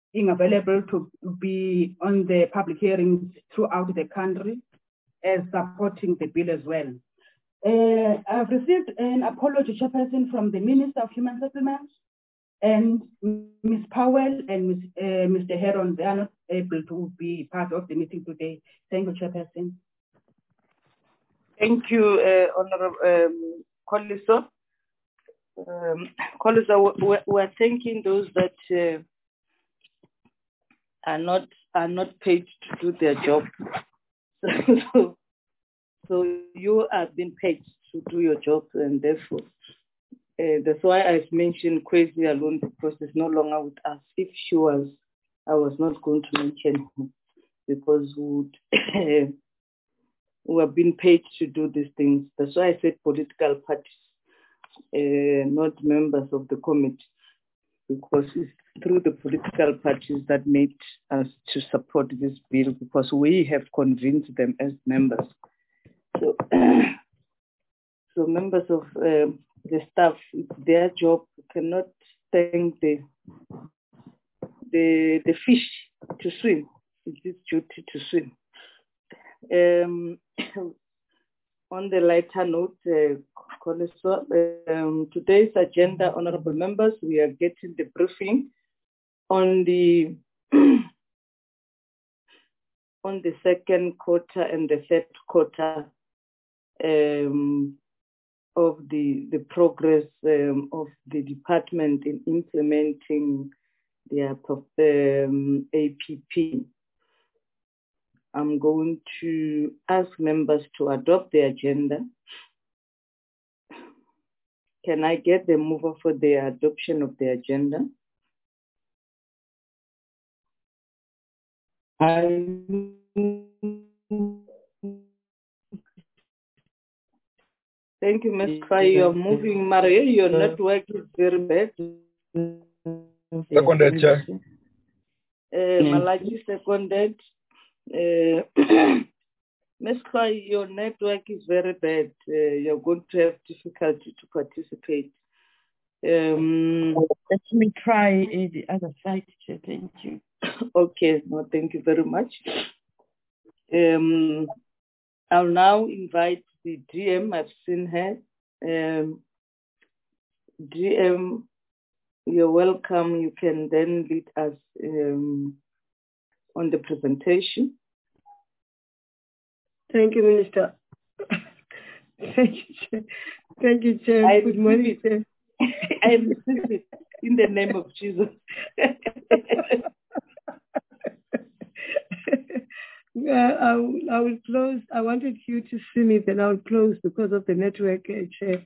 being available to be on the public hearings throughout the country as supporting the bill as well. I've received an apology, Chairperson, from the Minister of Human Settlements, and Ms. Powell and Mr. Heron. They are not able to be part of the meeting today. Thank you, Chairperson. Thank you, Honorable Koliso. Koliso, we're thanking those that are not paid to do their job. So you have been paid to do your job, and therefore that's why I've mentioned Kwesi alone, because it's no longer with us. If she was, I was not going to mention him, because we have been paid to do these things. That's why I said political parties, not members of the committee, because it's through the political parties that made us to support this bill, because we have convinced them as members. So, so members of the staff, it's their job. We cannot thank the fish to swim. It's his duty to swim. On the lighter note, today's agenda, honorable members, we are getting the briefing on the on the second quarter and the third quarter of the progress of the department in implementing their APP. I'm going to ask members to adopt the agenda. Can I get the mover for the adoption of the agenda? Thank you, Ms. Fai. You're moving, Mario. Your network is very bad. Seconded, Chair. Malachi seconded. Ms. Fai, your network is very bad. You're going to have difficulty to participate. Let me try the other side, Chair. Thank you. Okay, no, thank you very much. I'll now invite the GM. I've seen her. GM, you're welcome. You can then lead us on the presentation. Thank you, Minister. Thank you, Chair. Thank you, Chair. Good morning, Chair. I receive it in the name of Jesus. I will close. I wanted you to see me, then I'll close because of the network, Chair.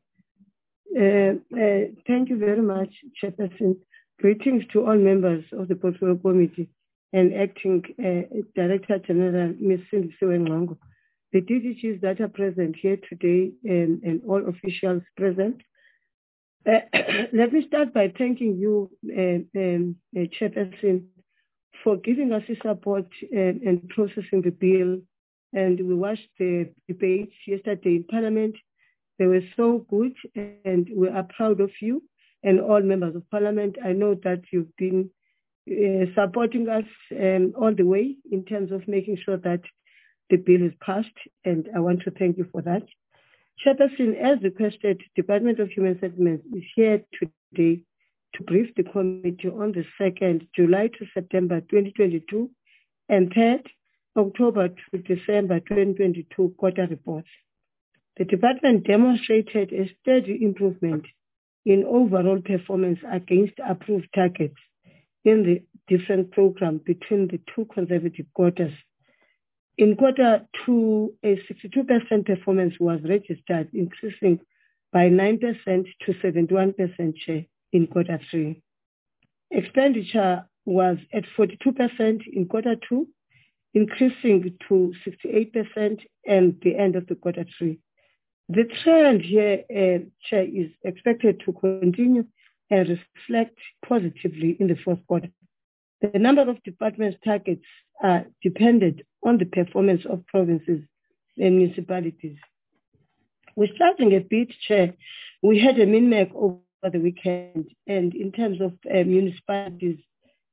Thank you very much, Chairperson. Greetings to all members of the Portfolio Committee and Acting Director General, Ms. Sindisiwe Ngqongo, the DDGs that are present here today, and all officials present. Let me start by thanking you, Chairperson, for giving us the support and processing the bill. And we watched the debates yesterday in Parliament. They were so good, and we are proud of you and all members of Parliament. I know that you've been supporting us all the way in terms of making sure that the bill is passed, and I want to thank you for that. Chairperson, as requested, Department of Human Settlements is here today to brief the committee on the 2nd July to September 2022 and 3rd October to December 2022 quarter reports. The department demonstrated a steady improvement in overall performance against approved targets in the different programs between the two consecutive quarters. In quarter two, a 62% performance was registered, increasing by 9% to 71% share in quarter three. Expenditure was at 42% in quarter two, increasing to 68% at the end of the quarter three. The trend here, Chair, is expected to continue and reflect positively in the fourth quarter. The number of departments' targets are dependent on the performance of provinces and municipalities. We're starting a bit, Chair. We had a min-mac over the weekend, and in terms of municipalities,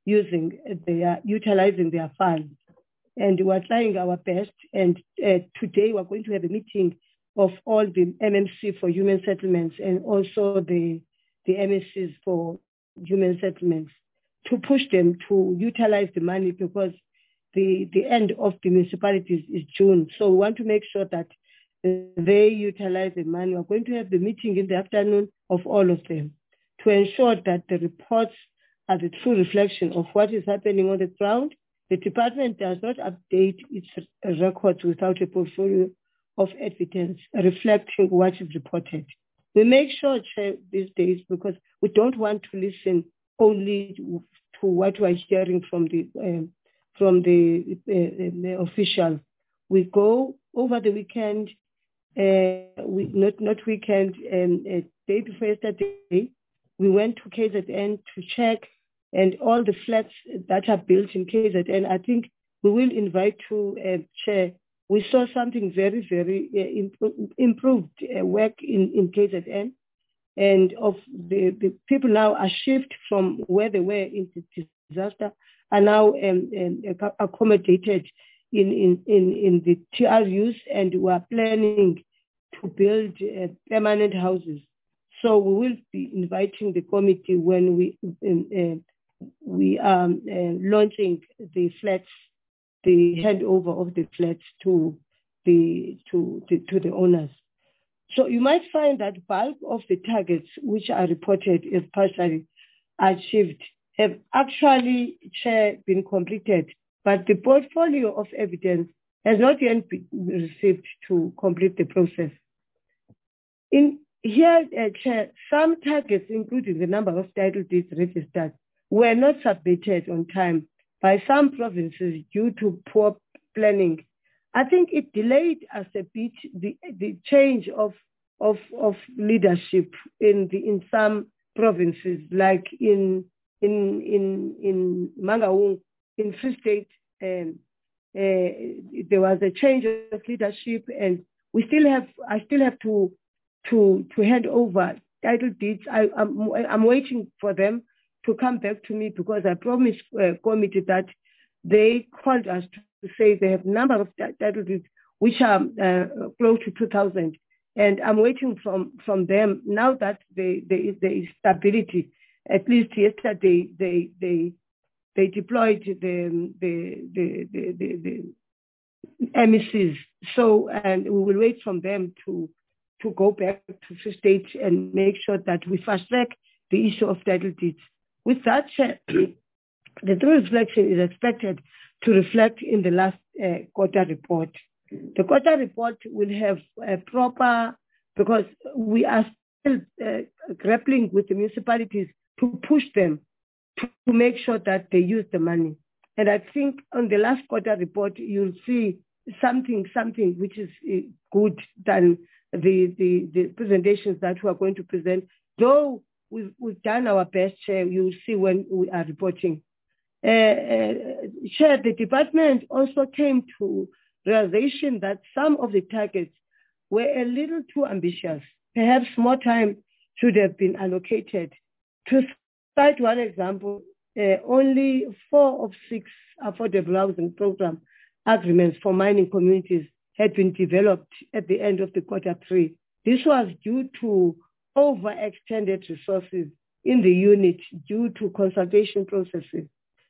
utilizing their funds. And we're trying our best. And today we're going to have a meeting of all the MMC for human settlements and also the MSCs for human settlements to push them to utilize the money, because the end of the municipalities is June. So we want to make sure that they utilize the money. We're going to have the meeting in the afternoon of all of them to ensure that the reports are the true reflection of what is happening on the ground. The department does not update its records without a portfolio of evidence reflecting what is reported. We make sure, Chair, these days, because we don't want to listen only to what we're hearing from the officials. We go over the weekend, not weekend, a day before yesterday, we went to KZN to check, and all the flats that are built in KZN, I think we will invite to Chair. We saw something very, very improved work in KZN, and of the people now are shifted from where they were in the disaster, are now accommodated in the TRUs, and we are planning to build permanent houses. So we will be inviting the committee when we are launching the flats, the handover of the flats to the owners. So you might find that bulk of the targets which are reported as partially achieved have actually, Chair, been completed, but the portfolio of evidence has not yet been received to complete the process. In here, Chair, some targets, including the number of title deeds registered, were not submitted on time by some provinces due to poor planning. I think it delayed us a bit, the change of leadership in some provinces, like in Mangaung, in Free State, there was a change of leadership, and I still have to hand over title deeds. I'm waiting for them to come back to me, because I promised committee that they called us to say they have a number of title deeds which are close to 2,000, and I'm waiting from them now that there is stability. At least yesterday they deployed the MECs. So, and we will wait from them to go back to the state and make sure that we fast track the issue of title deeds. With that, the true reflection is expected to reflect in the last quarter report. The quarter report will have a proper, because we are still grappling with the municipalities to push them to make sure that they use the money. And I think on the last quarter report, you'll see something which is good than the presentations that we are going to present. Though we've done our best, Chair, you'll see when we are reporting. Chair, the department also came to realization that some of the targets were a little too ambitious. Perhaps more time should have been allocated. To cite one example, only 4 of 6 affordable housing program agreements for mining communities had been developed at the end of the quarter 3. This was due to overextended resources in the unit due to consultation processes.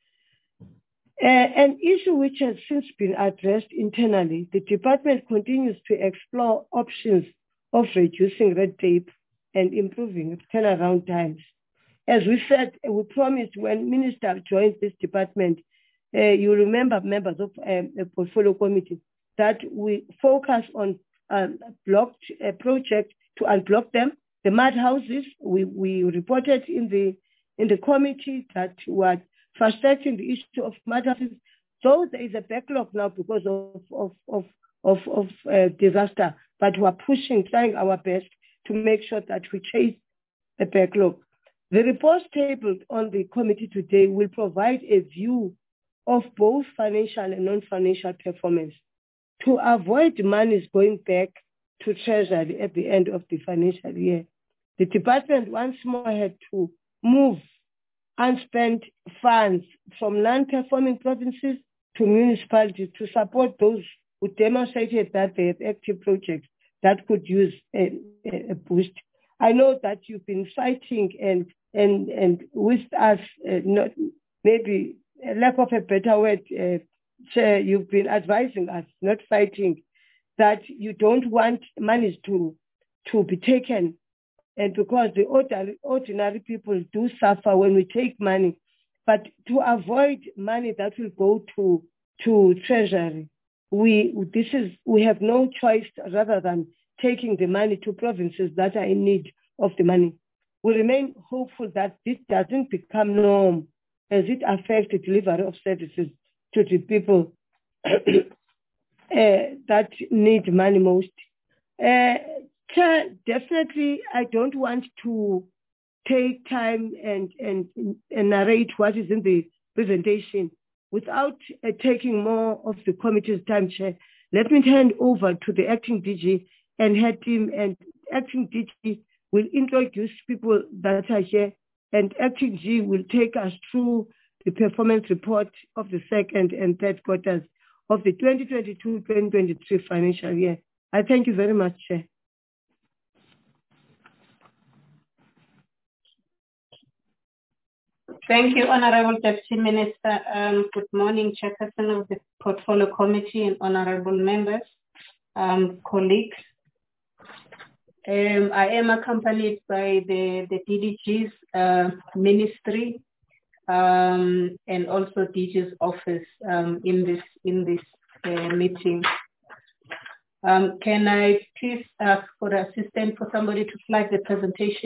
An issue which has since been addressed internally, the department continues to explore options of reducing red tape and improving turnaround times. As we said, we promised when Minister joined this department, you remember, members of the portfolio committee, that we focus on blocked projects to unblock them. The mud houses, we reported in the committee that we are fast-tracking the issue of mud houses. So there is a backlog now because of disaster, but we are pushing, trying our best to make sure that we chase the backlog. The reports tabled on the committee today will provide a view of both financial and non-financial performance to avoid monies going back to Treasury at the end of the financial year. The department once more had to move unspent funds from non-performing provinces to municipalities to support those who demonstrated that they have active projects that could use a boost. I know that you've been fighting and with us, not maybe a lack of a better word, Chair, you've been advising us, not fighting, that you don't want monies to be taken. And because the ordinary people do suffer when we take money, but to avoid money that will go to Treasury, we have no choice rather than taking the money to provinces that are in need of the money. We remain hopeful that this doesn't become norm as it affects the delivery of services to the people that need money most. Chair, definitely, I don't want to take time and narrate what is in the presentation without taking more of the committee's time, Chair. Let me hand over to the acting DG and her team, and acting DG will introduce people that are here, and acting G will take us through the performance report of the second and third quarters of the 2022-2023 financial year. I thank you very much, Chair. Thank you, Honorable Deputy Minister. Good morning, Chairperson of the Portfolio Committee and honorable members, colleagues. I am accompanied by the DDG's ministry and also DG's office in this meeting. Can I please ask for assistance for somebody to slide the presentation?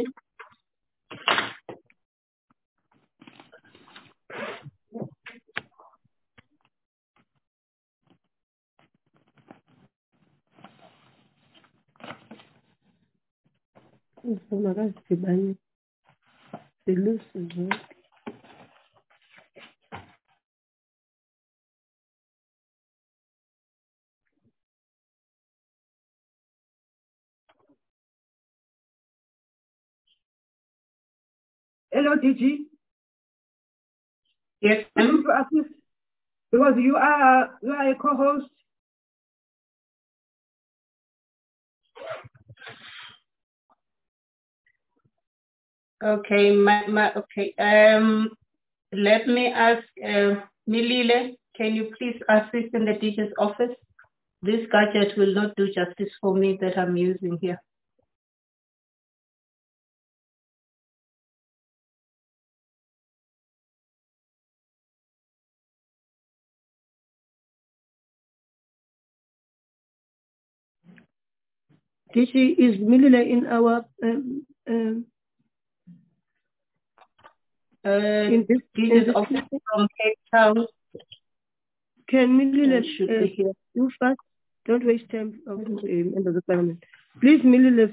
Hello, DG. Yes, ma'am. Because you are a co-host. Okay, okay. Let me ask Milile, can you please assist in the teacher's office? This gadget will not do justice for me that I'm using here. Kishi, is Milile in our in this office from Cape Town? Can Milile you first? Don't waste time of the end of the parliament. Please, Milile,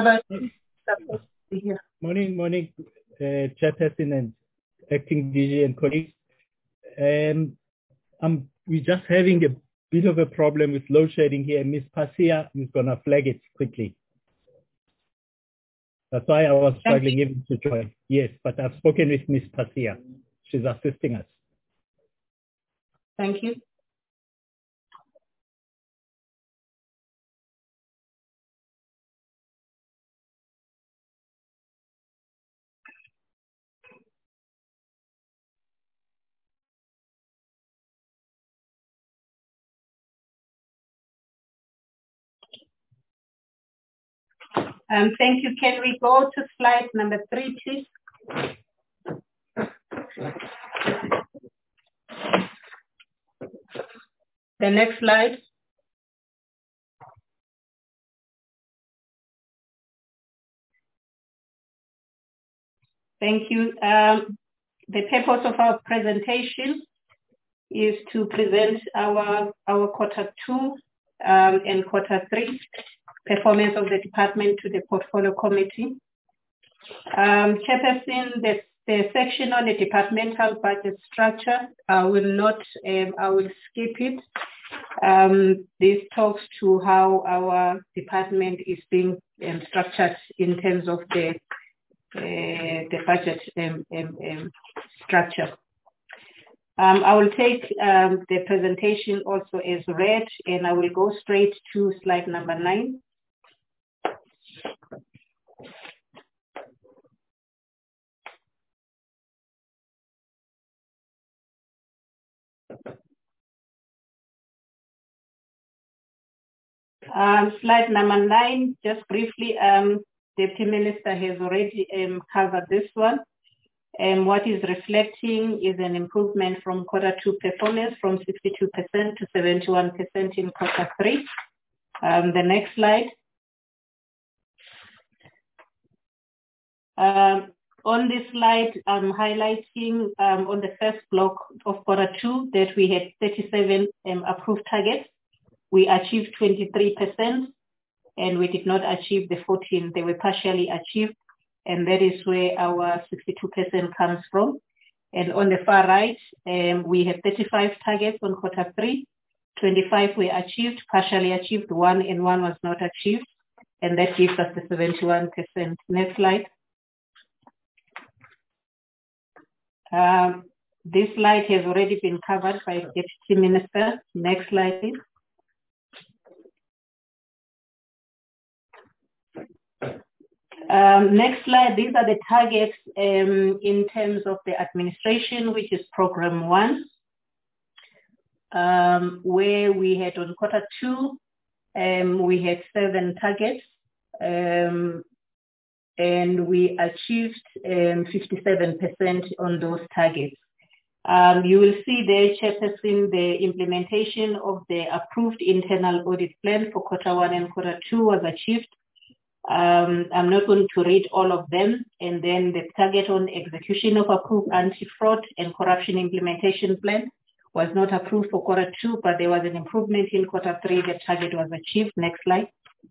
Morning, Chairperson and acting DG and colleagues. We're just having a bit of a problem with load shedding here. Ms. Pasia is going to flag it quickly. That's why I was struggling even to join. Yes, but I've spoken with Ms. Pasia. She's assisting us. Thank you. Thank you. Can we go to slide number 3, please? The next slide. Thank you. The purpose of our presentation is to present our quarter 2 and quarter 3 performance of the department to the portfolio committee. Chairperson, the section on the departmental budget structure, I will skip it. This talks to how our department is being structured in terms of the budget structure. I will take the presentation also as read, and I will go straight to slide number 9. Slide number 9, just briefly, Deputy Minister has already covered this one. What is reflecting is an improvement from Q2 performance from 62% to 71% in Q3. The next slide. On this slide, I'm highlighting on the first block of Q2 that we had 37 approved targets. We achieved 23%, and we did not achieve the 14. They were partially achieved, and that is where our 62% comes from. And on the far right, we have 35 targets on Q3. 25 were achieved, partially achieved, 1 and 1 was not achieved, and that gives us the 71%. Next slide. This slide has already been covered by the Deputy Minister. Next slide, please. Next slide, these are the targets in terms of the administration, which is program 1, where we had on Q2, we had 7 targets, and we achieved 57% on those targets. You will see there, Chairperson, the implementation of the approved internal audit plan for Q1 and Q2 was achieved. I'm not going to read all of them. And then the target on execution of approved anti-fraud and corruption implementation plan was not approved for Q2, but there was an improvement in Q3. The target was achieved. Next slide.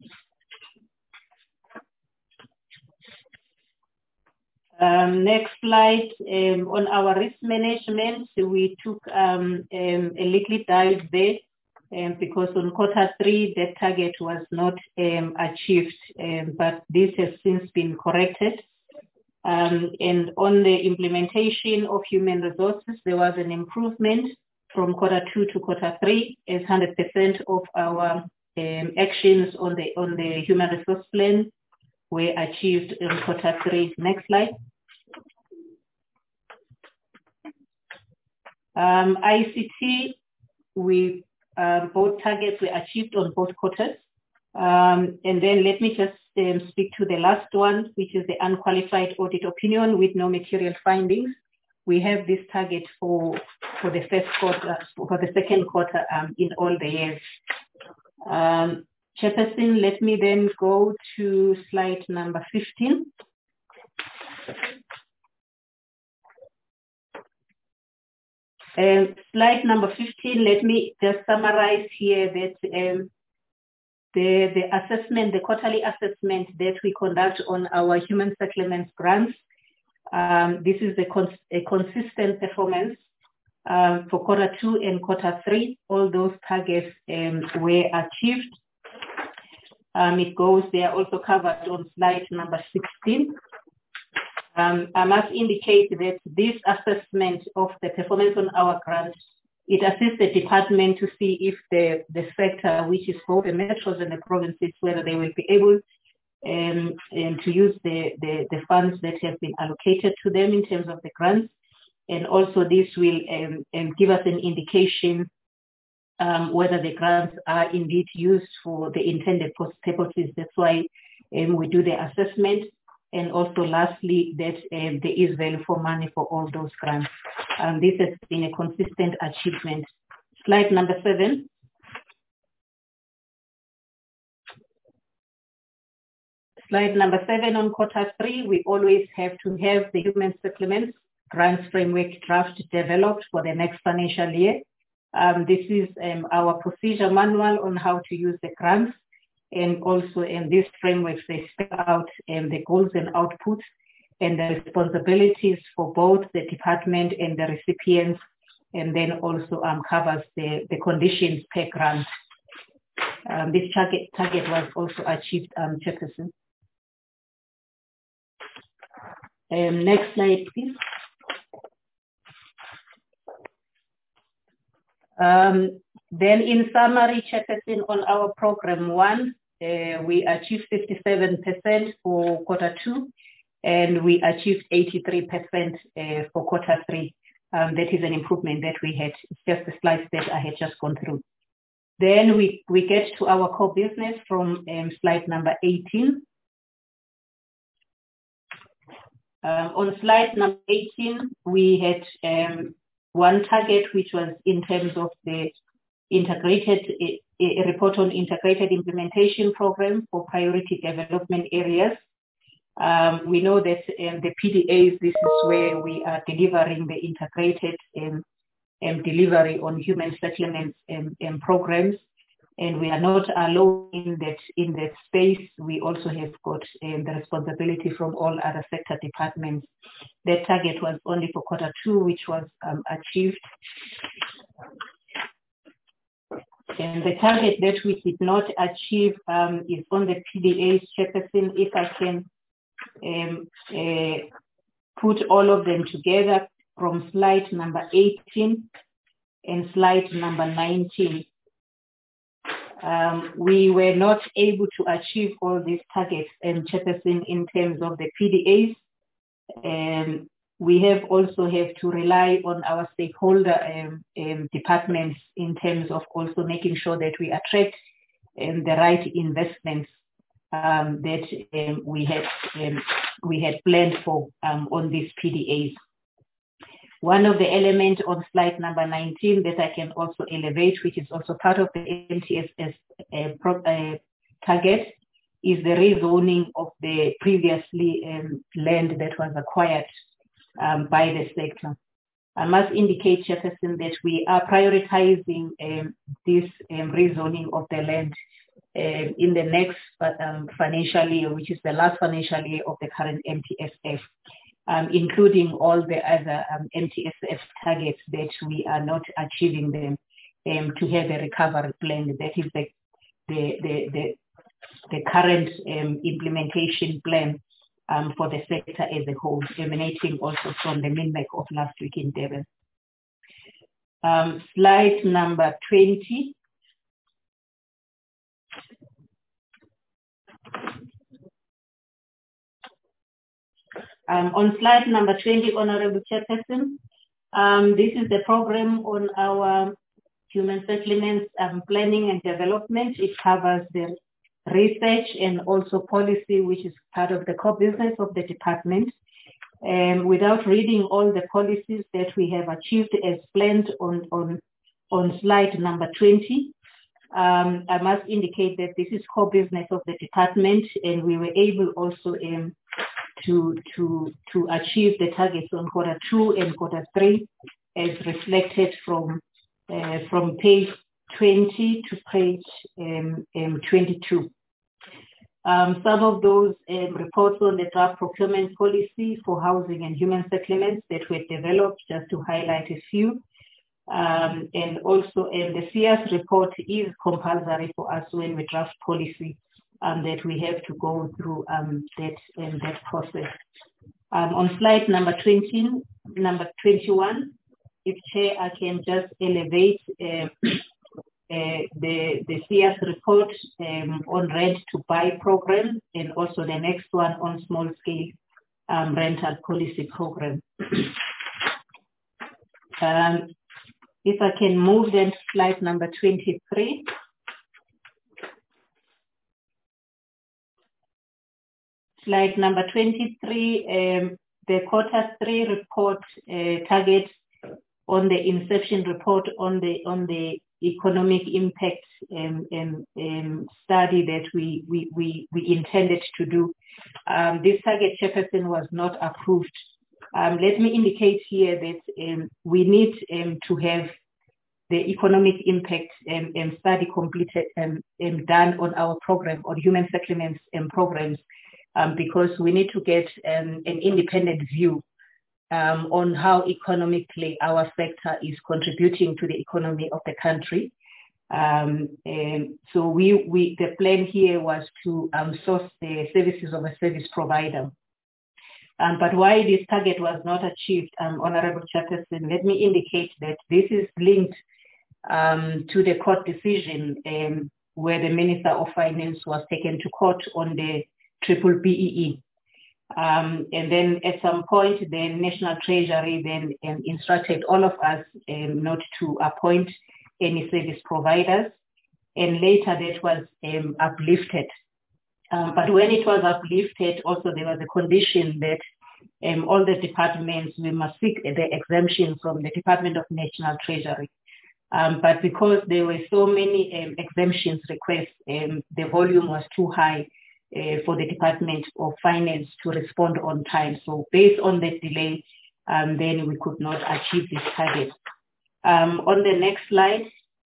Next slide. On our risk management, we took a little dive there. Because on Q3, that target was not achieved, but this has since been corrected. And on the implementation of human resources, there was an improvement from Q2 to Q3, as 100% of our actions on the human resource plan were achieved in Q3. Next slide. ICT, both targets were achieved on both quarters. And then let me just speak to the last one, which is the unqualified audit opinion with no material findings. We have this target for the first quarter, for the second quarter in all the years. Chairperson, let me then go to slide number 15. Slide number 15, let me just summarize here that the assessment, the quarterly assessment that we conduct on our human settlements grants, this is a consistent performance for Q2 and Q3. All those targets were achieved. It goes, they are also covered on slide number 16. I must indicate that this assessment of the performance on our grants, it assists the department to see if the sector, which is both the metros and the provinces, whether they will be able to use the funds that have been allocated to them in terms of the grants. And also this will give us an indication whether the grants are indeed used for the intended purposes. That's why we do the assessment. And also lastly, that there is value for money for all those grants. This has been a consistent achievement. Slide number 7. Slide number 7 on Q3, we always have to have the human settlements grants framework draft developed for the next financial year. This is our procedure manual on how to use the grants. And also in this framework, they spell out the goals and outputs and the responsibilities for both the department and the recipients, and then also covers the conditions per grant. This target was also achieved, Chairperson. Next slide, please. Then in summary, Chairperson, on our program 1, we achieved 57% for Q2, and we achieved 83% for Q3. That is an improvement that we had. It's just the slides that I had just gone through. Then we get to our core business from slide number 18. On slide number 18, we had one target, which was in terms of the integrated report on integrated implementation program for priority development areas. We know that the PDAs, this is where we are delivering the integrated delivery on human settlements and programs. And we are not alone in that space. We also have got the responsibility from all other sector departments. That target was only for Q2, which was achieved. And the target that we did not achieve is on the PDAs, Chairperson. If I can put all of them together from slide number 18 and slide number 19. We were not able to achieve all these targets, Chairperson, in terms of the PDAs. And we have also have to rely on our stakeholder departments in terms of also making sure that we attract the right investments that we had planned for on these PDAs. One of the elements on slide number 19 that I can also elevate, which is also part of the MTSS target, is the rezoning of the previously land that was acquired by the sector. I must indicate, Chairperson, that we are prioritizing this rezoning of the land in the next financial year, which is the last financial year of the current MTSF. Including all the other MTSF targets that we are not achieving them to have a recovery plan. That is the current implementation plan for the sector as a whole, emanating also from the MINMEC of last week in Durban. Slide number 20. On slide number 20, Honorable Chairperson, this is the program on our human settlements planning and development. It covers the research and also policy, which is part of the core business of the department. Without reading all the policies that we have achieved as planned on slide number 20, I must indicate that this is core business of the department, and we were able also to achieve the targets on Q2 and Q3 as reflected from page 20 to page 22. Some of those reports on the draft procurement policy for housing and human settlements that were developed, just to highlight a few. And also the CS report is compulsory for us when we draft policy. That we have to go through that process. On slide number 21, if Chair, I can just elevate the CS report on rent to buy program, and also the next one on small scale rental policy program. If I can move then to slide number 23. Slide number 23, the Q3 report targets on the inception report on the economic impact study that we intended to do. This target, Chairperson, was not approved. Let me indicate here that we need to have the economic impact study completed and done on our program on human settlements and programs. Because we need to get an independent view on how economically our sector is contributing to the economy of the country. So the plan here was to source the services of a service provider. But why this target was not achieved, Honorable Chairperson, let me indicate that this is linked to the court decision where the Minister of Finance was taken to court on the triple BEE. And then at some point, the National Treasury then instructed all of us not to appoint any service providers. And later that was uplifted. But when it was uplifted, also there was a condition that all the departments, we must seek the exemption from the Department of National Treasury. But because there were so many exemptions requests, the volume was too high for the Department of Finance to respond on time. So based on that delay, then we could not achieve this target. On the next slide.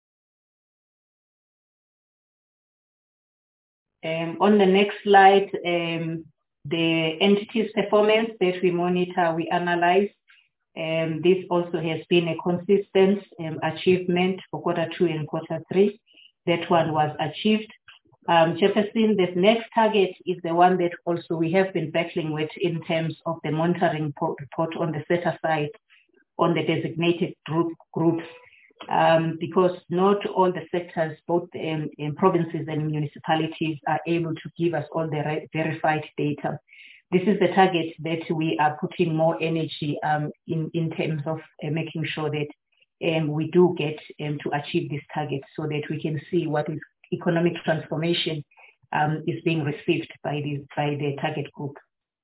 On the next slide, the entities' performance that we monitor, we analyze. This also has been a consistent achievement for Q2 and Q3. That one was achieved. Chairperson, the next target is the one that also we have been battling with in terms of the monitoring report on the set aside on the designated groups. Because not all the sectors, both in provinces and municipalities, are able to give us all the verified data. This is the target that we are putting more energy in terms of making sure that we do get to achieve this target so that we can see what is economic transformation is being received by the target group.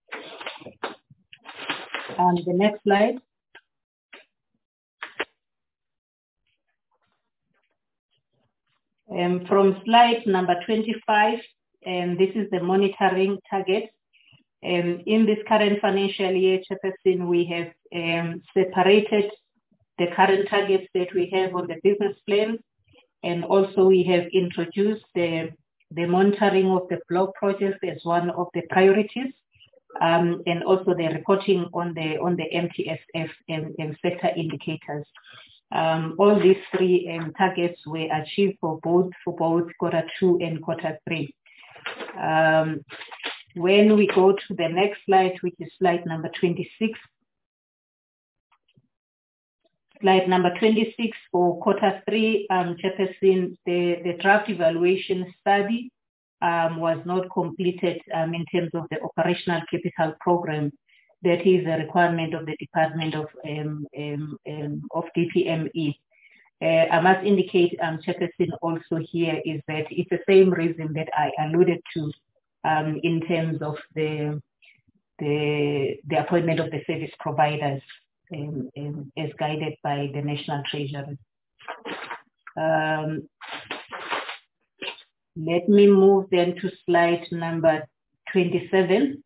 The next slide. From slide number 25, this is the monitoring target. In this current financial year, Chairperson, we have separated the current targets that we have on the business plan, and also we have introduced the monitoring of the block projects as one of the priorities, and also the reporting on the MTSF and sector indicators. All these three targets were achieved for both Q2 and Q3. When we go to the next slide, which is slide number 26. Slide number 26 for Q3, Chairperson, the draft evaluation study was not completed in terms of the operational capital program. That is a requirement of the Department of DPME. I must indicate, Chairperson, also here is that it's the same reason that I alluded to in terms of the appointment of the service providers as guided by the National Treasury. Let me move then to slide number 27.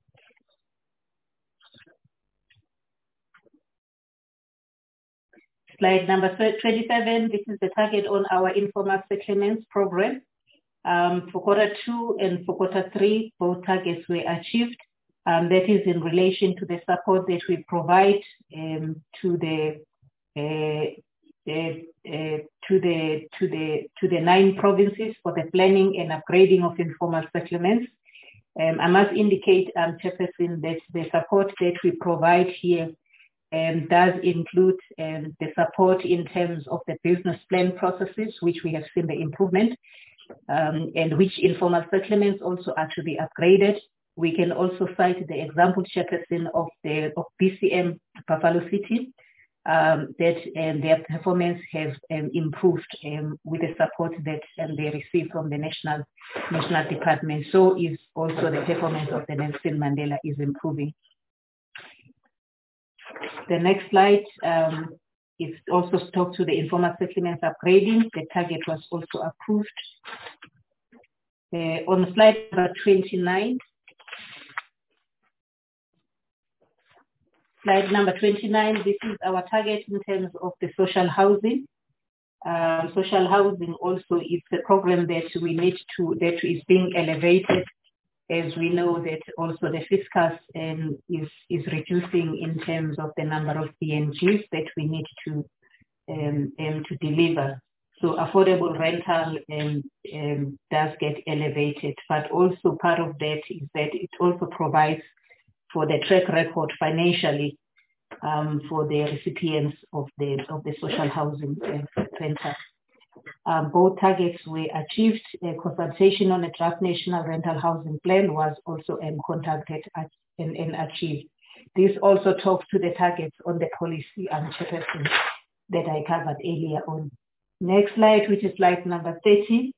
Slide number 27, this is the target on our informal settlements program. For Q2 and for Q3, both targets were achieved. That is in relation to the support that we provide to the 9 provinces for the planning and upgrading of informal settlements. I must indicate, Chairperson, that the support that we provide here does include the support in terms of the business plan processes, which we have seen the improvement, and which informal settlements also are to be upgraded. We can also cite the example, Chairperson, of BCM Buffalo City, that their performance has improved with the support that they receive from the national department. So is also the performance of the Nelson Mandela is improving. The next slide is also talk to the informal settlements upgrading. The target was also approved. On slide number 29. Slide number 29, this is our target in terms of the social housing. Social housing also is a program that that is being elevated, as we know that also the fiscus is reducing in terms of the number of PNGs that we need to deliver. So affordable rental does get elevated, but also part of that is that it also provides for the track record financially for the recipients of the social housing rental. Both targets were achieved. A consultation on a draft national rental housing plan was also conducted and achieved. This also talks to the targets on the policy and chairperson that I covered earlier on. Next slide, which is slide number 30.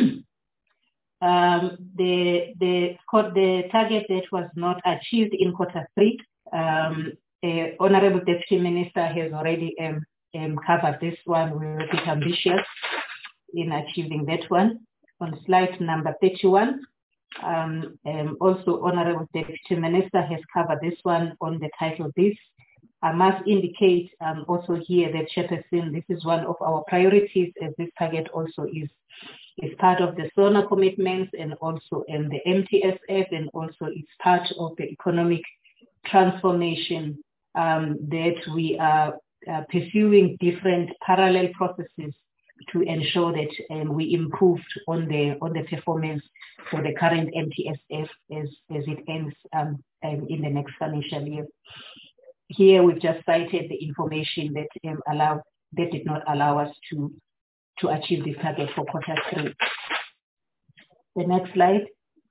The target that was not achieved in Q3, Honorable Deputy Minister has already covered this one. We were a bit ambitious in achieving that one. On slide number 31, also Honorable Deputy Minister has covered this one on the title this. I must indicate also here that Chairperson, this is one of our priorities, as this target also is part of the SONA commitments and also in the MTSF, and also it's part of the economic transformation that we are pursuing different parallel processes to ensure that we improved on the performance for the current MTSF as it ends in the next financial year. Here we've just cited the information that did not allow us to achieve this target for Q3. The next slide.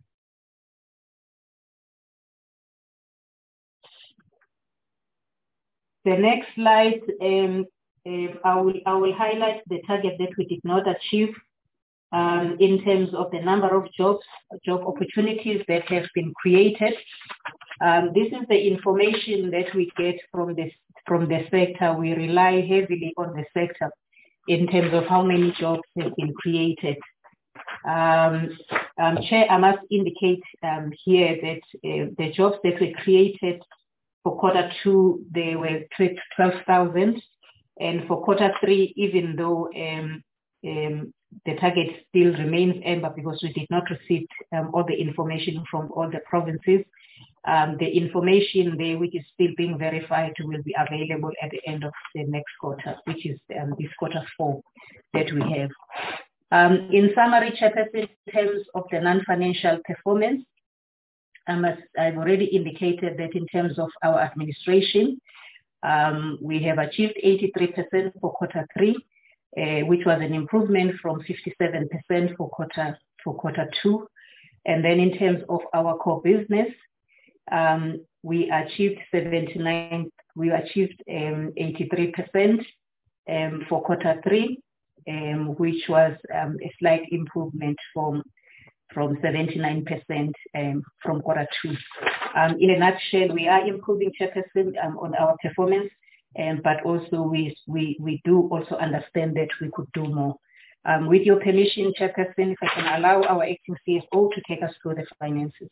The next slide, I will highlight the target that we did not achieve in terms of the number of job opportunities that have been created. This is the information that we get from the sector. We rely heavily on the sector in terms of how many jobs have been created. Chair, I must indicate here that the jobs that were created for Q2, they were 12,000. And for Q3, even though the target still remains amber because we did not receive all the information from all the provinces, the information there which is still being verified will be available at the end of the next quarter, which is this Q4 that we have. In summary, Chairperson, in terms of the non-financial performance, I've already indicated that in terms of our administration, we have achieved 83% for Q3, which was an improvement from 57% for Q2. And then in terms of our core business, we achieved 83% for Q3, which was a slight improvement from 79% from Q2. In a nutshell, we are improving, Chairperson, on our performance, but also we do also understand that we could do more. With your permission, Chairperson, if I can allow our acting CFO to take us through the finances.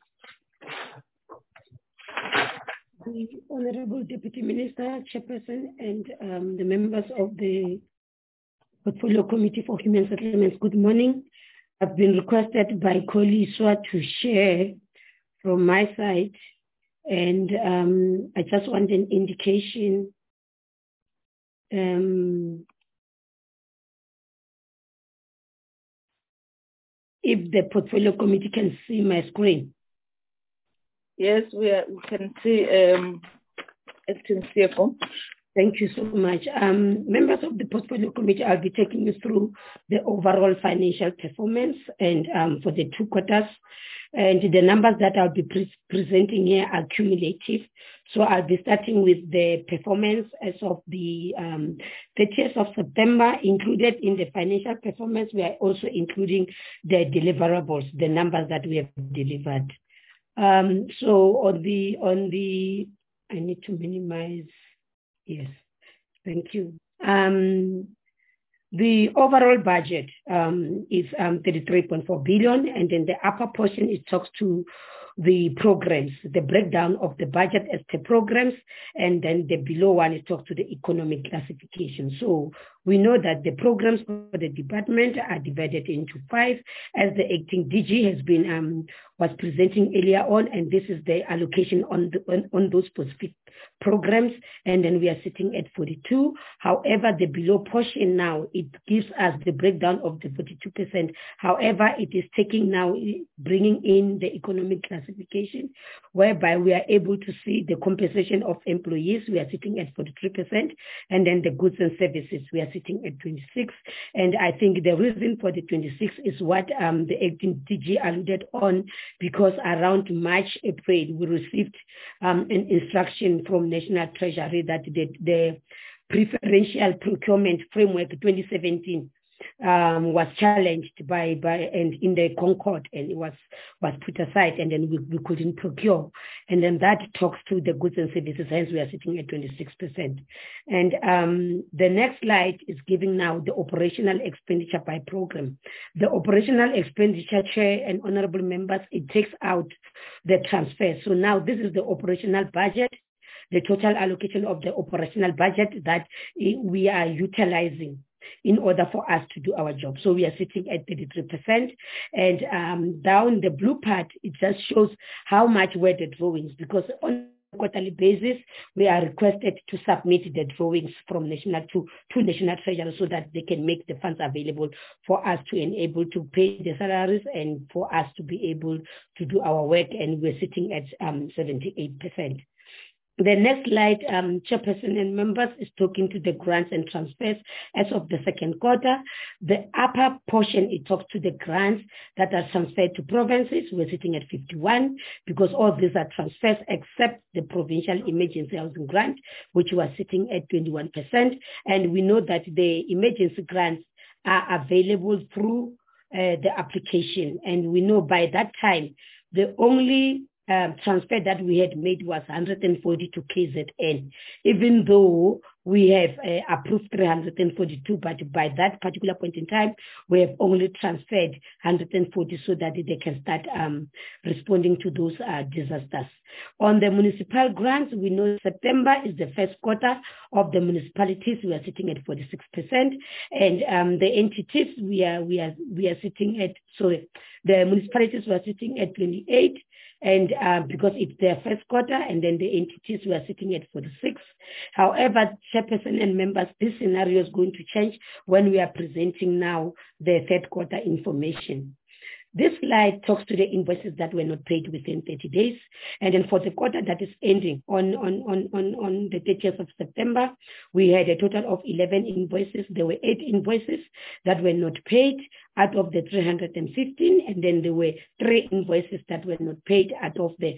The Honorable Deputy Minister, Chairperson, and the members of the Portfolio Committee for Human Settlements, good morning. I've been requested by Koliswa to share from my side, and I just want an indication if the Portfolio Committee can see my screen. Yes, we can see acting CFO. Thank you so much. Members of the Portfolio Committee, I'll be taking you through the overall financial performance and for the 2 quarters. And the numbers that I'll be presenting here are cumulative. So I'll be starting with the performance as of the 30th of September. Included in the financial performance, we are also including the deliverables, the numbers that we have delivered. So on the, I need to minimize. Yes, thank you. The overall budget is 33.4 billion, and then the upper portion, it talks to the programs, the breakdown of the budget as per programs, and then the below one, it talks to the economic classification. So we know that the programs for the department are divided into 5, as the acting DG has been was presenting earlier on, and this is the allocation on those specific programs, and then we are sitting at 42. However, the below portion now, it gives us the breakdown of the 42%. However, it is taking now, bringing in the economic classification, whereby we are able to see the compensation of employees. We are sitting at 43%, and then the goods and services, we are sitting at 26. And I think the reason for the 26 is what the acting DG alluded on, because around March, April, we received an instruction from National Treasury that the preferential procurement framework 2017 was challenged by and in the Concord, and it was put aside, and then we couldn't procure, and then that talks to the goods and services. Hence, we are sitting at 26%. And the next slide is giving now the operational expenditure by program. The operational expenditure, Chair and honourable members, it takes out the transfer. So now this is the operational budget, the total allocation of the operational budget that we are utilizing in order for us to do our job. So we are sitting at 33%. And down the blue part, it just shows how much were the drawings, because on a quarterly basis, we are requested to submit the drawings from National to National Treasury so that they can make the funds available for us to enable to pay the salaries and for us to be able to do our work. And we're sitting at 78%. The next slide, Chairperson and members, is talking to the grants and transfers as of the second quarter. The upper portion, it talks to the grants that are transferred to provinces. We're sitting at 51, because all these are transfers except the provincial emergency housing grant, which was sitting at 21%. And we know that the emergency grants are available through the application. And we know by that time, the only transfer that we had made was 140 to KZN, even though we have approved 342, but by that particular point in time, we have only transferred 140 so that they can start responding to those disasters. On the municipal grants, we know September is the first quarter of the municipalities. We are sitting at 46%, and the entities we are sitting at, sorry, the municipalities were sitting at 28. And because it's their first quarter, and then the entities were sitting at 46. However, Chairperson and members, this scenario is going to change when we are presenting now the third quarter information. This slide talks to the invoices that were not paid within 30 days. And then for the quarter that is ending on the 30th of September, we had a total of 11 invoices. There were 8 invoices that were not paid out of the 315, and then there were 3 invoices that were not paid out of the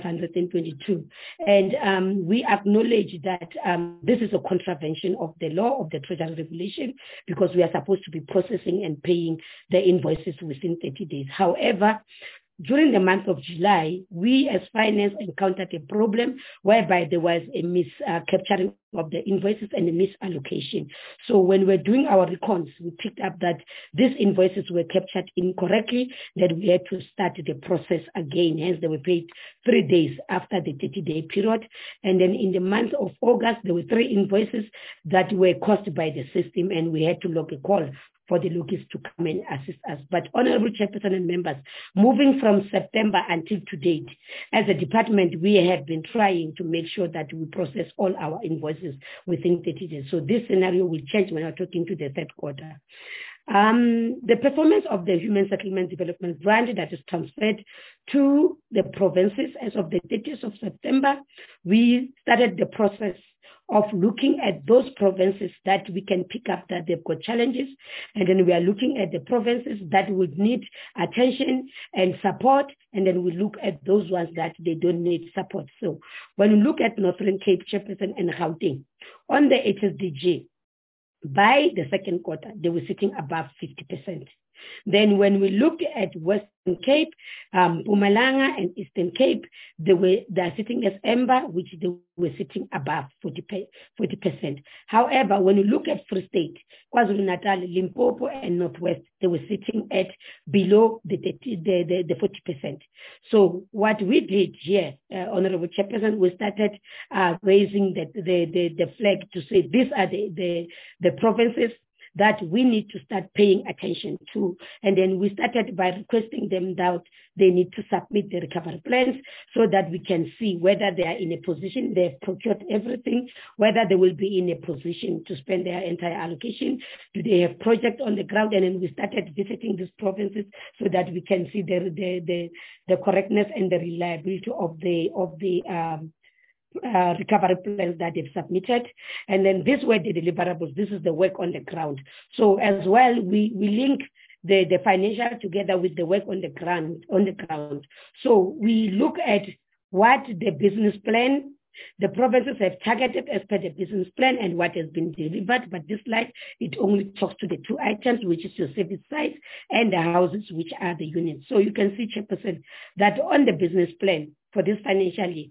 522. And we acknowledge that this is a contravention of the law of the Treasury Regulation, because we are supposed to be processing and paying the invoices within 30 days. However, during the month of July, we as finance encountered a problem whereby there was a miscapturing of the invoices and a misallocation. So when we're doing our recons, we picked up that these invoices were captured incorrectly, that we had to start the process again. Hence, they were paid 3 days after the 30-day period. And then in the month of August, there were 3 invoices that were caused by the system, and we had to log a call for the logists to come and assist us. But Honorable Chairperson and members, moving from September until to date, as a department, we have been trying to make sure that we process all our invoices within 30 days. So this scenario will change when we're talking to the third quarter. The performance of the Human Settlement Development Grant that is transferred to the provinces as of the 30th of September, we started the process of looking at those provinces that we can pick up that they've got challenges, and then we are looking at the provinces that would need attention and support, and then we look at those ones that they don't need support. So when we look at Northern Cape, Chairperson, and Gauteng, on the HSDG, by the second quarter, they were sitting above 50%. Then when we looked at Western Cape, Mpumalanga and Eastern Cape, they are sitting as amber, which they were sitting above 40%. However, when you look at Free State, KwaZulu-Natal, Limpopo, and Northwest, they were sitting at below the 40%. So what we did here, Honorable Chairperson, we started raising the flag to say these are the provinces that we need to start paying attention to. And then we started by requesting them that they need to submit the recovery plans so that we can see whether they are in a position, they've procured everything, whether they will be in a position to spend their entire allocation. Do they have projects on the ground? And then we started visiting these provinces so that we can see the correctness and the reliability of the recovery plans that they've submitted. And then these were the deliverables. This is the work on the ground. So as well, we link the financial together with the work on the ground. So we look at what the business plan, the provinces have targeted as per the business plan and what has been delivered. But this slide, it only talks to the two items, which is your service sites and the houses, which are the units. So you can see, Chairperson, that on the business plan for this financial year,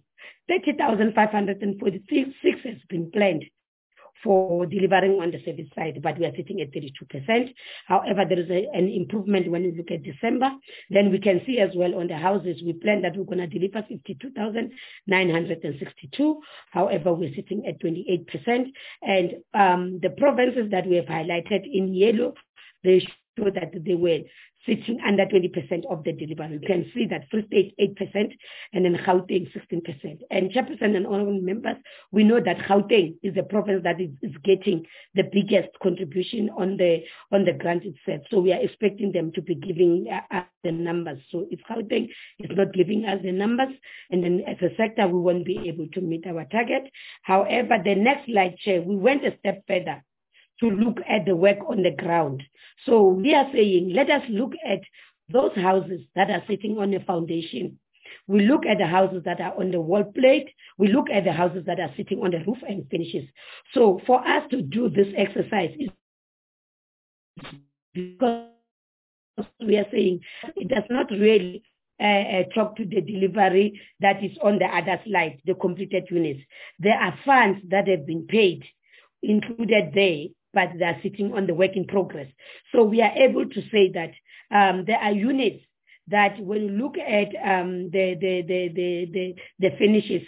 30,546 has been planned for delivering on the service side, but we are sitting at 32%. However, there is an improvement when you look at December. Then we can see as well on the houses, we plan that we're going to deliver 52,962. However, we're sitting at 28%. And the provinces that we have highlighted in yellow, they show that they were sitting under 20% of the delivery. You can see that Free State 8% and then Gauteng 16%. And Chairperson and honorable members, we know that Gauteng is the province that is getting the biggest contribution on the grant itself. So we are expecting them to be giving us the numbers. So if Gauteng is not giving us the numbers, and then as a sector, we won't be able to meet our target. However, the next slide, Chair, we went a step further to look at the work on the ground. So we are saying, let us look at those houses that are sitting on a foundation. We look at the houses that are on the wall plate. We look at the houses that are sitting on the roof and finishes. So for us to do this exercise is because we are saying it does not really talk to the delivery that is on the other slide, the completed units. There are funds that have been paid, included there, but they are sitting on the work in progress. So we are able to say that there are units that when you look at the finishes,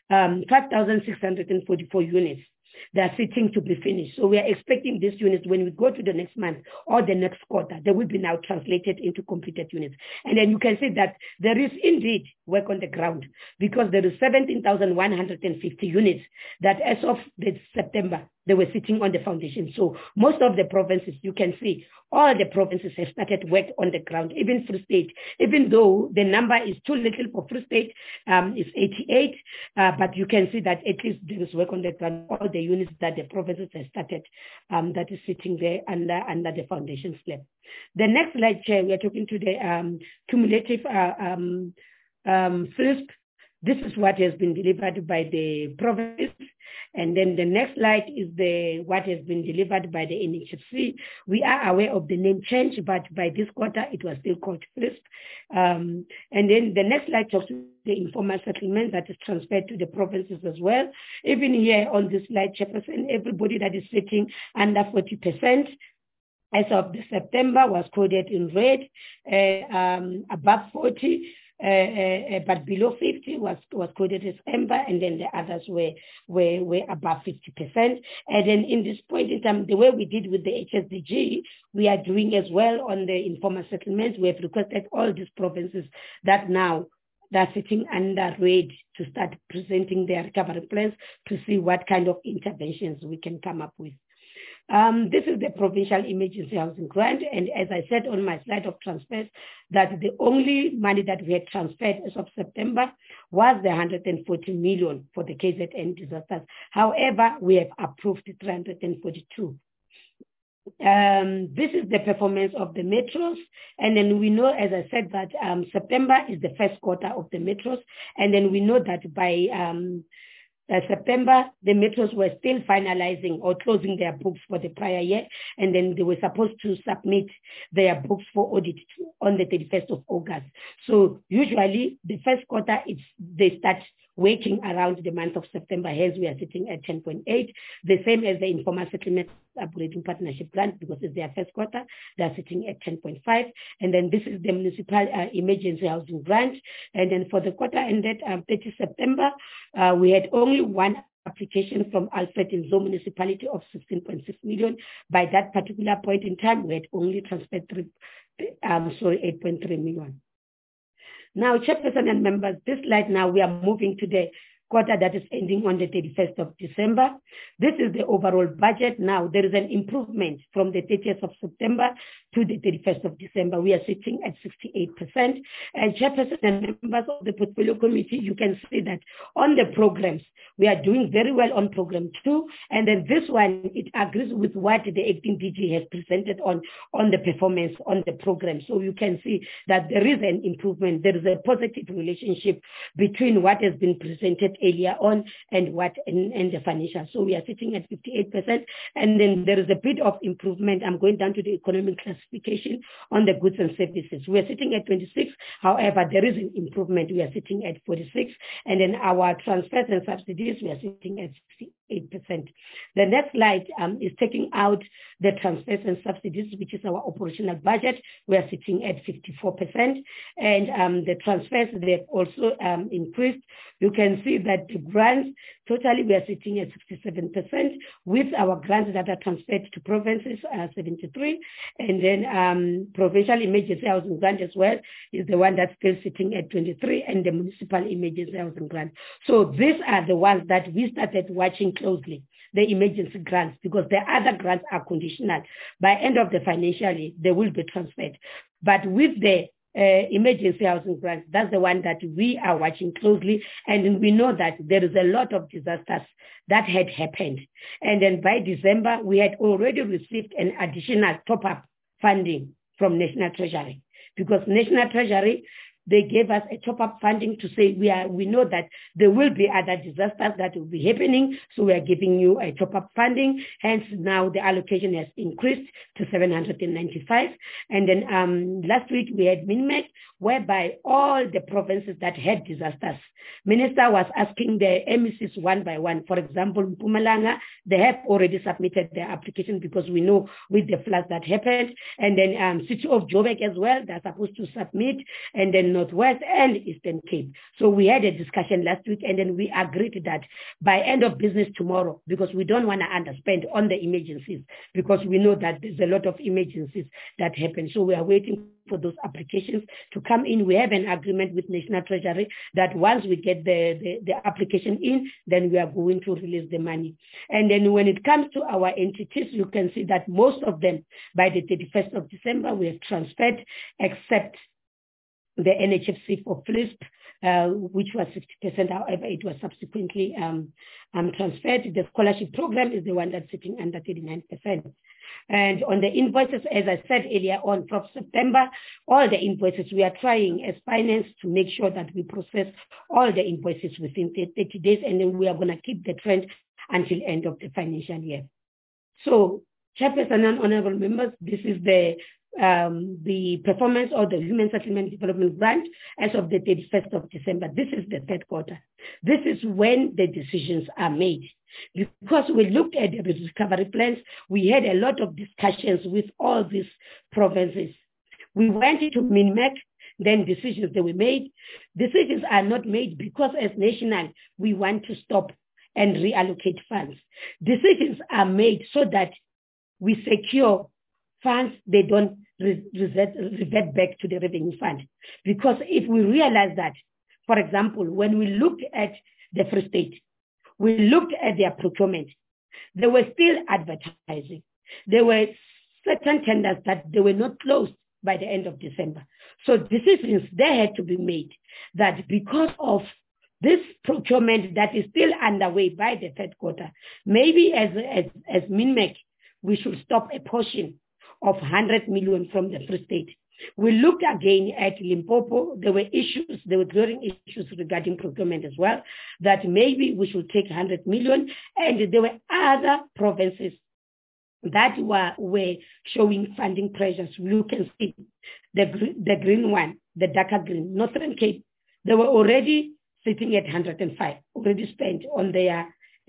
5,644 units, they are sitting to be finished. So we are expecting these units, when we go to the next month or the next quarter, they will be now translated into completed units. And then you can see that there is indeed work on the ground, because there is 17,150 units that as of September, they were sitting on the foundation. So most of the provinces, you can see, all the provinces have started work on the ground, even Free State. Even though the number is too little for Free State, it's 88, but you can see that at least there is work on the ground, all the units that the provinces have started, that is sitting there under the foundation slab. The next slide, Chair, we are talking to the cumulative FLISP. This is what has been delivered by the province. And then the next slide is what has been delivered by the NHFC. We are aware of the name change, but by this quarter, it was still called FLISP. And then the next slide talks to the informal settlement that is transferred to the provinces as well. Even here on this slide, Chairperson, everybody that is sitting under 40%, as of the September, was coded in red, above 40. But below 50 was coded as amber, and then the others were above 50%. And then in this point in time, the way we did with the HSDG, we are doing as well on the informal settlements. We have requested all these provinces that now they're sitting under red to start presenting their recovery plans to see what kind of interventions we can come up with. This is the provincial emergency housing grant, and as I said on my slide of transfers, that the only money that we had transferred as of September was the 140 million for the KZN disasters. However, we have approved 342. This is the performance of the metros, and then we know, as I said, that September is the first quarter of the metros, and then we know that by September, the metros were still finalizing or closing their books for the prior year, and then they were supposed to submit their books for audit on the 31st of August. So usually the first quarter, they start working around the month of September. Hence, we are sitting at 10.8, the same as the informal settlement upgrading partnership grant, because it's their first quarter, they're sitting at 10.5. And then this is the municipal emergency housing grant. And then for the quarter ended 30 September, we had only one application from Alfred Nzo municipality of 16.6 million. By that particular point in time, we had only transferred 8.3 million. Now, Chairperson and members, this slide now we are moving to the quarter that is ending on the 31st of December. This is the overall budget. Now, there is an improvement from the 30th of September to the 31st of December. We are sitting at 68%. And Chairperson and members of the Portfolio Committee, you can see that on the programs, we are doing very well on program 2. And then this one, it agrees with what the acting DG has presented on the performance on the program. So you can see that there is an improvement. There is a positive relationship between what has been presented earlier on and the financial. So we are sitting at 58%. And then there is a bit of improvement. I'm going down to the economic classification on the goods and services. We are sitting at 26. However, there is an improvement. We are sitting at 46. And then our transfers and subsidies, we are sitting at 68%. The next slide is taking out the transfers and subsidies, which is our operational budget. We are sitting at 54%. And the transfers, they've also increased. You can see that the grants, totally we are sitting at 67%, with our grants that are transferred to provinces 73. And then provincial emergency housing grant as well is the one that's still sitting at 23, and the municipal emergency housing grant. So these are the ones that we started watching closely, the emergency grants, because the other grants are conditional. By end of the financial year, they will be transferred. But with the emergency housing grants, that's the one that we are watching closely, and we know that there is a lot of disasters that had happened. And then by December, we had already received an additional top-up funding from National Treasury, because National Treasury, they gave us a top-up funding to say we know that there will be other disasters that will be happening, so we are giving you a top-up funding. Hence, now the allocation has increased to 795. And then last week we had MINMEC, whereby all the provinces that had disasters, Minister was asking the MECs one by one. For example, Mpumalanga, they have already submitted their application because we know with the floods that happened. And then City of Joburg as well, they're supposed to submit. And then Northwest and Eastern Cape. So we had a discussion last week, and then we agreed that by end of business tomorrow, because we don't want to underspend on the emergencies, because we know that there's a lot of emergencies that happen. So we are waiting for those applications to come in. We have an agreement with National Treasury that once we get the application in, then we are going to release the money. And then when it comes to our entities, you can see that most of them by the 31st of December, we have transferred, except the NHFC for FLISP, which was 60%, however, it was subsequently transferred. The scholarship program is the one that's sitting under 39%. And on the invoices, as I said earlier on, from September, all the invoices, we are trying as finance to make sure that we process all the invoices within 30 days, and then we are going to keep the trend until end of the financial year. So, Chairperson and honorable members, this is the performance of the Human Settlement Development Grant as of the 31st of December. This is the third quarter. This is when the decisions are made. Because we looked at the recovery plans, we had a lot of discussions with all these provinces. We went into MINMEC, then decisions that were made. Decisions are not made because as national, we want to stop and reallocate funds. Decisions are made so that we secure funds, they don't revert back to the revenue fund. Because if we realize that, for example, when we looked at the Free State, we looked at their procurement, they were still advertising. There were certain tenders that they were not closed by the end of December. So decisions they had to be made that because of this procurement that is still underway by the third quarter, maybe as MINMEC, we should stop a portion of 100 million from the Free State. We looked again at Limpopo. There were glaring issues regarding procurement as well, that maybe we should take 100 million. And there were other provinces that were showing funding pressures. You can see the green one, the darker green, Northern Cape. They were already sitting at 105, already spent on their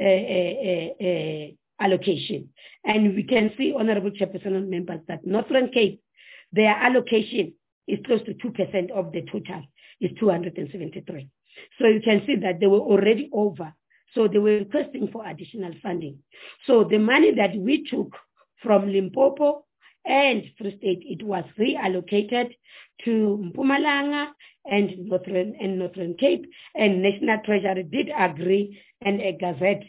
allocation. And we can see, Honorable Chairperson and members, that Northern Cape, their allocation is close to 2% of the total, is 273. So you can see that they were already over. So they were requesting for additional funding. So the money that we took from Limpopo and Free State, it was reallocated to Mpumalanga and Northern Cape, and National Treasury did agree, and a gazette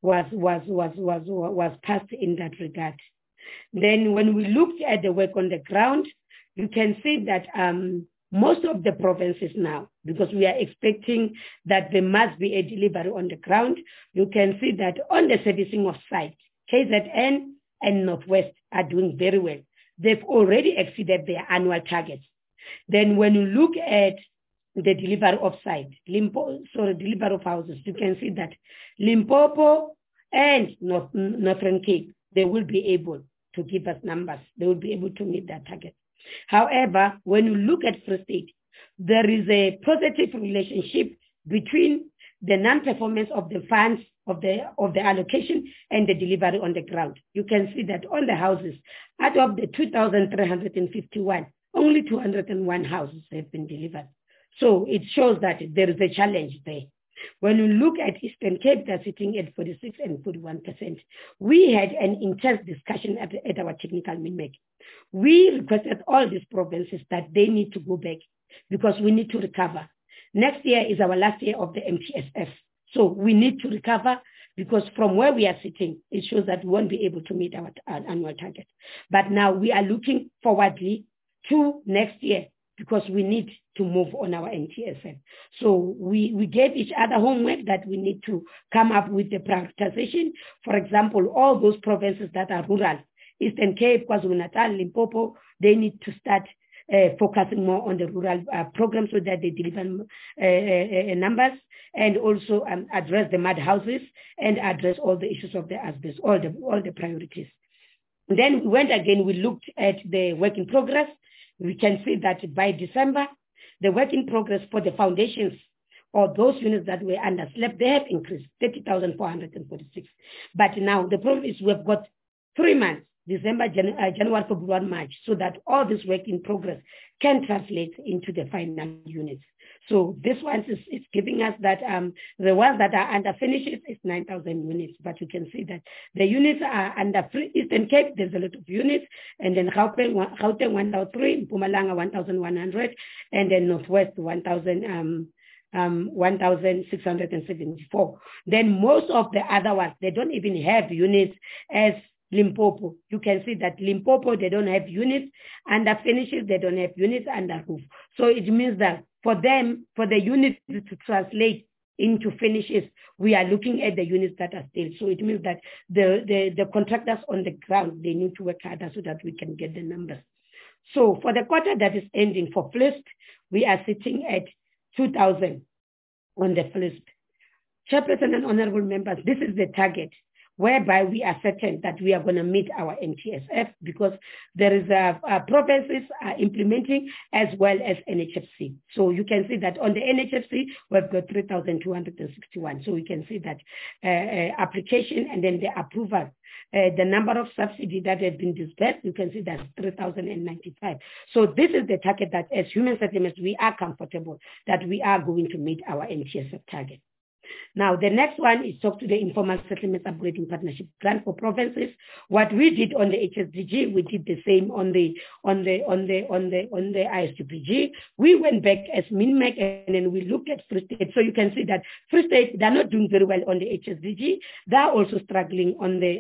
was passed in that regard. Then when we looked at the work on the ground, you can see that most of the provinces now, because we are expecting that there must be a delivery on the ground, you can see that on the servicing of site, KZN and Northwest are doing very well. They've already exceeded their annual targets. Then when you look at the delivery of site, delivery of houses, you can see that Limpopo and Northern Cape, they will be able to give us numbers. They will be able to meet that target. However, when you look at Free State, there is a positive relationship between the non-performance of the funds of the allocation and the delivery on the ground. You can see that on the houses, out of the 2,351, only 201 houses have been delivered. So it shows that there is a challenge there. When you look at Eastern Cape, they're sitting at 46 and 41%. We had an intense discussion at our technical MINMEC. We requested all these provinces that they need to go back because we need to recover. Next year is our last year of the MTSF. So we need to recover because from where we are sitting, it shows that we won't be able to meet our annual target. But now we are looking forwardly to next year because we need to move on our MTSF. So we gave each other homework that we need to come up with the prioritization. For example, all those provinces that are rural, Eastern Cape, KwaZulu-Natal, Limpopo, they need to start focusing more on the rural programs so that they deliver numbers and also address the mud houses and address all the issues of the asbestos, all the priorities. And then we went again, we looked at the work in progress. We can see that by December, the work in progress for the foundations or those units that were underslept, they have increased 30,446. But now the problem is we've got 3 months, December, January, February, March, so that all this work in progress can translate into the final units. So this one is giving us that the ones that are under finishes is 9,000 units, but you can see that the units are under Eastern Cape, there's a lot of units, and then Gauteng 1,003, Mpumalanga 1,100, and then Northwest 1,674. Then most of the other ones, they don't even have units as Limpopo. You can see that Limpopo, they don't have units under finishes, they don't have units under roof. So it means that for them, for the units to translate into finishes, we are looking at the units that are still. So it means that the contractors on the ground, they need to work harder so that we can get the numbers. So for the quarter that is ending for FLISP, we are sitting at 2,000 on the FLISP. Chairperson and honorable members, this is the target whereby we are certain that we are going to meet our MTSF because there is provinces are implementing as well as NHFC. So you can see that on the NHFC, we've got 3,261. So we can see that application and then the approval, the number of subsidy that has been disbursed, you can see that's 3,095. So this is the target that as human settlements, we are comfortable that we are going to meet our MTSF target. Now, the next one is talk to the Informal Settlements Upgrading Partnership Grant for provinces. What we did on the HSDG, we did the same on the ISGPG. We went back as MINMEC and then we looked at Free State. So you can see that Free State, they're not doing very well on the HSDG. They're also struggling on the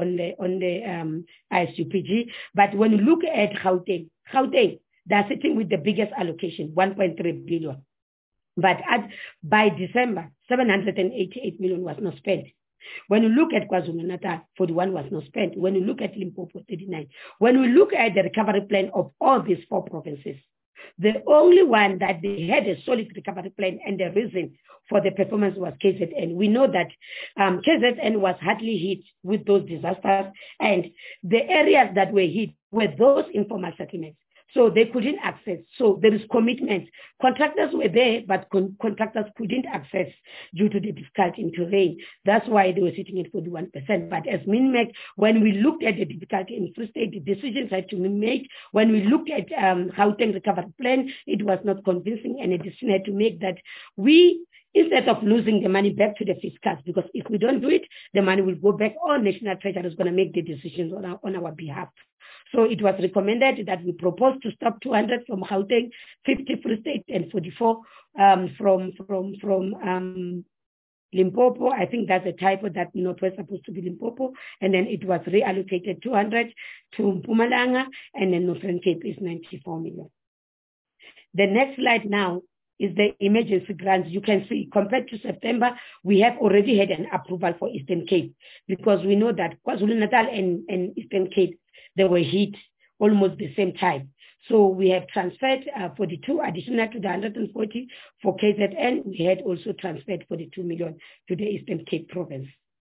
ISGPG. But when you look at Gauteng, they're sitting with the biggest allocation, 1.3 billion. But by December, 788 million was not spent. When you look at KwaZulu-Natal, 41 was not spent. When you look at Limpopo, 39. When we look at the recovery plan of all these 4 provinces, the only one that they had a solid recovery plan and the reason for the performance was KZN. We know that KZN was hardly hit with those disasters, and the areas that were hit were those informal settlements. So they couldn't access. So there is commitment. Contractors were there, but contractors couldn't access due to the difficulty in terrain. That's why they were sitting at 41%. But as MINMEC, when we looked at the difficulty in Free State, the decisions had to be made. When we looked at Gauteng recovery plan, it was not convincing, and a decision had to make that we instead of losing the money back to the fiscals, because if we don't do it, the money will go back, or National Treasury is going to make the decisions on our behalf. So it was recommended that we propose to stop 200 from Gauteng, 50 Free State, and 44 from Limpopo. I think that's a typo, that North was supposed to be Limpopo, and then it was reallocated 200 to Mpumalanga, and then Northern Cape is 94 million. The next slide now is the emergency grants. You can see, compared to September, we have already had an approval for Eastern Cape, because we know that KwaZulu-Natal and Eastern Cape, they were hit almost the same time. So we have transferred 42 additional to the 140 for KZN. We had also transferred 42 million to the Eastern Cape province.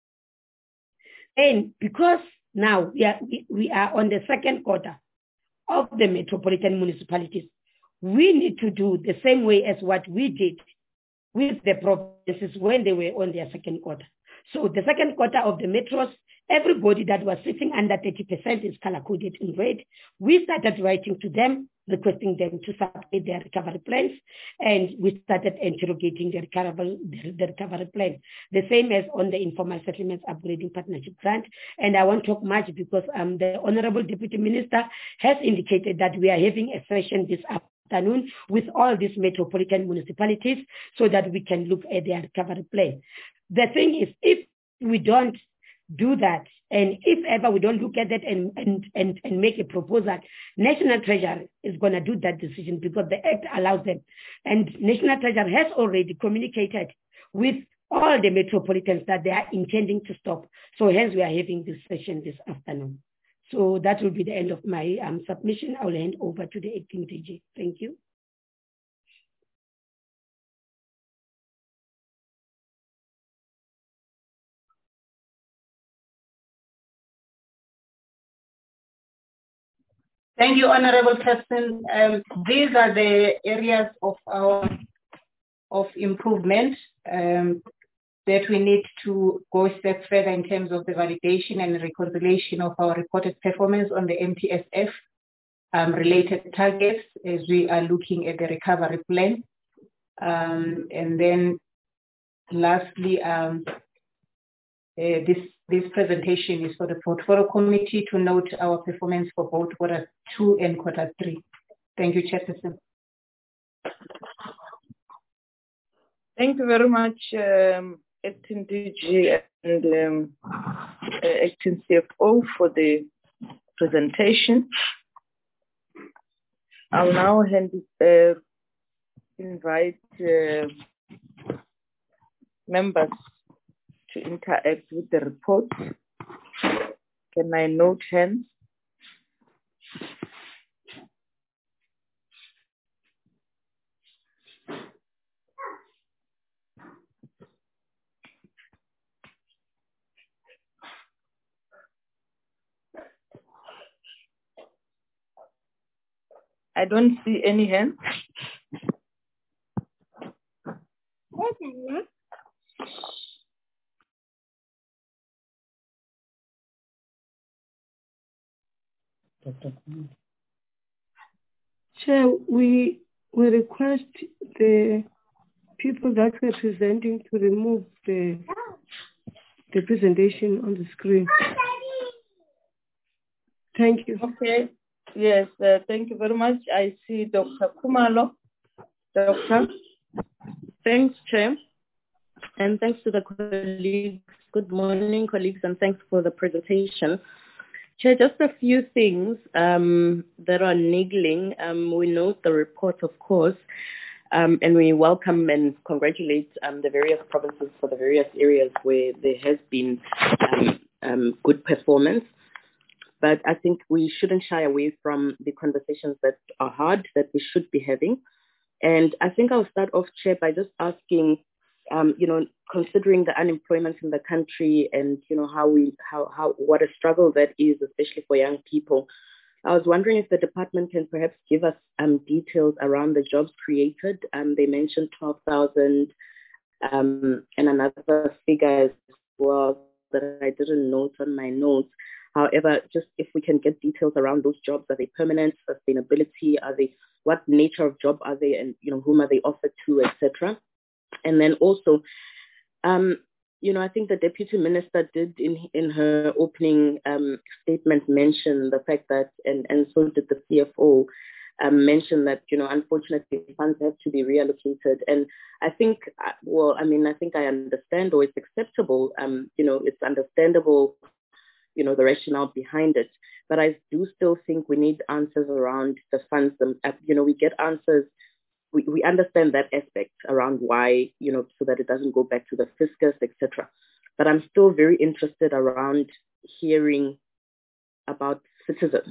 And because now we are on the second quarter of the metropolitan municipalities, we need to do the same way as what we did with the provinces when they were on their second quarter. So the second quarter of the metros, everybody that was sitting under 30% is color-coded in red. We started writing to them, requesting them to submit their recovery plans, and we started interrogating the recovery plan. The same as on the informal settlements upgrading partnership grant. And I won't talk much because the Honorable Deputy Minister has indicated that we are having a session this afternoon with all these metropolitan municipalities so that we can look at their recovery plan. The thing is, if we don't do that, and if ever we don't look at that and make a proposal, National Treasury is going to do that decision, because the Act allows them. And National Treasury has already communicated with all the metropolitans that they are intending to stop. So hence we are having this session this afternoon. So that will be the end of my submission. I will hand over to the acting DG. Thank you. Thank you, Honorable Person. These are the areas of improvement that we need to go a step further in terms of the validation and reconciliation of our reported performance on the MTSF related targets, as we are looking at the recovery plan. And then lastly, this presentation is for the Portfolio Committee to note our performance for both quarter 2 and quarter 3. Thank you, Chairperson. Thank you very much, Acting DG and Acting CFO for the presentation. I'll now invite members to interact with the report. Can I note hands? I don't see any hands. Chair, we request the people that were presenting to remove the presentation on the screen. Thank you. Okay. Yes, thank you very much. I see Dr. Khumalo. Doctor. Thanks, Chair. And thanks to the colleagues. Good morning, colleagues, and thanks for the presentation. Chair, just a few things that are niggling. We note the report, of course, and we welcome and congratulate the various provinces for the various areas where there has been good performance. But I think we shouldn't shy away from the conversations that are hard, that we should be having. And I think I'll start off, Chair, by just asking, considering the unemployment in the country and, what a struggle that is, especially for young people. I was wondering if the department can perhaps give us details around the jobs created. They mentioned 12,000 and another figure as well that I didn't note on my notes. However, just if we can get details around those jobs, are they permanent, sustainability, what nature of job are they, and whom are they offered to, etc. And then also, I think the Deputy Minister did in her opening statement mention the fact that, and so did the CFO, mention that, unfortunately funds have to be reallocated. And I think, I think I understand, or it's acceptable, it's understandable, the rationale behind it. But I do still think we need answers around the funds. We get answers. We understand that aspect around why, so that it doesn't go back to the fiscus, etc. But I'm still very interested around hearing about citizens,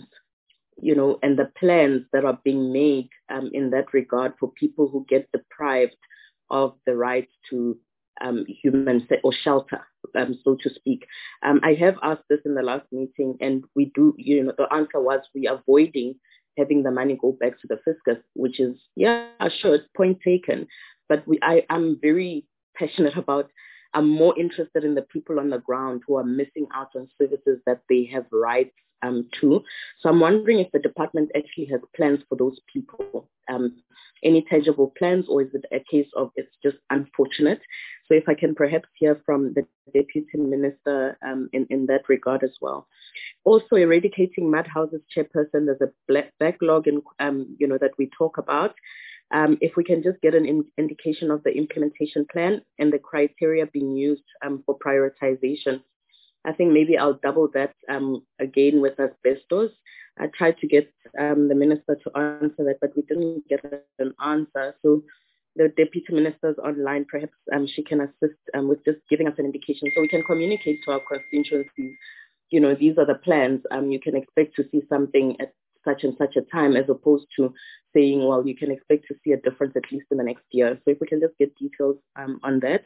and the plans that are being made in that regard for people who get deprived of the right to human or shelter, so to speak. I have asked this in the last meeting, and we do, the answer was we are avoiding having the money go back to the fiscus, which is, sure, point taken. But I'm very passionate about, I'm more interested in the people on the ground who are missing out on services that they have rights to. So I'm wondering if the department actually has plans for those people, any tangible plans, or is it a case of it's just unfortunate? So if I can perhaps hear from the Deputy Minister in that regard as well. Also, eradicating mud houses, Chairperson, there's a backlog in, that we talk about. If we can just get an indication of the implementation plan and the criteria being used for prioritization. I think maybe I'll double that again with asbestos. I tried to get the Minister to answer that, but we didn't get an answer. So the Deputy Minister is online. Perhaps she can assist with just giving us an indication so we can communicate to our constituencies, these are the plans. You can expect to see something at such and such a time, as opposed to saying, well, you can expect to see a difference at least in the next year. So if we can just get details on that.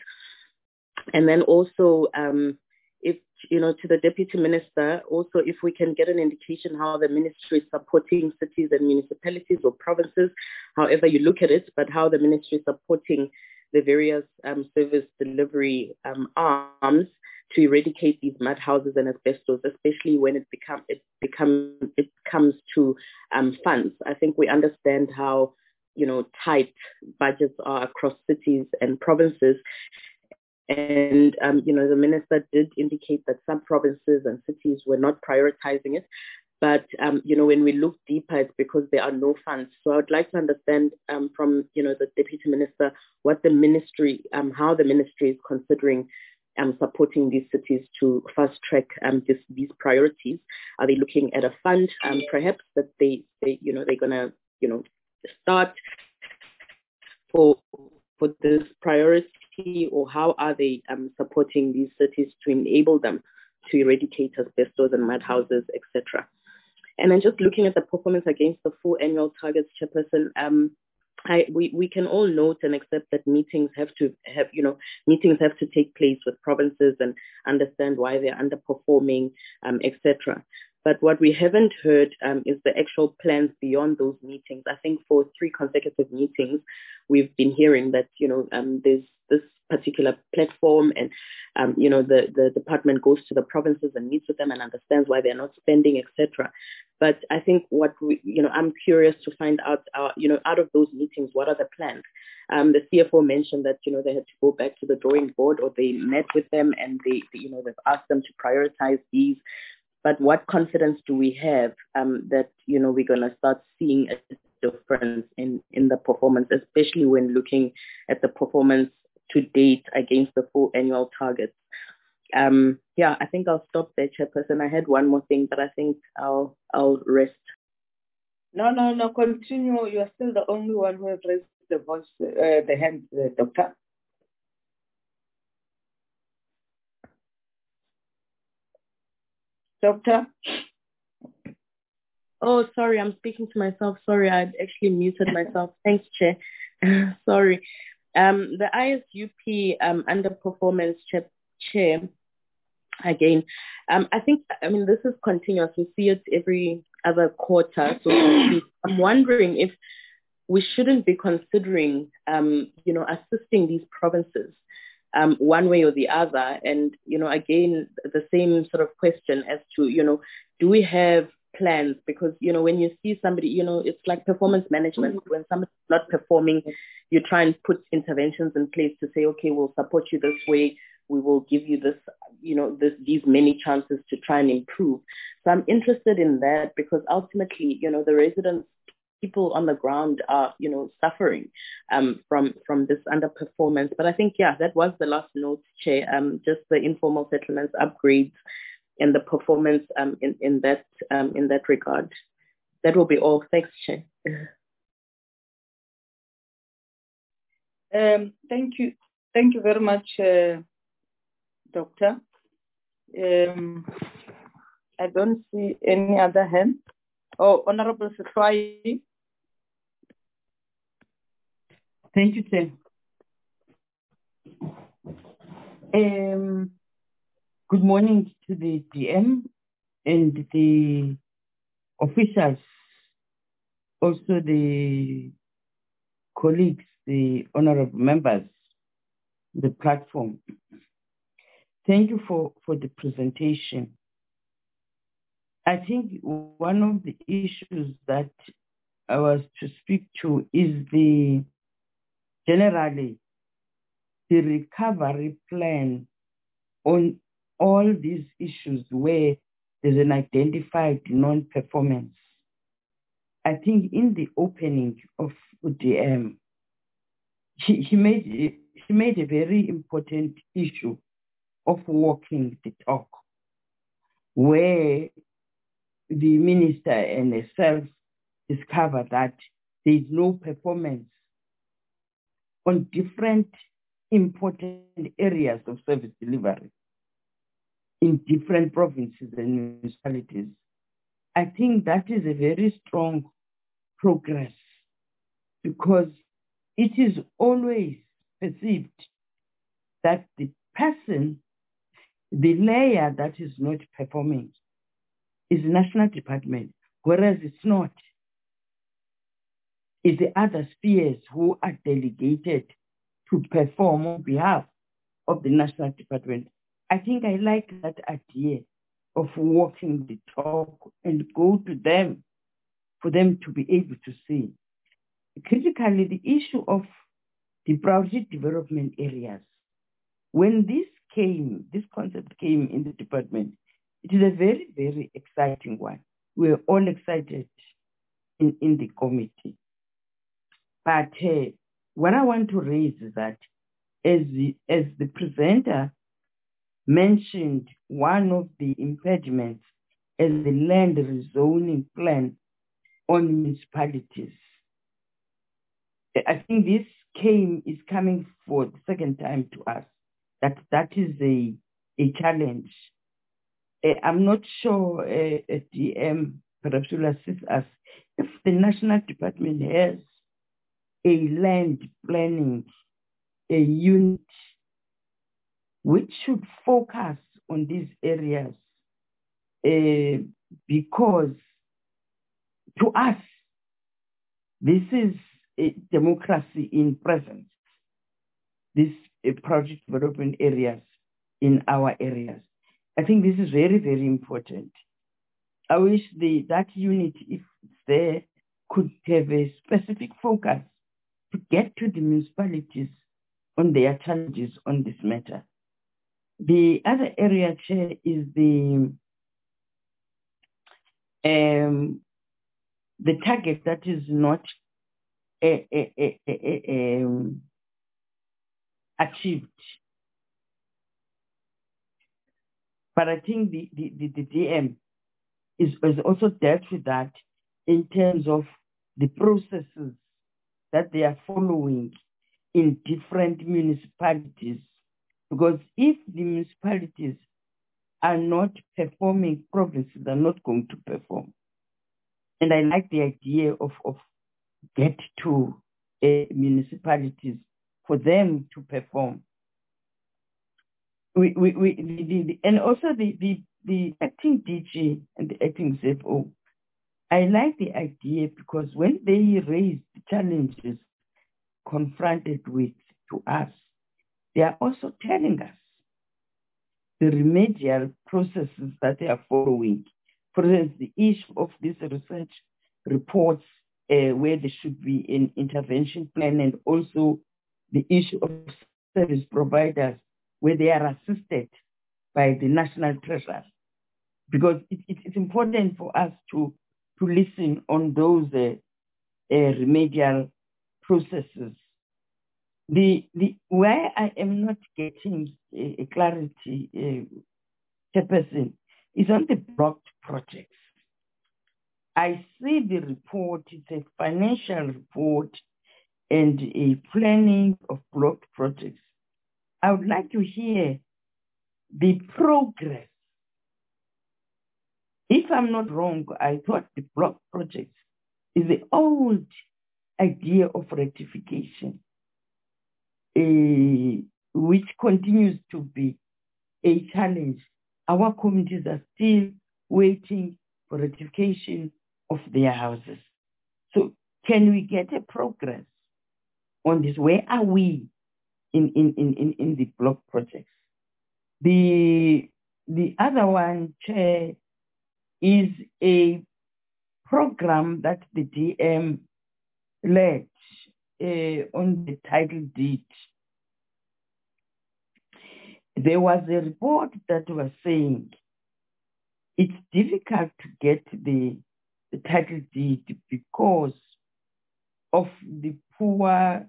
And then also, if, to the Deputy Minister, also if we can get an indication how the ministry is supporting cities and municipalities or provinces, however you look at it, but how the ministry is supporting the various service delivery arms to eradicate these mud houses and asbestos, especially when it comes to funds. I think we understand how, tight budgets are across cities and provinces. And, the minister did indicate that some provinces and cities were not prioritizing it. But, when we look deeper, it's because there are no funds. So I would like to understand from, the Deputy Minister, what the ministry, how the ministry is considering supporting these cities to fast track these priorities. Are they looking at a fund, perhaps, that they're going to, start for this priority, or how are they supporting these cities to enable them to eradicate asbestos and mud houses, etc. And then just looking at the performance against the 4 annual targets, Chairperson, we can all note and accept that meetings have to take place with provinces and understand why they're underperforming, etc. But what we haven't heard is the actual plans beyond those meetings. I think for 3 consecutive meetings, we've been hearing that, there's this particular platform and, the department goes to the provinces and meets with them and understands why they're not spending, etc. But I think what I'm curious to find out, out of those meetings, what are the plans? The CFO mentioned that, they had to go back to the drawing board, or they met with them and they've asked them to prioritize these. But what confidence do we have that, we're going to start seeing a difference in the performance, especially when looking at the performance to date against the 4 annual targets? I think I'll stop there, Chairperson. I had one more thing, but I think I'll rest. No, continue. You are still the only one who has raised the hand, Doctor. Doctor? Oh, sorry, I'm speaking to myself. Sorry, I actually muted myself. Thanks, Chair. Sorry. The ISUP underperformance, Chair, again, this is continuous. We see it every other quarter. So I'm wondering if we shouldn't be considering, assisting these provinces one way or the other. And, again, the same sort of question as to, do we have plans, because, you know, when you see somebody, you know, it's like performance management. When somebody's not performing, you try and put interventions in place to say, okay, we'll support you this way. We will give you this, you know, these many chances to try and improve. So I'm interested in that, because ultimately, you know, the residents, people on the ground are, you know, suffering from this underperformance. But I think, yeah, that was the last note, Chair, just the informal settlements upgrades and the performance in that regard. That will be all. Thanks, Chair. Thank you. Thank you very much, Doctor. I don't see any other hand. Oh, Honorable Sefai. Thank you, Chair. Good morning to the DM and the officials, also the colleagues, the honorable members, the platform. Thank you for the presentation. I think one of the issues that I was to speak to is generally the recovery plan on all these issues where there's an identified non-performance. I think in the opening of UDM, he made a very important issue of walking the talk, where the minister and herself discovered that there is no performance on different important areas of service delivery in different provinces and municipalities. I think that is a very strong progress, because it is always perceived that the person, the layer that is not performing is the national department, whereas it's not. It's the other spheres who are delegated to perform on behalf of the national department. I think I like that idea of walking the talk and go to them for them to be able to see. Critically, the issue of the priority development areas. When this concept came in the department, it is a very, very exciting one. We're all excited in the committee. But what I want to raise is that as the presenter mentioned, one of the impediments is the land rezoning plan on municipalities. I think this is coming for the second time to us. That is a challenge. I'm not sure DM perhaps will assist us. If the National Department has a land planning unit which should focus on these areas, because to us, this is a democracy in presence. These project development areas in our areas. I think this is very, very important. I wish that unit, if it's there, could have a specific focus to get to the municipalities on their challenges on this matter. The other area, Chair, is the target that is not achieved. But I think the DM is also dealt with that in terms of the processes that they are following in different municipalities. Because if the municipalities are not performing, provinces are not going to perform. And I like the idea of get to municipalities for them to perform. And also the acting DG and the acting ZFO, I like the idea because when they raise the challenges confronted with to us, they are also telling us the remedial processes that they are following For instance, the issue of these research reports where there should be an intervention plan, and also the issue of service providers where they are assisted by the national treasury. Because it's important for us to listen on those remedial processes. Where I am not getting a clarity, Chairperson, is on the blocked projects. I see the report, it's a financial report and a planning of blocked projects. I would like to hear the progress. If I'm not wrong, I thought the blocked projects is the old idea of rectification, which continues to be a challenge. Our communities are still waiting for rectification of their houses. So can we get a progress on this? Where are we in the block projects? The other one, Chair, is a program that the DM led on the title deed. There was a report that was saying it's difficult to get the title deed because of the poor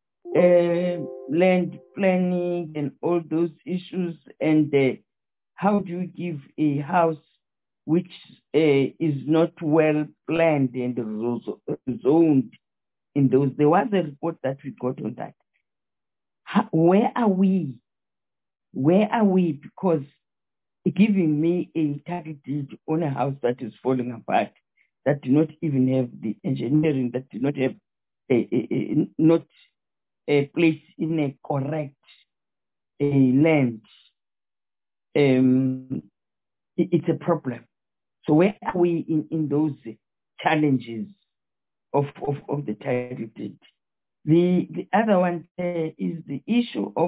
land planning and all those issues, and how do you give a house which is not well planned and zoned in those. There was a report that we got on that. Where are we? Where are we? Because giving me a title deed on a house that is falling apart, that do not even have the engineering, that do not have not a place in a correct land, it's a problem. So where are we in those challenges of the title deed? The other one is the issue of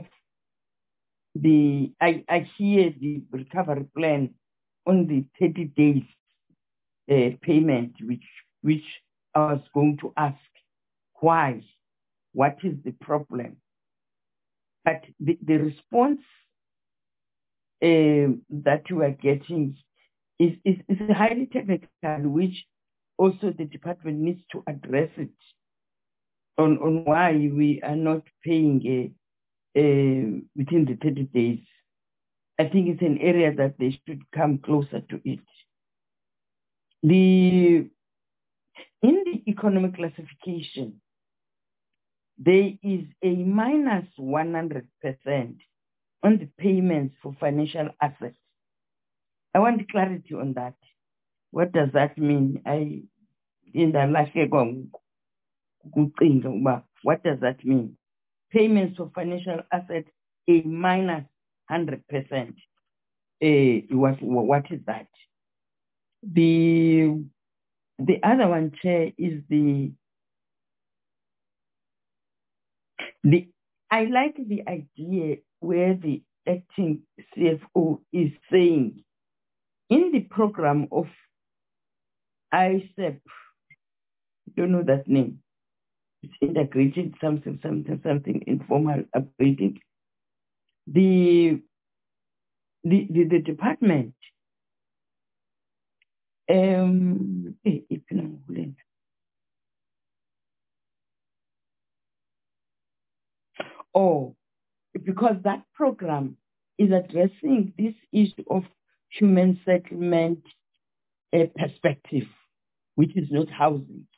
I hear the recovery plan on the 30 days payment, which I was going to ask why, what is the problem? But the response that you are getting is highly technical, which also the department needs to address it on why we are not paying within the 30 days. I think it's an area that they should come closer to it. In the economic classification, there is a minus 100% on the payments for financial assets. I want clarity on that. What does that mean? What does that mean? Payments for financial assets, a minus 100%. What is that? The other one, Chair, is I like the idea where the acting CFO is saying in the program of ISEP, I don't know that name, it's integrated something informal upgrading. The department because that program is addressing this issue of human settlement perspective, which is not housing.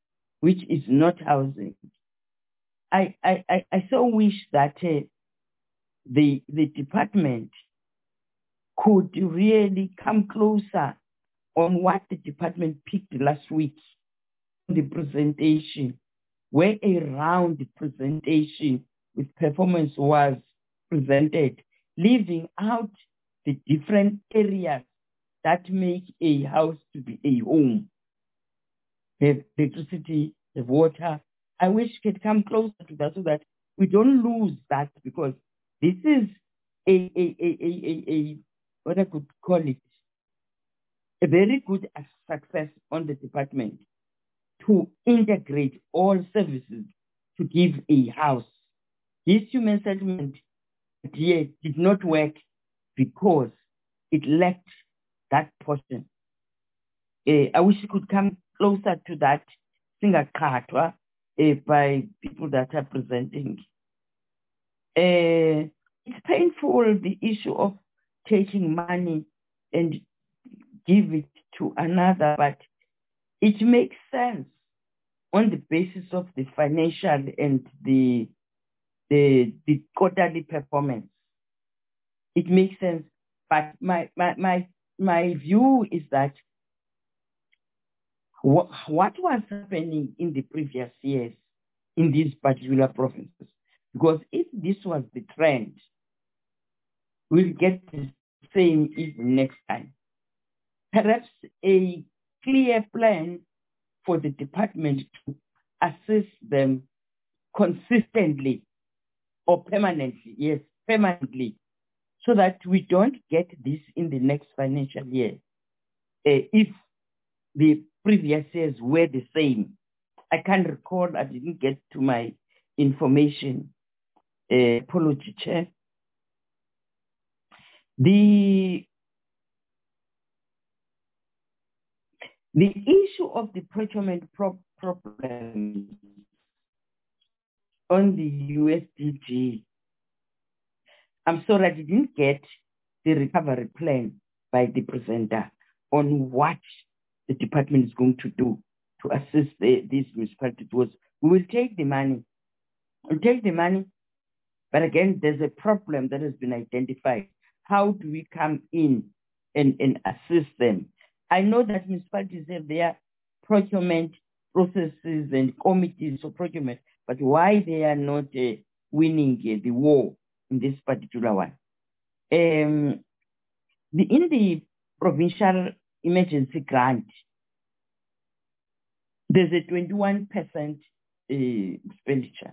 I so wish that the department could really come closer on what the department picked last week, the presentation, where a round presentation with performance was presented, leaving out the different areas that make a house to be a home. The electricity, the water. I wish it could come closer to that so that we don't lose that, because this is a what I could call it, a very good success on the department to integrate all services to give a house. This human settlement idea did not work because it lacked that portion. I wish it could come closer to that singakhatwa by people that are presenting. It's painful, the issue of taking money and give it to another, but it makes sense on the basis of the financial and the quarterly performance. It makes sense, but my view is that what was happening in the previous years in these particular provinces, because if this was the trend, we'll get the same even next time. Perhaps a clear plan for the department to assist them consistently or permanently, yes, permanently, so that we don't get this in the next financial year. If the previous years were the same, I can't recall, I didn't get to my information. Apology, Chair. The issue of the procurement problem on the USDG, I'm sorry, I didn't get the recovery plan by the presenter on what the department is going to do to assist these municipalities. We will take the money. We'll take the money, but again, there's a problem that has been identified. How do we come in and assist them? I know that municipalities have their procurement processes and committees for procurement, but why they are not winning the war in this particular one? In the provincial emergency grant, there's a 21% expenditure.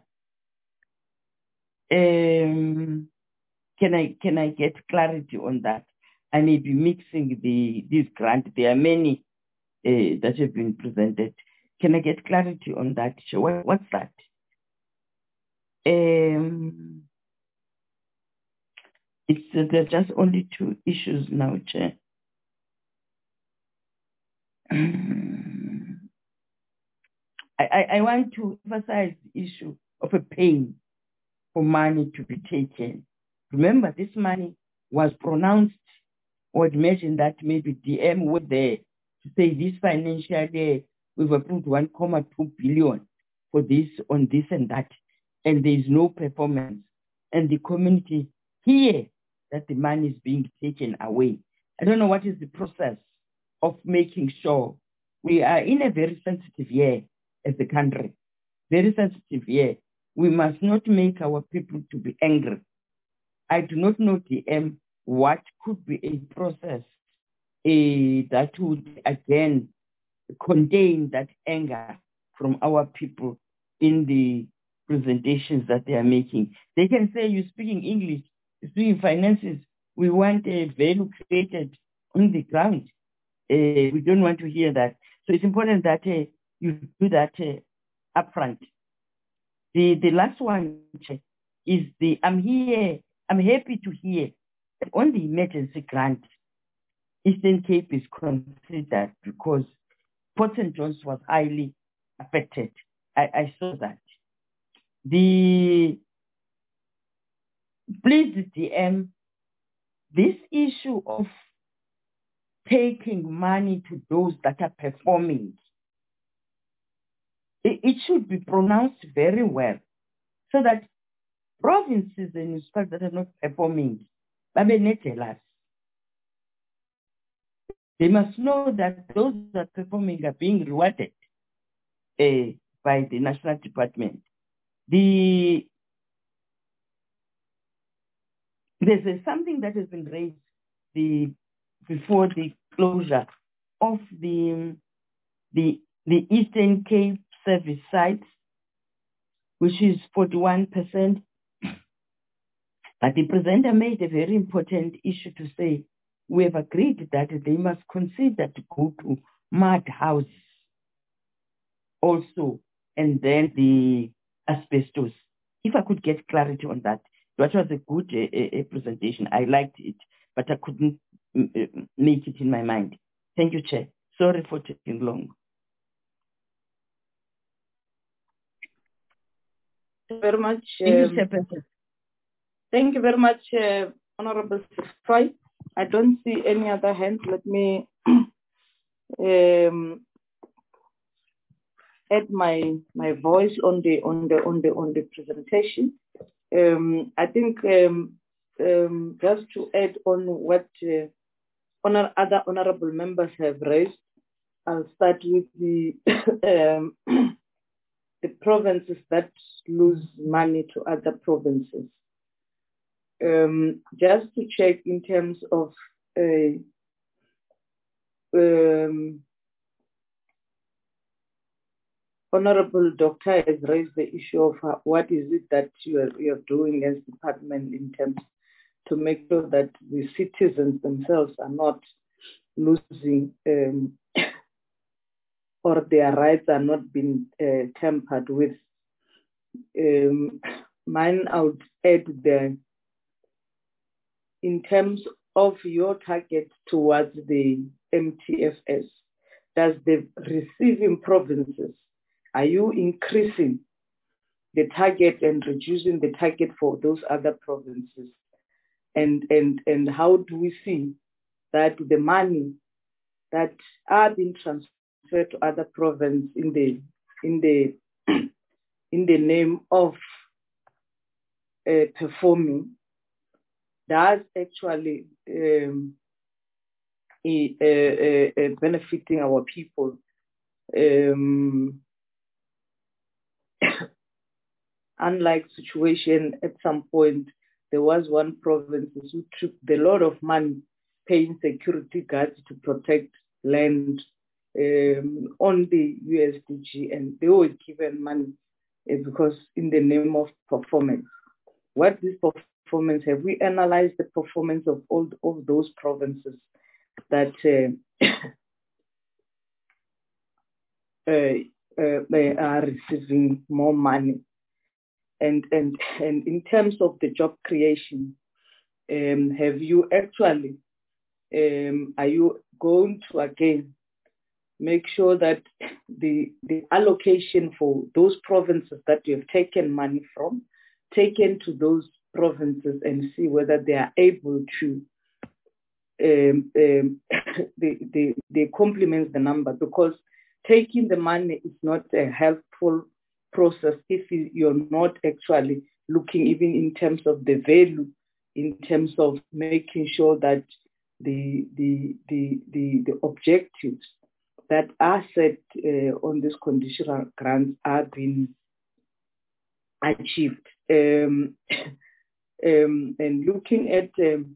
Can I get clarity on that? I may be mixing these grants. There are many that have been presented. Can I get clarity on that? What's that? There's just only two issues now, Chair. I want to emphasize the issue of a pain for money to be taken. Remember, this money was pronounced, or imagine that maybe DM were there to say this financial year we've approved 1.2 billion for this, on this and that, and there is no performance. And the community hear that the money is being taken away. I don't know what is the process of making sure. We are in a very sensitive year as a country, very sensitive year. We must not make our people to be angry. I do not know, DM, what could be a process that would again contain that anger from our people in the presentations that they are making. They can say, you're speaking English, you're speaking finances, we want a value created on the ground. We don't want to hear that. So it's important that you do that upfront. The last one is I'm happy to hear that on the emergency grant, Eastern Cape is considered because Port St. John's was highly affected. I saw that. Please, DM, this issue of taking money to those that are performing, it should be pronounced very well so that provinces and municipalities that are not performing, they must know that those that are performing are being rewarded by the national department. There's something that has been raised before the closure of the Eastern Cape service sites, which is 41%. But the presenter made a very important issue to say we have agreed that they must consider to go to mud houses also, and then the asbestos. If I could get clarity on that. That was a good presentation. I liked it, but I couldn't make it in my mind. Thank you, Chair. Sorry for taking long. Thank you very much. Thank you very much, Honorable Sifai. I don't see any other hands. Let me add my voice on the presentation. I think just to add on what other honorable members have raised, I'll start with the the provinces that lose money to other provinces. Just to check in terms of Honorable Doctor has raised the issue of what is it that you are doing as department in terms to make sure that the citizens themselves are not losing or their rights are not being tampered with. Mine, I would add there, in terms of your target towards the MTFS, does the receiving provinces, are you increasing the target and reducing the target for those other provinces? And how do we see that the money that are being transferred to other provinces in the name of performing does actually benefiting our people? Unlike situation at some point, there was one province who took a lot of money paying security guards to protect land on the USDG, and they were given money because in the name of performance. What is performance? Have we analyzed the performance of all of those provinces that they are receiving more money? And in terms of the job creation, have you actually, are you going to again make sure that the allocation for those provinces that you have taken money from, taken to those provinces and see whether they are able to they complement the number, because taking the money is not a helpful process if you're not actually looking even in terms of the value, in terms of making sure that the objectives that are set on this conditional grants are being achieved. And looking at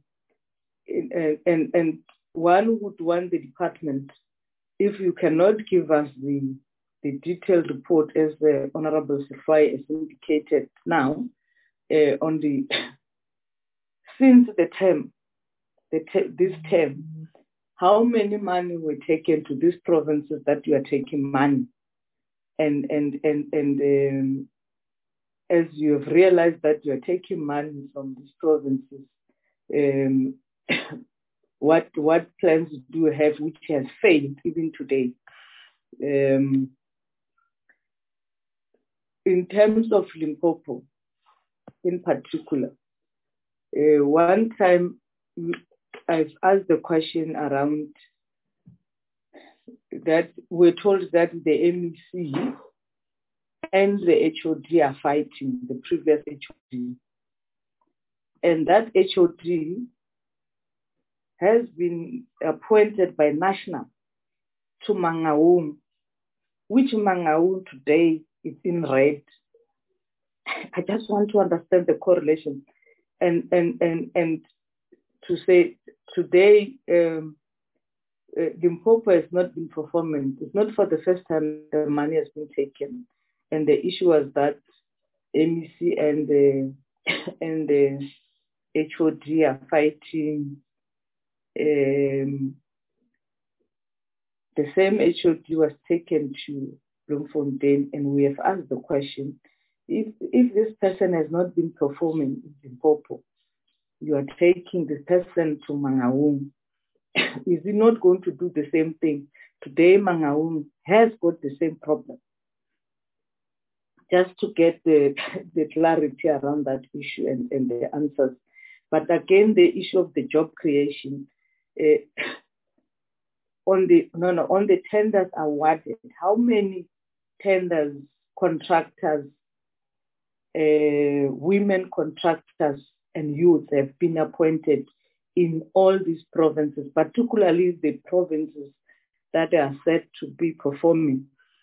and one would want the department, if you cannot give us the detailed report as the Honorable Sifai has indicated now, on the since the term, this term, how many money were taken to these provinces that you are taking money, and as you have realized that you are taking money from these provinces, what plans do you have which has failed even today? In terms of Limpopo, in particular, one time I've asked the question around that we're told that the MEC and the HOD are fighting, the previous HOD. And that HOD has been appointed by National to Mangaung, which Mangaung today is in red. I just want to understand the correlation and to say today Limpopo has not been performing. It's not for the first time the money has been taken, and the issue was that MEC and the HOD are fighting the same HOD was taken to Bloemfontein, and we have asked the question, if this person has not been performing in Limpopo, you are taking the person to Mangaung, is he not going to do the same thing? Today, Mangaung has got the same problem. Just to get the clarity around that issue and the answers. But again, the issue of the job creation, on the tenders awarded, how many tenders, contractors, women contractors and youth have been appointed in all these provinces, particularly the provinces that are said to be performing.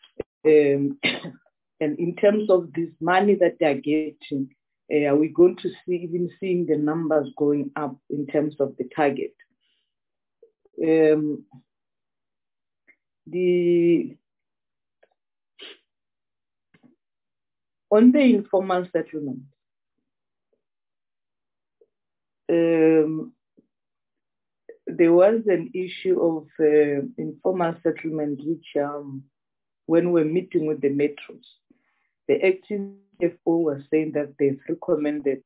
And in terms of this money that they are getting, are we going to even seeing the numbers going up in terms of the target? On the informal settlement, there was an issue of informal settlement, which when we're meeting with the metros, the acting CFO was saying that they've recommended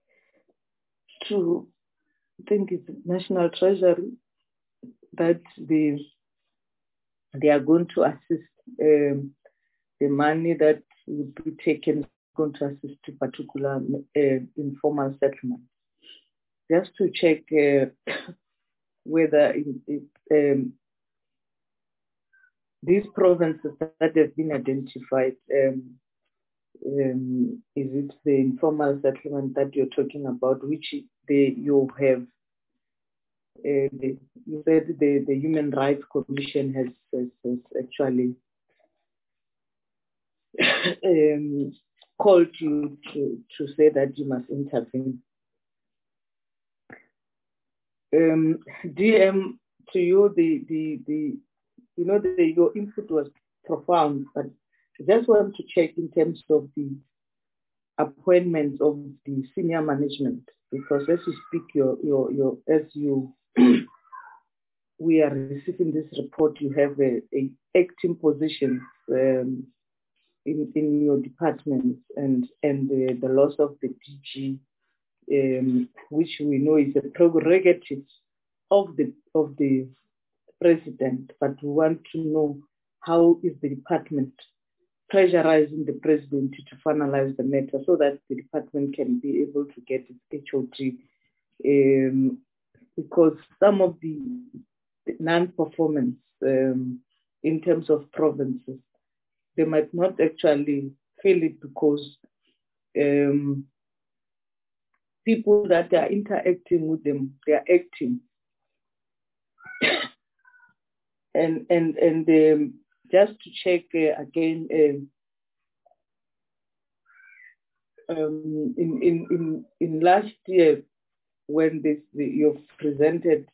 to, I think it's National Treasury, that they are going to assist the money that would be taken, going to assist to particular informal settlement. Just to check whether these provinces that have been identified, is it the informal settlement that you're talking about, which you have, you said the Human Rights Commission has actually called you to say that you must intervene. DM, to you, your input was profound, but I just want to check in terms of the appointments of the senior management, because as you speak, we are receiving this report, you have a acting position in your department, and the loss of the DG, which we know is a prerogative of the president, but we want to know how is the department pressurizing the president to finalize the matter so that the department can be able to get its HOD, because some of the non-performance in terms of provinces, they might not actually feel it because people that are interacting with them, they are acting. and just to check again, in last year when you've presented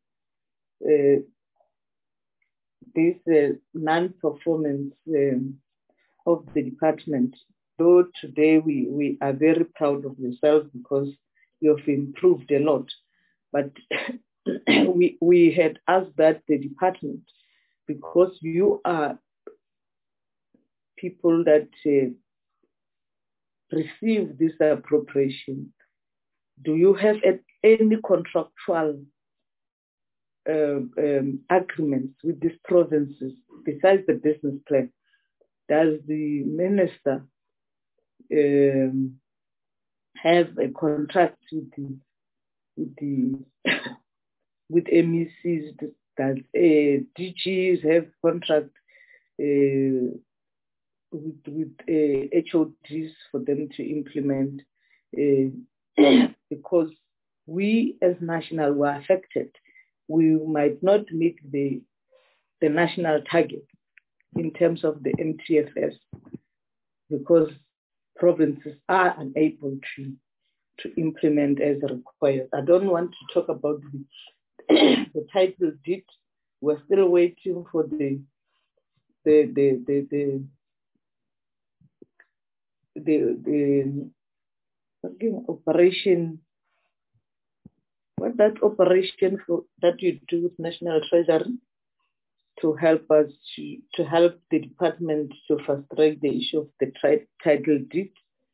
this non-performance of the department, though today we are very proud of yourselves because you've improved a lot, but we had asked that the department, because you are people that receive this appropriation, do you have any contractual agreements with these provinces besides the business plan? Does the minister have a contract with MECs? Does DGs have contract with HODs for them to implement? Because we as national were affected. We might not meet the national target in terms of the MTFS because provinces are unable to implement as required. I don't want to talk about the title deed. We're still waiting for the operation. What that operation that you do with National Treasury to help us to help the department to fast track the issue of the title deed.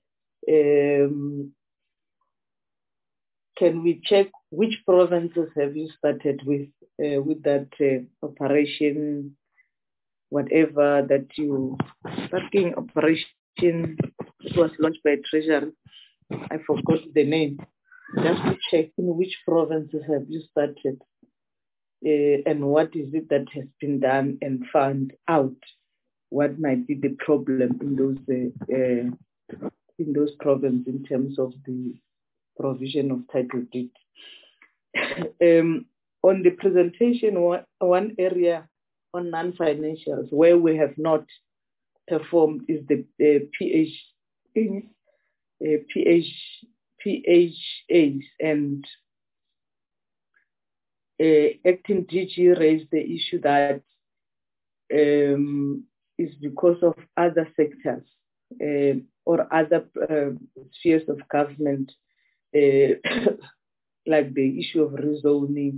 Can we check which provinces have you started with that operation, whatever that you starting operation was launched by Treasury? I forgot the name. Just to check in which provinces have you started and what is it that has been done, and find out what might be the problem in those provinces in terms of the provision of title deed. On the presentation, one area on non-financials where we have not performed is the PHAs, and acting DG raised the issue that is because of other sectors or other spheres of government, like the issue of rezoning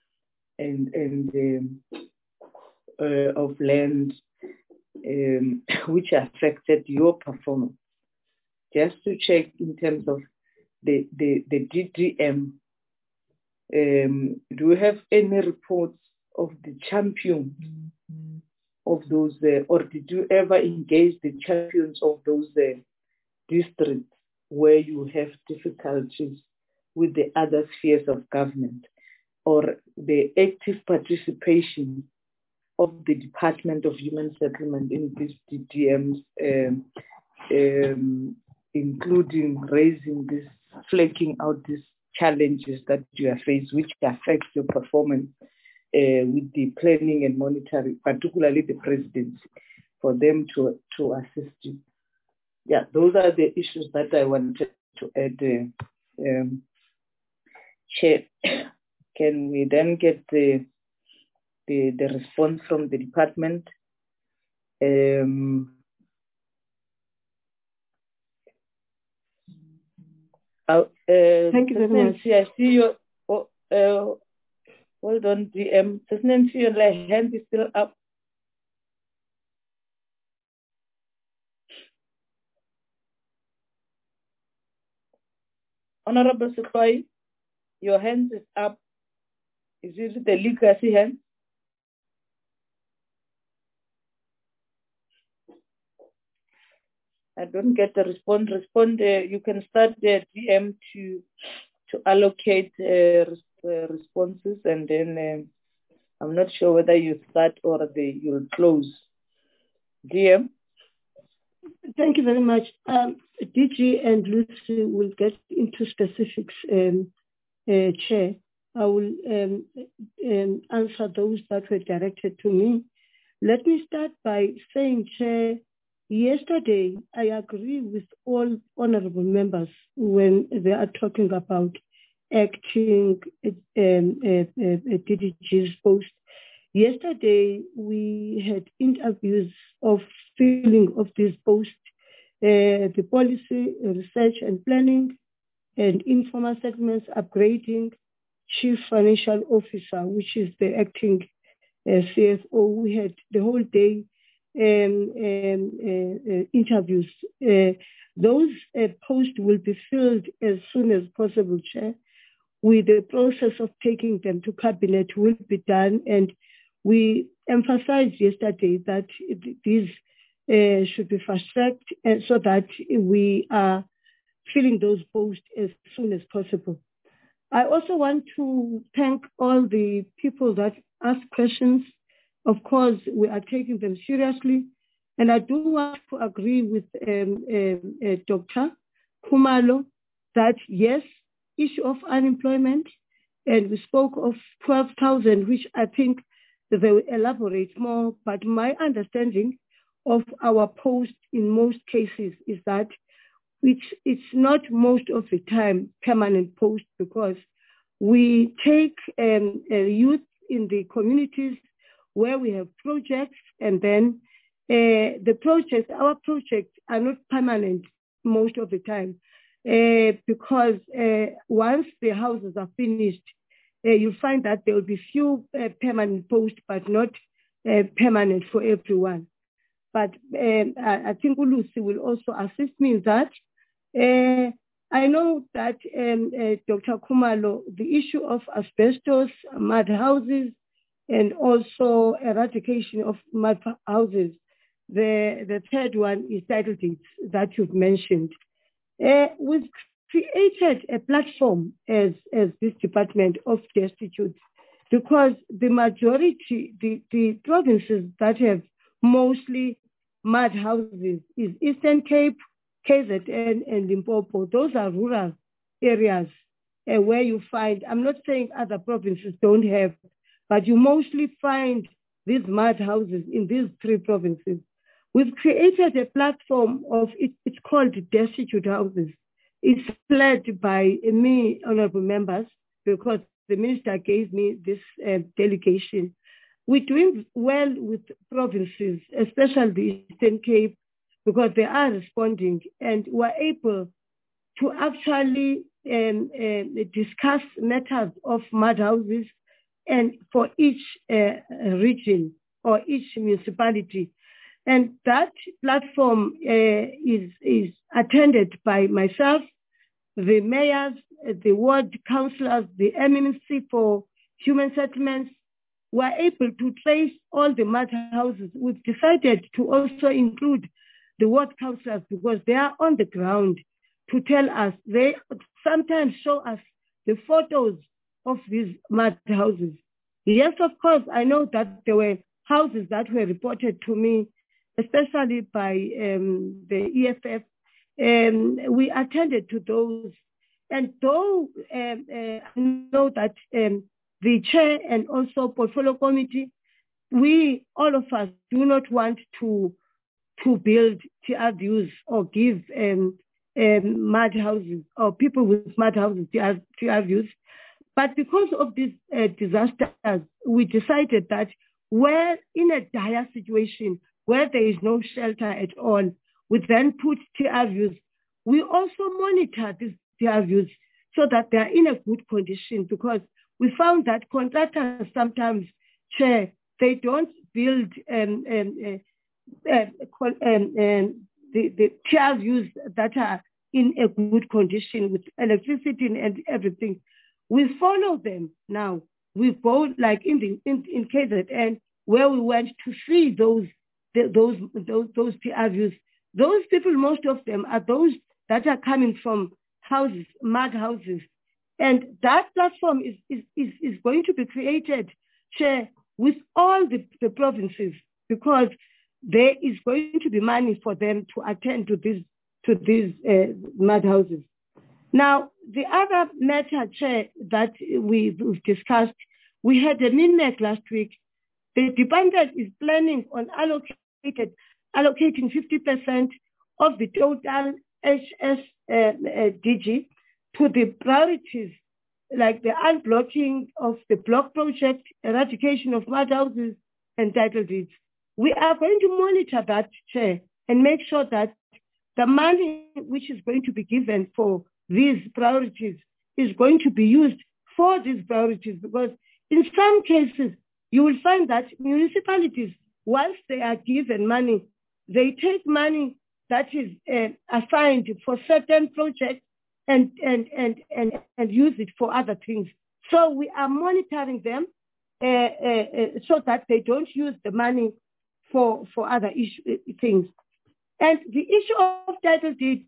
and of land, which affected your performance. Just to check in terms of the DDM, do you have any reports of the champions of those, or did you ever engage the champions of those districts where you have difficulties with the other spheres of government, or the active participation of the Department of Human Settlement in these DDMs, including raising this, flaking out these challenges that you are faced, which affect your performance with the planning and monitoring, particularly the presidency, for them to assist you? Yeah, those are the issues that I wanted to add. Chair, can we then get the response from the department? Thank you very much. I see your, hold on, DM. Does Nancy, your hand is still up? Honorable Sifai, your hand is up. Is it the legacy hand? I don't get the response. You can start the DM to allocate responses, and then I'm not sure whether you start or you'll close. DM? Thank you very much. DG and Lucy will get into specifics, Chair. I will answer those that were directed to me. Let me start by saying, Chair, yesterday I agree with all honorable members when they are talking about acting DDG's post. Yesterday we had interviews of filling of this post, the policy, research and planning, and informal settlements upgrading, chief financial officer, which is the acting CFO. We had the whole day interviews. Those posts will be filled as soon as possible, Chair. With the process of taking them to cabinet will be done, and we emphasized yesterday that these should be fast-tracked so that we are filling those posts as soon as possible. I also want to thank all the people that asked questions. Of course, we are taking them seriously. And I do want to agree with Dr. Khumalo that yes, issue of unemployment, and we spoke of 12,000, which I think they will elaborate more, but my understanding of our post in most cases is that it's not most of the time permanent post, because we take youth in the communities where we have projects, and then our projects are not permanent most of the time, because once the houses are finished, you'll find that there will be few permanent posts, but not permanent for everyone. But I think Ulusi will also assist me in that. I know that Dr. Khumalo, the issue of asbestos, mud houses, and also eradication of mud houses. The third one is title deeds that you've mentioned. We've created a platform as this Department of Destitutes because the majority, the provinces that have mostly mud houses is Eastern Cape, KZN, and Limpopo. Those are rural areas where you find, I'm not saying other provinces don't have, but you mostly find these mud houses in these three provinces. We've created a platform of, it's called Destitute Houses. It's led by me, honorable members, because the minister gave me this delegation. We're doing well with provinces, especially the Eastern Cape, because they are responding, and we're able to actually discuss matters of mud houses and for each region or each municipality. And that platform is attended by myself, the mayors, the ward councillors, the MMC for Human Settlements. We're able to trace all the mud houses. We've decided to also include the ward councillors because they are on the ground to tell us. They sometimes show us the photos of these mud houses. Yes, of course, I know that there were houses that were reported to me, especially by the EFF. We attended to those. And though I know that the chair and also portfolio committee, we, all of us, do not want to build TRUs or give mud houses or people with mud houses TRUs. But because of these disasters, we decided that where in a dire situation, where there is no shelter at all, we then put TRUs. We also monitor these TRUs so that they are in a good condition, because we found that contractors sometimes, Chair, they don't build the TRUs that are in a good condition with electricity and everything. We follow them now. We go like in KZN, where we went to see those TRUs. Those people, most of them are those that are coming from houses, mud houses. And that platform is going to be created, Chair, with all the provinces, because there is going to be money for them to attend to these mud houses. Now, the other matter, Chair, that we've discussed, we had a MINMEC last week. The department is planning on allocating 50% of the total HSDG to the priorities, like the unblocking of the block project, eradication of mud houses, and title deeds. We are going to monitor that, Chair, and make sure that the money which is going to be given for these priorities is going to be used for these priorities, because in some cases, you will find that municipalities, once they are given money, they take money that is assigned for certain projects and use it for other things. So we are monitoring them so that they don't use the money for other things. And the issue of title deed,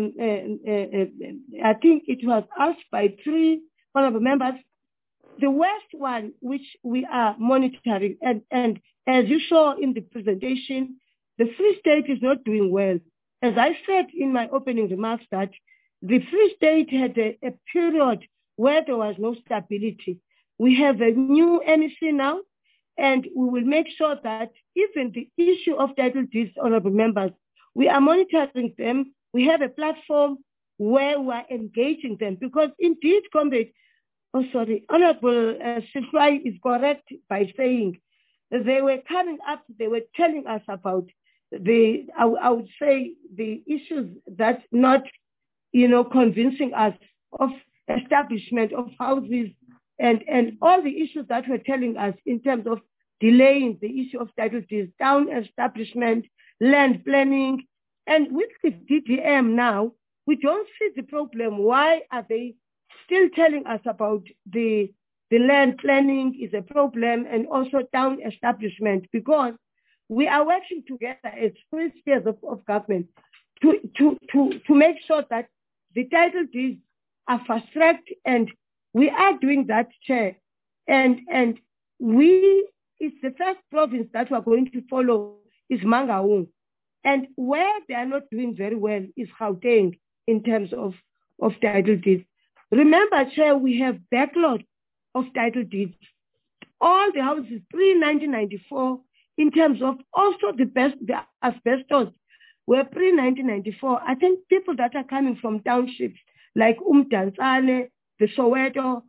I think it was asked by 3 honorable members. The worst one, which we are monitoring, and as you saw in the presentation, the Free State is not doing well. As I said in my opening remarks, that the Free State had a period where there was no stability. We have a new MEC now, and we will make sure that even the issue of title deeds, honorable members, we are monitoring them. We have a platform where we are engaging them, because indeed, Comrade, Honorable Sifai is correct by saying they were coming up, they were telling us about I would say the issues that not, convincing us of establishment of houses and all the issues that were telling us in terms of delaying the issue of title deeds, town establishment, land planning. And with the DDM now, we don't see the problem. Why are they still telling us about the land planning is a problem and also town establishment? Because we are working together as three spheres of government to make sure that the title deeds are fast-tracked, and we are doing that, Chair. And it's the first province that we are going to follow is Mangaung. And where they are not doing very well is Gauteng in terms of title deeds. Remember, Chair, we have backlog of title deeds. All the houses pre-1994 in terms of also the asbestos were pre-1994. I think people that are coming from townships like Umdantsane, the Soweto,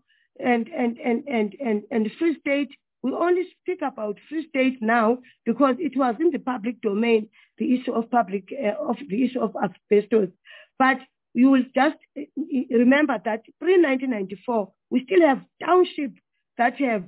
and Free State. We only speak about Free State now because it was in the public domain, the issue of asbestos. But you will just remember that pre-1994, we still have townships that have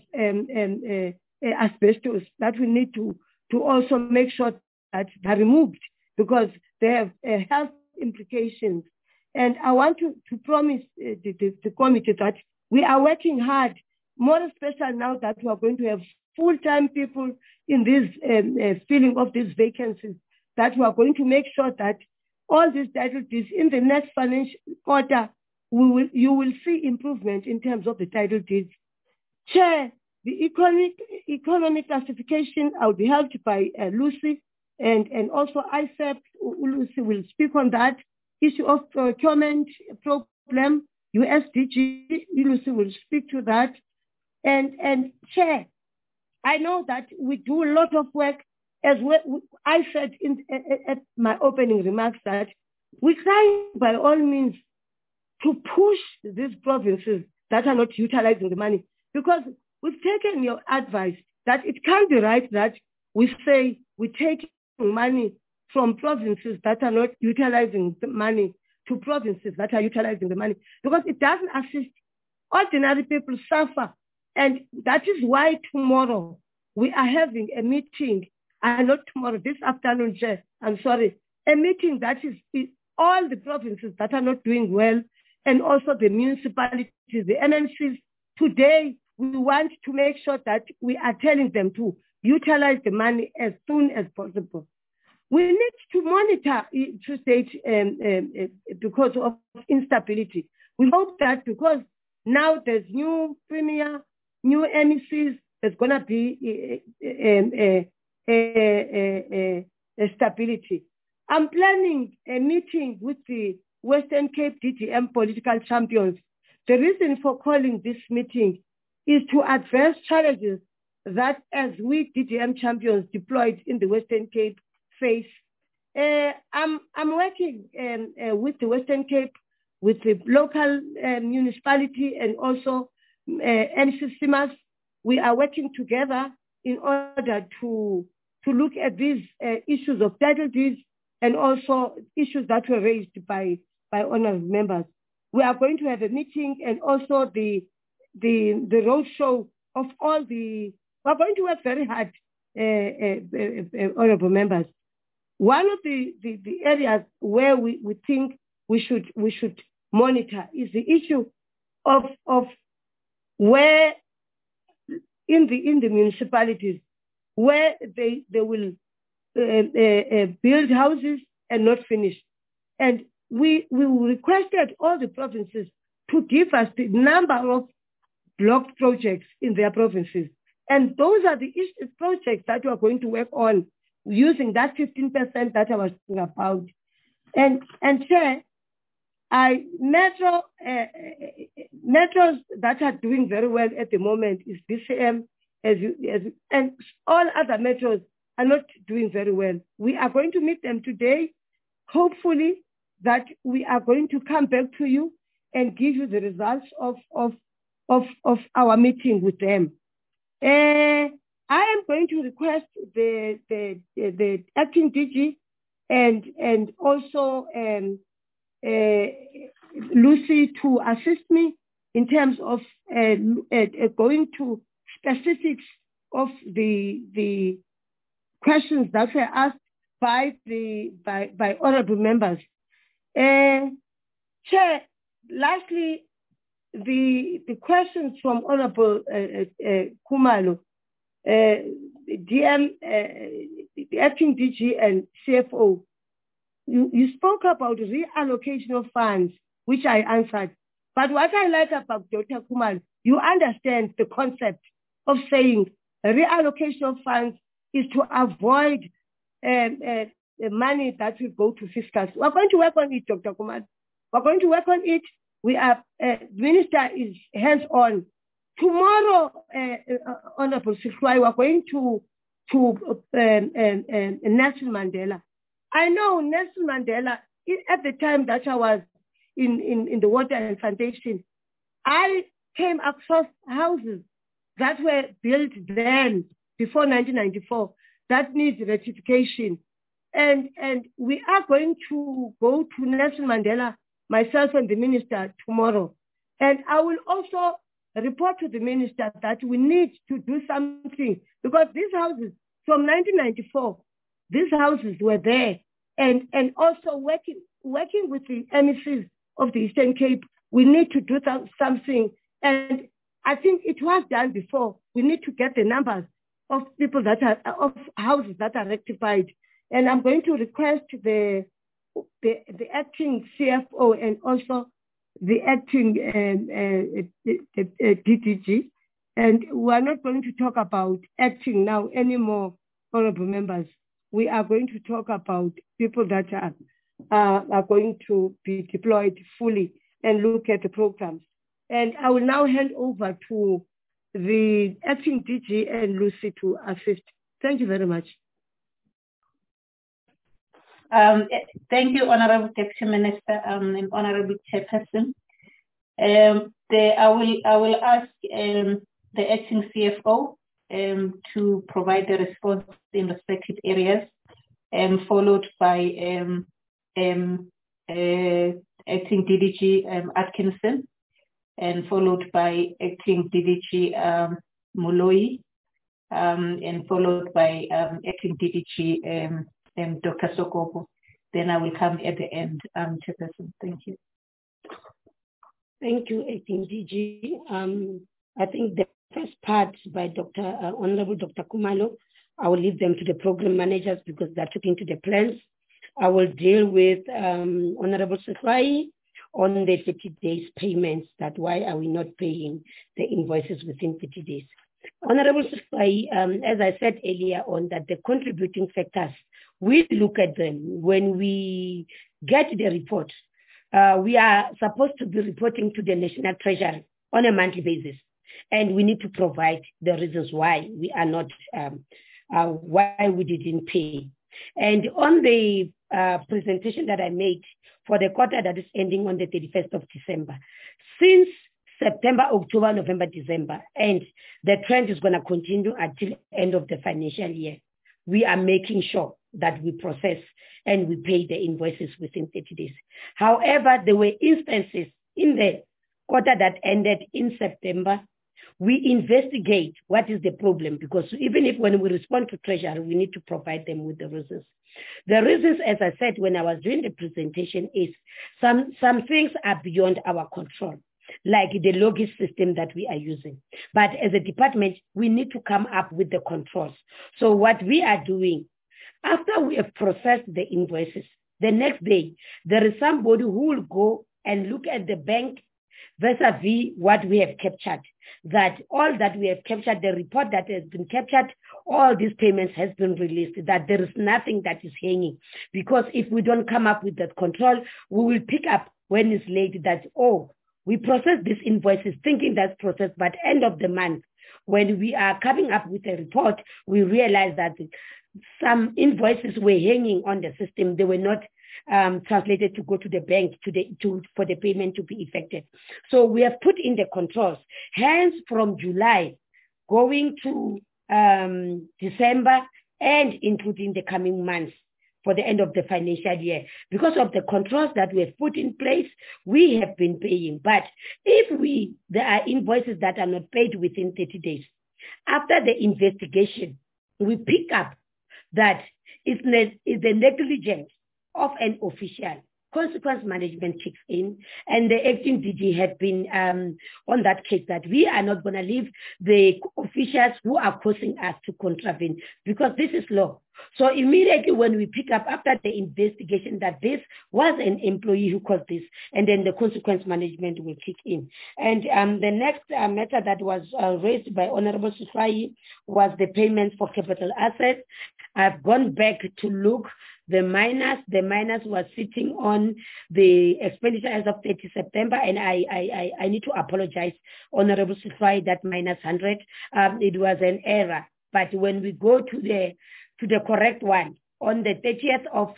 asbestos that we need to also make sure that they're removed because they have health implications. And I want to promise the committee that we are working hard, more especially now that we are going to have full-time people in this filling of these vacancies, that we are going to make sure that all these title deeds in the next financial quarter, you will see improvement in terms of the title deeds. Chair, the economic classification, I'll be helped by Lucy, and also ISEP, Lucy will speak on that. Issue of procurement problem, USDG, Lucy will speak to that. And Chair, I know that we do a lot of work as well. I said at my opening remarks that we try by all means to push these provinces that are not utilizing the money, because we've taken your advice that it can't be right that we say we take money from provinces that are not utilizing the money to provinces that are utilizing the money, because it doesn't assist. Ordinary people suffer. And that is why tomorrow we are having a meeting, not tomorrow, this afternoon, Chair, I'm sorry, a meeting that is all the provinces that are not doing well, and also the municipalities, the MNCs. Today, we want to make sure that we are telling them to utilize the money as soon as possible. We need to monitor to state because of instability. We hope that because now there's new premier, new MECs, there's going to be a stability. I'm planning a meeting with the Western Cape DDM political champions. The reason for calling this meeting is to address challenges that as we DDM champions deployed in the Western Cape face. I'm working with the Western Cape, with the local municipality and also NCCMAS. We are working together in order to look at these issues of title deeds and also issues that were raised by honorable members. We are going to have a meeting and also the roadshow of all the. We're going to work very hard, honorable members. One of the areas where we think we should monitor is the issue of where in the municipalities where they will build houses and not finish. And we requested all the provinces to give us the number of blocked projects in their provinces. And those are the projects that we are going to work on using that 15% that I was talking about. And Chair, metros that are doing very well at the moment is BCM, and all other metros are not doing very well. We are going to meet them today. Hopefully that we are going to come back to you and give you the results of our meeting with them. I am going to request the acting DG and also Lucy to assist me in terms of going to specifics of the questions that were asked by honorable members. Chair, lastly, the questions from Honorable Khumalo, DM, the acting DG and CFO, you spoke about reallocation of funds, which I answered. But what I like about Dr. Khumalo, you understand the concept of saying reallocation of funds is to avoid the money that will go to fiscals. We're going to work on it, Dr. Khumalo. We're going to work on it. We are, Minister is hands-on. Tomorrow, Honorable Sihlwai, we're going to Nelson Mandela. I know Nelson Mandela, at the time that I was in the Water and Foundation, I came across houses that were built then, before 1994, that needs rectification. And we are going to go to Nelson Mandela, myself and the minister, tomorrow. And I will also report to the minister that we need to do something, because these houses from 1994, these houses were there. And also working with the MECs of the Eastern Cape, we need to do something. And I think it was done before. We need to get the numbers of people that are, of houses that are rectified. And I'm going to request the acting CFO and also the acting DTG. And we are not going to talk about acting now anymore, honorable members. We are going to talk about people that are going to be deployed fully and look at the programs. And I will now hand over to the acting DG and Lucy to assist. Thank you very much. Thank you, Honorable Deputy Minister and Honorable Chairperson. I will ask the acting CFO to provide the response in respective areas, followed by acting DDG Atkinson, and followed by acting DDG Moloi, and followed by acting DDG Dr. Sokobo. Then I will come at the end, Chairperson. Thank you. Thank you, acting DG. I think the first part by Honorable Dr. Khumalo, I will leave them to the program managers because they're talking to the plans. I will deal with Honorable Sihlwai on the 30 days payments, that why are we not paying the invoices within 30 days. Honorable Sihlwai, as I said earlier on, that the contributing factors, we look at them when we get the report. We are supposed to be reporting to the National Treasury on a monthly basis, and we need to provide the reasons why we are not, why we didn't pay. And on the presentation that I made for the quarter that is ending on the 31st of December, since September, October, November, December, and the trend is going to continue until the end of the financial year, we are making sure that we process and we pay the invoices within 30 days. However, there were instances in the quarter that ended in September. We investigate what is the problem, because even if when we respond to Treasury, we need to provide them with the reasons. The reasons, as I said when I was doing the presentation, is some things are beyond our control, like the logis system that we are using. But as a department, we need to come up with the controls. So what we are doing, after we have processed the invoices, the next day, there is somebody who will go and look at the bank vis-a-vis what we have captured, that all that we have captured, the report that has been captured, all these payments has been released, that there is nothing that is hanging. Because if we don't come up with that control, we will pick up when it's late that, oh, we processed these invoices thinking that's processed, but end of the month, when we are coming up with a report, we realize that some invoices were hanging on the system. They were not translated to go to the bank for the payment to be effected. So we have put in the controls. Hence, from July going to December and including the coming months, for the end of the financial year. Because of the controls that we have put in place, we have been paying. But if there are invoices that are not paid within 30 days, after the investigation, we pick up that it's the negligence of an official. Consequence management kicks in, and the acting DG had been on that case that we are not going to leave the officials who are causing us to contravene, because this is law. So immediately when we pick up after the investigation that this was an employee who caused this, and then the consequence management will kick in. And the next matter that was raised by Honorable Sifai was the payments for capital assets. I've gone back to look. The minus was sitting on the expenditure as of 30 September, and I need to apologize, Honorable Sifai, that minus 100. It was an error. But when we go to the correct one, on the 30th of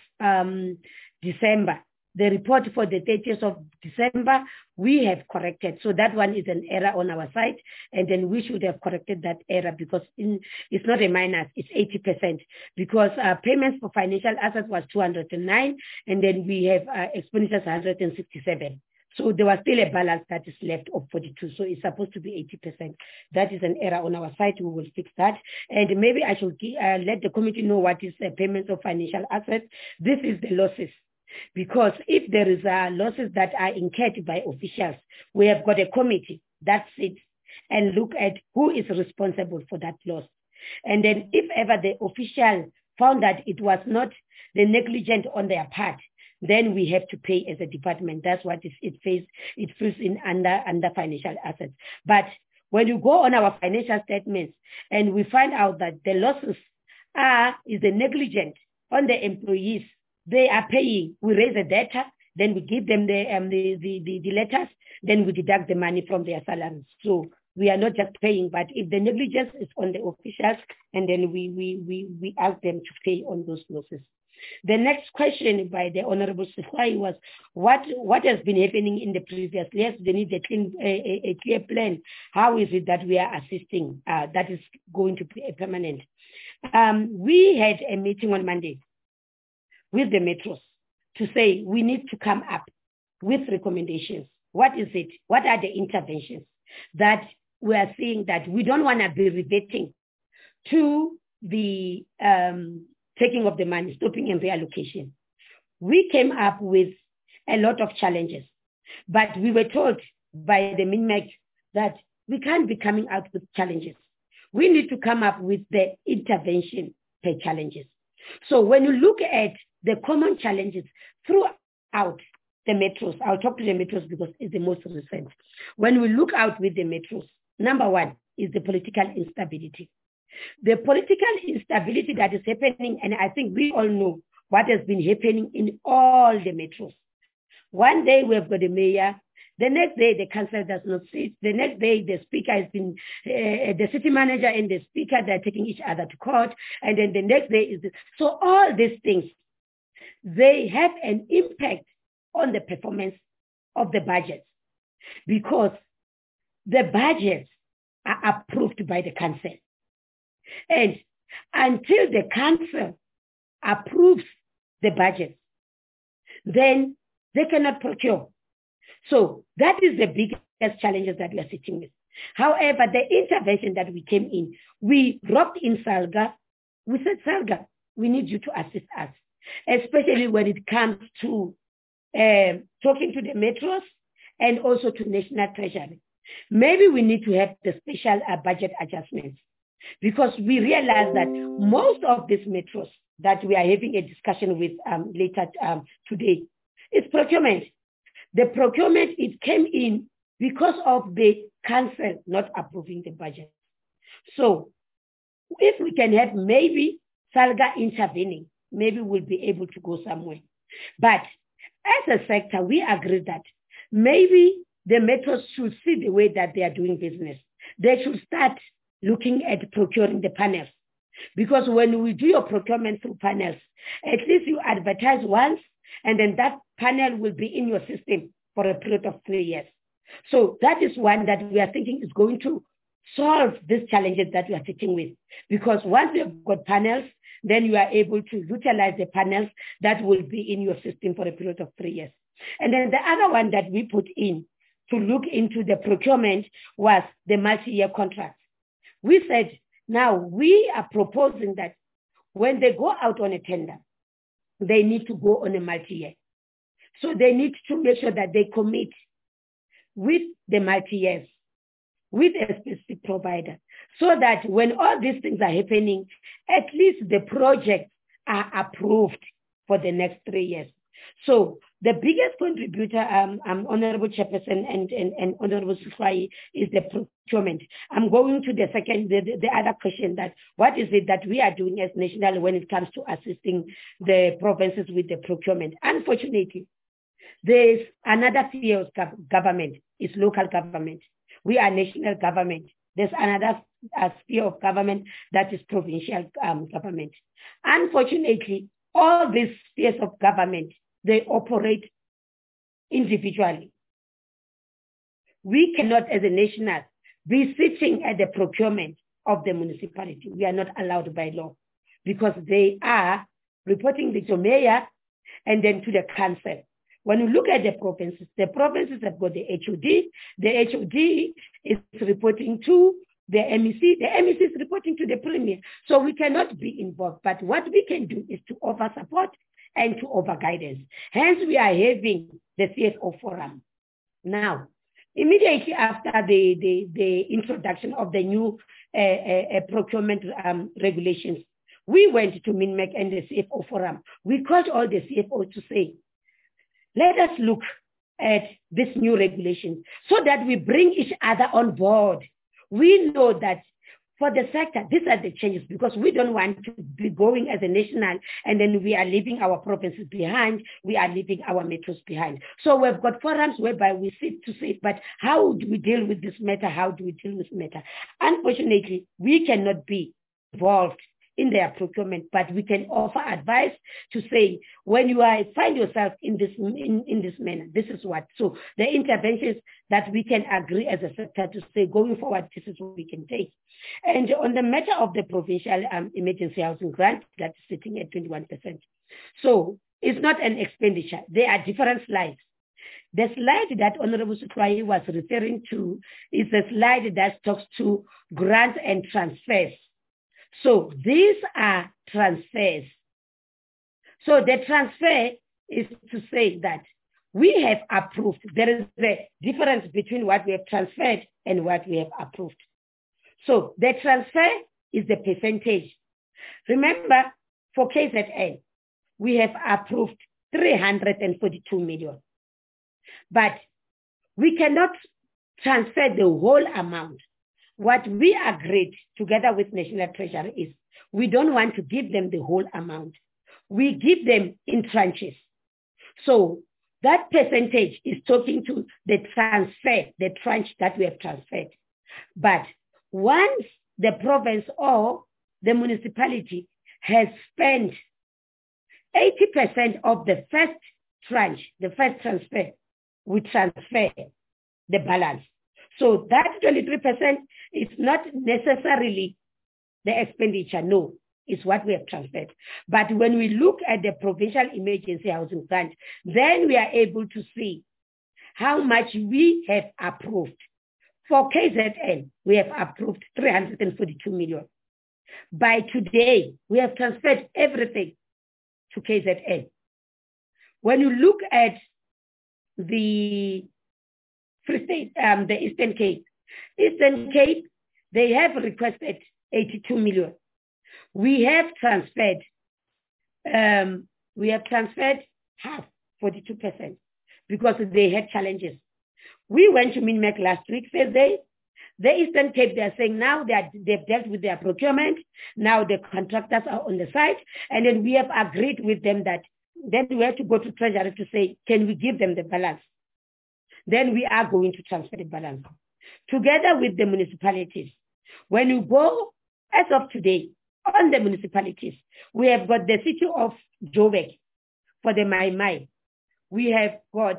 December, the report for the 30th of December, we have corrected. So that one is an error on our side, and then we should have corrected that error, because it's not a minus, it's 80%, because payments for financial assets was 209, and then we have expenditures 167. So there was still a balance that is left of 42. So it's supposed to be 80%. That is an error on our side. We will fix that. And maybe I should let the committee know what is payments of financial assets. This is the losses. Because if there is losses that are incurred by officials, we have got a committee that sits and look at who is responsible for that loss. And then if ever the official found that it was not the negligent on their part, then we have to pay as a department. That's what it falls in under financial assets. But when you go on our financial statements and we find out that the losses is the negligent on the employees, they are paying. We raise the data, then we give them the letters, then we deduct the money from their salaries. So we are not just paying, but if the negligence is on the officials, and then we ask them to pay on those losses. The next question by the Honorable Sifai was, what has been happening in the previous years? They need a clear plan. How is it that we are assisting that is going to be permanent? We had a meeting on Monday with the metros to say we need to come up with recommendations. What is it? What are the interventions that we are seeing that we don't want to be reverting to the taking of the money, stopping and reallocation? We came up with a lot of challenges, but we were told by the MINMEC that we can't be coming out with challenges. We need to come up with the intervention per challenges. So when you look at the common challenges throughout the metros, I'll talk to the metros because it's the most recent. When we look out with the metros, number one is the political instability. The political instability that is happening, and I think we all know what has been happening in all the metros. One day we have got the mayor, the next day the councillor does not sit, the next day the speaker has been, the city manager and the speaker, they're taking each other to court, and then the next day is, so all these things, they have an impact on the performance of the budgets, because the budgets are approved by the council. And until the council approves the budget, then they cannot procure. So that is the biggest challenges that we are sitting with. However, the intervention that we came in, we roped in SALGA. We said, SALGA, we need you to assist us, especially when it comes to talking to the metros and also to National Treasury. Maybe we need to have the special budget adjustments, because we realize that most of these metros that we are having a discussion with later today is procurement. The procurement, it came in because of the council not approving the budget. So if we can have maybe SALGA intervening, maybe we'll be able to go somewhere. But as a sector, we agree that maybe the metros should see the way that they are doing business. They should start looking at procuring the panels. Because when we do your procurement through panels, at least you advertise once, and then that panel will be in your system for a period of 3 years. So that is one that we are thinking is going to solve these challenges that we are sitting with. Because once we have got panels, then you are able to utilize the panels that will be in your system for a period of 3 years. And then the other one that we put in to look into the procurement was the multi-year contract. We said, now we are proposing that when they go out on a tender, they need to go on a multi-year. So they need to make sure that they commit with the multi-years, with a specific provider, so that when all these things are happening, at least the projects are approved for the next 3 years. So the biggest contributor, Honorable Chairperson and Honorable Sifai, is the procurement. I'm going to the second, the other question, that what is it that we are doing as national when it comes to assisting the provinces with the procurement? Unfortunately, there's another sphere of government, is local government. We are national government. There's another sphere of government that is provincial government. Unfortunately, all these spheres of government, they operate individually. We cannot, as a national, be sitting at the procurement of the municipality. We are not allowed by law because they are reporting to the mayor and then to the council. When you look at the provinces have got the HOD. The HOD is reporting to the MEC. The MEC is reporting to the Premier. So we cannot be involved. But what we can do is to offer support and to offer guidance. Hence, we are having the CSO forum. Now, immediately after the introduction of the new procurement regulations, we went to MINMEC and the CFO forum. We called all the CFOs to say, let us look at this new regulation so that we bring each other on board. We know that for the sector, these are the changes because we don't want to be going as a national and then we are leaving our provinces behind, we are leaving our metros behind. So we've got forums whereby we sit to say, but how do we deal with this matter? How do we deal with this matter? Unfortunately, we cannot be involved in their procurement, but we can offer advice to say, when you find yourself in this manner, this is what. So the interventions that we can agree as a sector to say, going forward, this is what we can take. And on the matter of the provincial emergency housing grant, that's sitting at 21%. So it's not an expenditure. There are different slides. The slide that Honorable Sutwayi was referring to is a slide that talks to grants and transfers. So these are transfers. So the transfer is to say that we have approved. There is a difference between what we have transferred and what we have approved. So the transfer is the percentage. Remember, for KZN, we have approved 342 million. But we cannot transfer the whole amount. What we agreed together with National Treasury is we don't want to give them the whole amount. We give them in tranches. So that percentage is talking to the transfer, the tranche that we have transferred. But once the province or the municipality has spent 80% of the first tranche, the first transfer, we transfer the balance. So that 23% is not necessarily the expenditure, no, it's what we have transferred. But when we look at the provincial emergency housing grant, then we are able to see how much we have approved. For KZN, we have approved 342 million. By today, we have transferred everything to KZN. When you look at the Free State, the Eastern Cape, they have requested 82 million. We have transferred half, 42%, because they had challenges. We went to MINMEC last week, Thursday. The Eastern Cape, they're saying now they've dealt with their procurement. Now the contractors are on the site. And then we have agreed with them that then we have to go to Treasury to say, can we give them the balance? Then we are going to transfer the balance. Together with the municipalities, when you go, as of today, on the municipalities, we have got the city of Joburg for the Mai Mai. We have got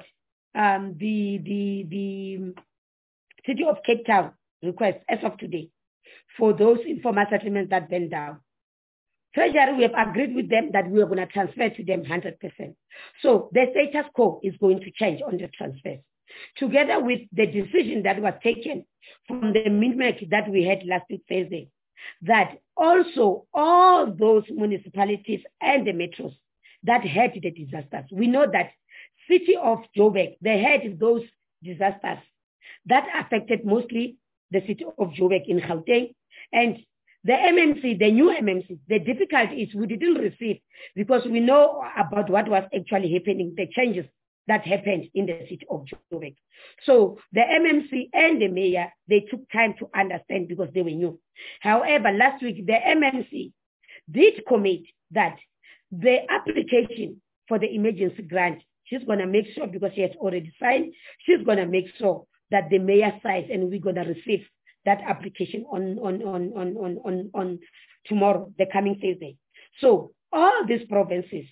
the city of Cape Town request as of today for those informal settlements that went down. Treasury, we have agreed with them that we are going to transfer to them 100%. So the status quo is going to change on the transfers. Together with the decision that was taken from the MINMEC that we had last week Thursday, that also all those municipalities and the metros that had the disasters, we know that city of Joburg, they had those disasters that affected mostly the city of Joburg in Gauteng. And the MMC, the new MMC, the difficulty is we didn't receive because we know about what was actually happening, the changes that happened in the city of Joburg. So the MMC and the mayor, they took time to understand because they were new. However, last week, the MMC did commit that the application for the emergency grant, she's going to make sure, because she has already signed, she's going to make sure that the mayor signs and we're going to receive that application on tomorrow, the coming Thursday. So all these provinces,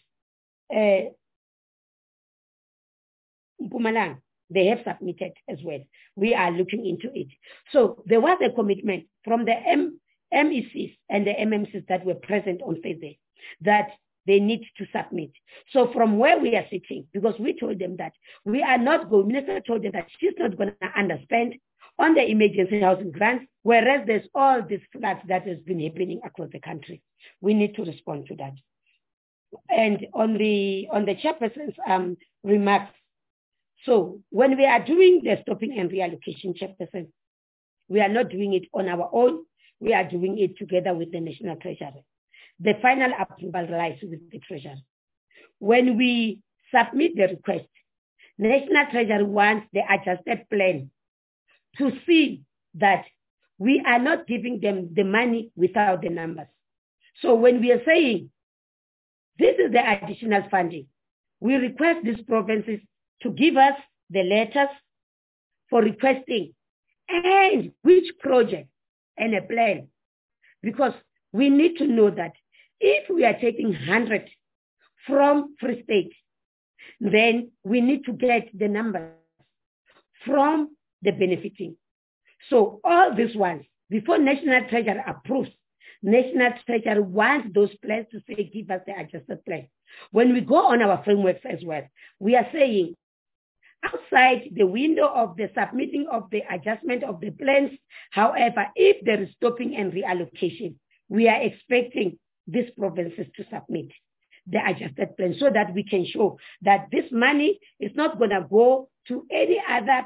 Mpumalanga, they have submitted as well. We are looking into it. So there was a commitment from the MECs and the MMCs that were present on Thursday that they need to submit. So from where we are sitting, because we told them that we are not going, Minister told them that she's not going to underspend on the emergency housing grants, whereas there's all this floods that has been happening across the country. We need to respond to that. And on the chairperson's remarks, so when we are doing the stopping and reallocation, chairperson, we are not doing it on our own. We are doing it together with the National Treasury. The final approval lies with the Treasury. When we submit the request, National Treasury wants the adjusted plan to see that we are not giving them the money without the numbers. So when we are saying, this is the additional funding, we request these provinces to give us the letters for requesting and which project and a plan. Because we need to know that if we are taking 100 from Free State, then we need to get the numbers from the benefiting. So all these ones, before National Treasury approves, National Treasury wants those plans to say, give us the adjusted plan. When we go on our frameworks as well, we are saying, outside the window of the submitting of the adjustment of the plans, however, if there is stopping and reallocation, we are expecting these provinces to submit the adjusted plan so that we can show that this money is not going to go to any other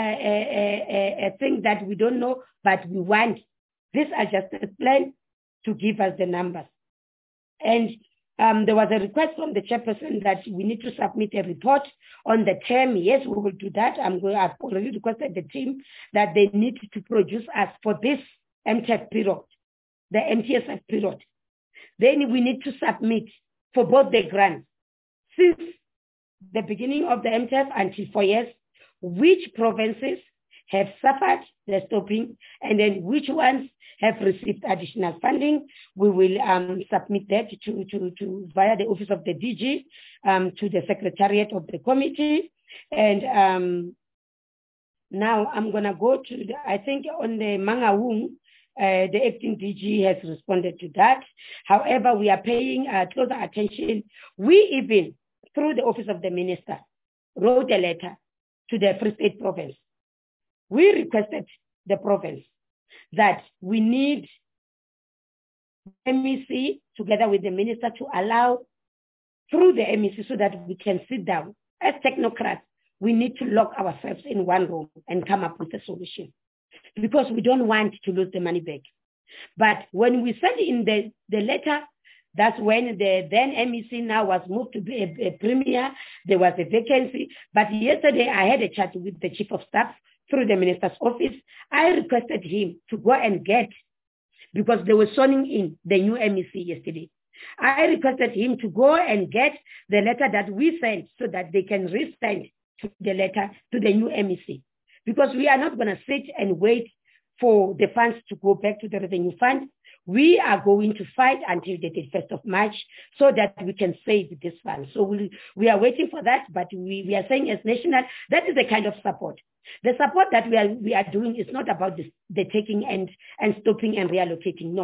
thing that we don't know, but we want this adjusted plan to give us the numbers. And there was a request from the chairperson that we need to submit a report on the term. Yes, we will do that. I've already requested the team that they need to produce us for this MTF period, the MTSF period. Then we need to submit for both the grants since the beginning of the MTF until 4 years, which provinces have suffered the stopping and then which ones have received additional funding. We will submit that to via the office of the DG to the secretariat of the committee. And now I'm going to go to, I think on the Mangaung, the acting DG has responded to that. However, we are paying closer attention. We even, through the office of the minister, wrote a letter to the Free State province. We requested the province that we need MEC together with the minister to allow through the MEC so that we can sit down. As technocrats, we need to lock ourselves in one room and come up with a solution because we don't want to lose the money back. But when we said in the letter, that's when the then MEC now was moved to be a premier. There was a vacancy. But yesterday I had a chat with the chief of staff through the minister's office. I requested him to go and get, because they were sworning in the new MEC yesterday. I requested him to go and get the letter that we sent so that they can resend the letter to the new MEC. Because we are not going to sit and wait for the funds to go back to the revenue fund. We are going to fight until the 31st of March so that we can save this fund. So we are waiting for that, but we are saying as national, that is the kind of support. The support that we are doing is not about the taking and stopping and reallocating, no.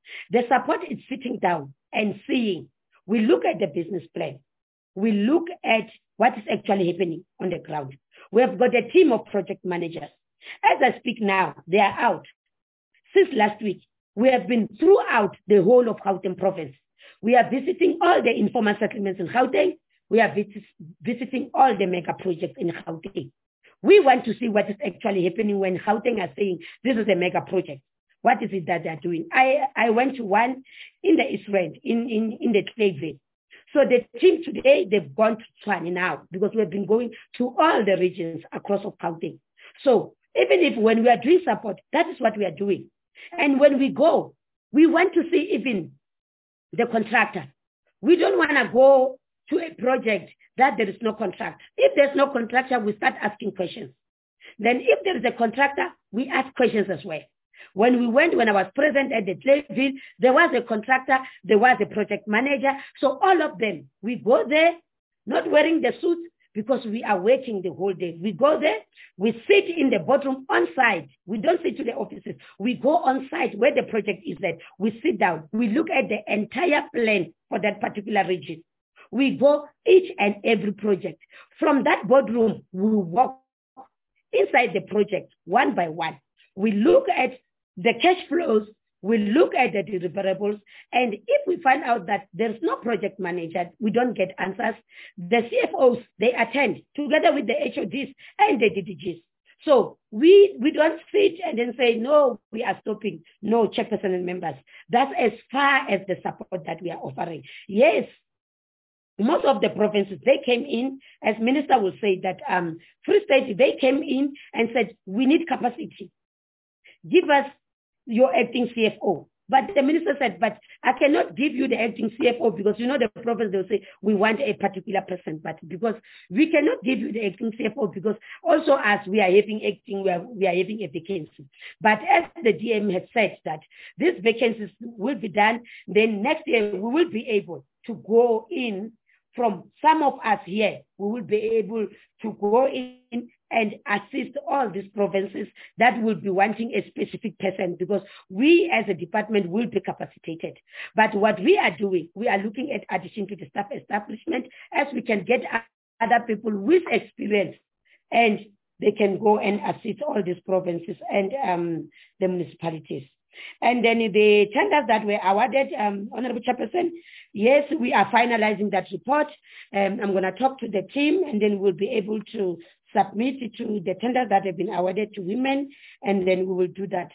The support is sitting down and seeing. We look at the business plan. We look at what is actually happening on the ground. We have got a team of project managers. As I speak now, they are out. Since last week, we have been throughout the whole of Gauteng province. We are visiting all the informal settlements in Gauteng. We are visiting all the mega projects in Gauteng. We want to see what is actually happening when Gauteng are saying, this is a mega project. What is it that they're doing? I went to one in the East Rand, in the Clayville. So the team today, they've gone to Tshwane now because we've been going to all the regions across of Gauteng. So even if when we are doing support, that is what we are doing. And when we go, we want to see even the contractor. We don't want to go to a project that there is no contractor. If there's no contractor, we start asking questions. Then if there is a contractor, we ask questions as well. When I was present at the Clayville, there was a contractor, there was a project manager. So all of them, we go there, not wearing the suits because we are working the whole day. We go there, we sit in the boardroom on site. We don't sit to the offices. We go on site where the project is at. We sit down. We look at the entire plan for that particular region. We go each and every project. From that boardroom, we walk inside the project one by one. We look at the cash flows, we look at the deliverables, and if we find out that there's no project manager, we don't get answers, the CFOs, they attend together with the HODs and the DDGs. So we don't sit and then say, no, we are stopping, no chairperson and members. That's as far as the support that we are offering. Yes, most of the provinces, they came in, as Minister will say that Free State, they came in and said, we need capacity. Give us your acting CFO. But the minister said, but I cannot give you the acting CFO because you know the province, they'll say, we want a particular person. But because we cannot give you the acting CFO because also as we are having acting, we are having a vacancy. But as the DM has said that these vacancies will be done, then next year we will be able to go in from some of us here, we will be able to go in and assist all these provinces that will be wanting a specific person because we as a department will be capacitated. But what we are doing, we are looking at addition to the staff establishment as we can get other people with experience and they can go and assist all these provinces and the municipalities. And then the tenders that were awarded, Honorable Chairperson, yes, we are finalizing that report. I'm going to talk to the team and then we'll be able to submit it to the tenders that have been awarded to women, and then we will do that.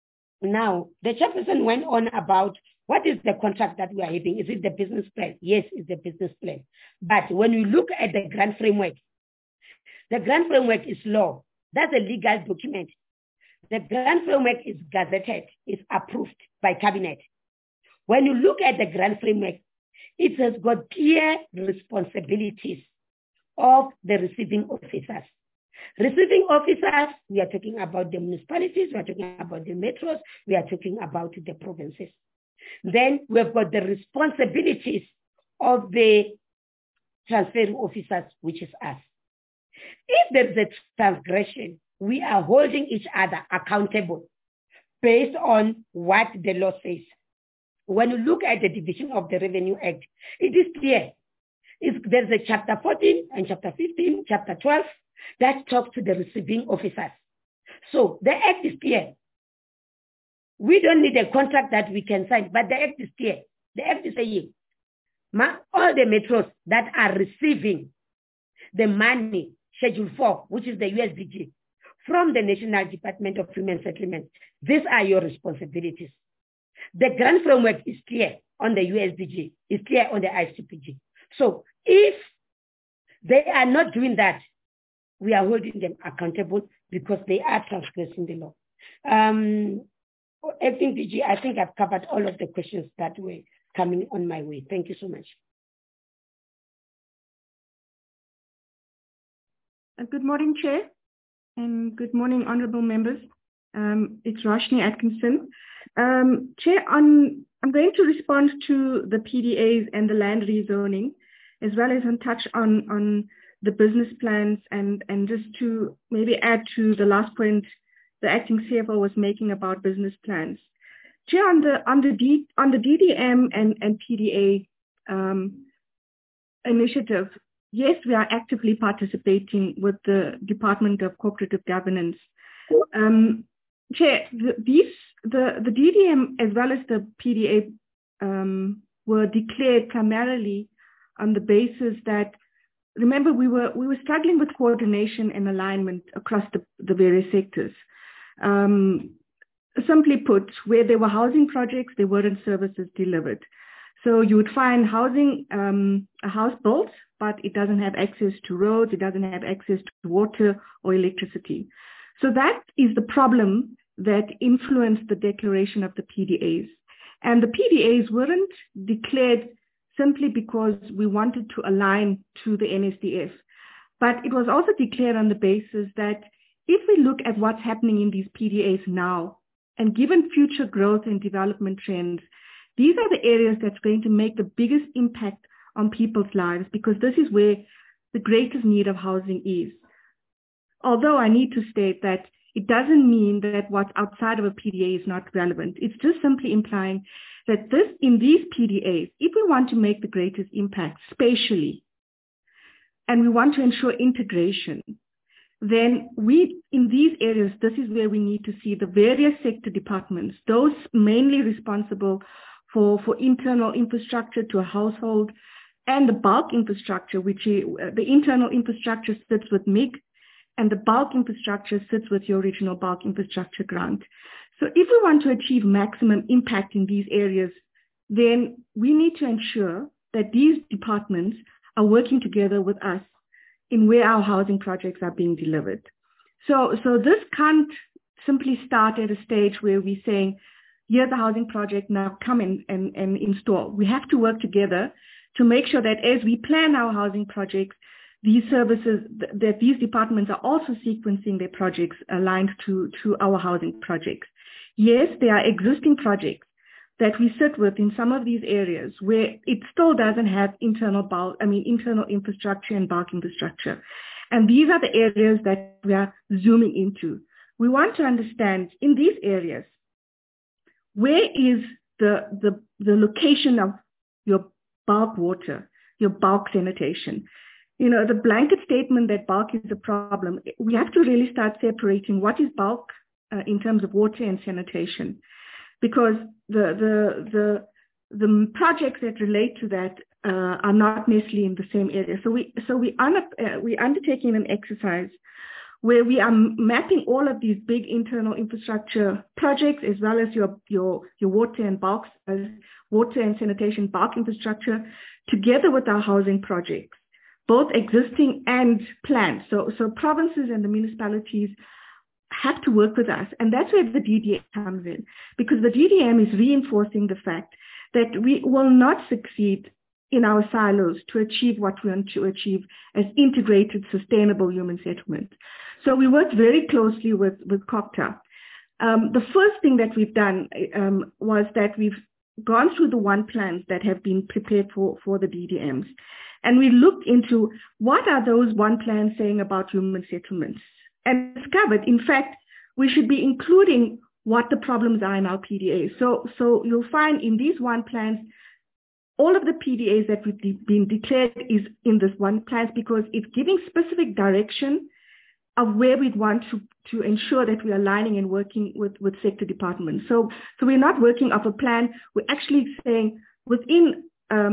Now, the Chairperson went on about what is the contract that we are having? Is it the business plan? Yes, it's the business plan. But when we look at the grant framework, the grant framework is law. That's a legal document. The grant framework is gazetted, is approved by cabinet. When you look at the grant framework, it has got clear responsibilities of the receiving officers. Receiving officers, we are talking about the municipalities, we are talking about the metros, we are talking about the provinces. Then we've got the responsibilities of the transferring officers, which is us. If there's a transgression, we are holding each other accountable based on what the law says. When you look at the Division of the Revenue Act, it is clear. There's a chapter 14 and chapter 15, chapter 12, that talks to the receiving officers. So the act is clear. We don't need a contract that we can sign, but the act is clear. The act is saying, all the metros that are receiving the money, Schedule 4, which is the USDG, from the National Department of Human Settlement, these are your responsibilities. The grant framework is clear on the USDG, it's clear on the ICPG. So if they are not doing that, we are holding them accountable because they are transgressing the law. Acting DG, I think I've covered all of the questions that were coming on my way. Thank you so much. Good morning, Chair, and good morning, honourable members. It's Roshni Atkinson. Chair, I'm going to respond to the PDAs and the land rezoning, as well as touch on the business plans and just to maybe add to the last point the acting CFO was making about business plans. Chair, on the DDM and PDA initiative, yes, we are actively participating with the Department of Cooperative Governance. Chair, the DDM as well as the PDA were declared primarily on the basis that, remember, we were struggling with coordination and alignment across the various sectors. Simply put, where there were housing projects, there weren't services delivered. So you would find housing, a house built, but it doesn't have access to roads, it doesn't have access to water or electricity. So that is the problem that influenced the declaration of the PDAs. And the PDAs weren't declared simply because we wanted to align to the NSDF, but it was also declared on the basis that if we look at what's happening in these PDAs now, and given future growth and development trends, these are the areas that's going to make the biggest impact on people's lives, because this is where the greatest need of housing is. Although I need to state that it doesn't mean that what's outside of a PDA is not relevant. It's just simply implying that in these PDAs, if we want to make the greatest impact spatially, and we want to ensure integration, then in these areas, this is where we need to see the various sector departments, those mainly responsible for internal infrastructure to a household, and the bulk infrastructure, which the internal infrastructure sits with MIG, and the bulk infrastructure sits with your regional bulk infrastructure grant. So if we want to achieve maximum impact in these areas, then we need to ensure that these departments are working together with us in where our housing projects are being delivered. So this can't simply start at a stage where we're saying, here's a housing project, now come and install. We have to work together to make sure that as we plan our housing projects, these services, that these departments are also sequencing their projects aligned to our housing projects. Yes, there are existing projects that we sit with in some of these areas where it still doesn't have internal infrastructure and bulk infrastructure. And these are the areas that we are zooming into. We want to understand in these areas, where is the location of your bulk water, your bulk sanitation? You know, the blanket statement that bulk is a problem, we have to really start separating what is bulk in terms of water and sanitation, because the projects that relate to that are not necessarily in the same area. So we're undertaking an exercise where we are mapping all of these big internal infrastructure projects, as well as your water and bulk, water and sanitation bulk infrastructure, together with our housing projects, both existing and planned. So provinces and the municipalities have to work with us. And that's where the DDM comes in, because the DDM is reinforcing the fact that we will not succeed in our silos to achieve what we want to achieve as integrated, sustainable human settlement. So we worked very closely with COGTA. The first thing that we've done was that we've gone through the one plans that have been prepared for the DDMs. And we looked into what are those one plans saying about human settlements, and discovered, in fact, we should be including what the problems are in our PDA. So you'll find in these one plans, all of the PDAs that we've been declared is in this one plans, because it's giving specific direction of where we'd want to ensure that we're aligning and working with sector departments. So we're not working off a plan. We're actually saying within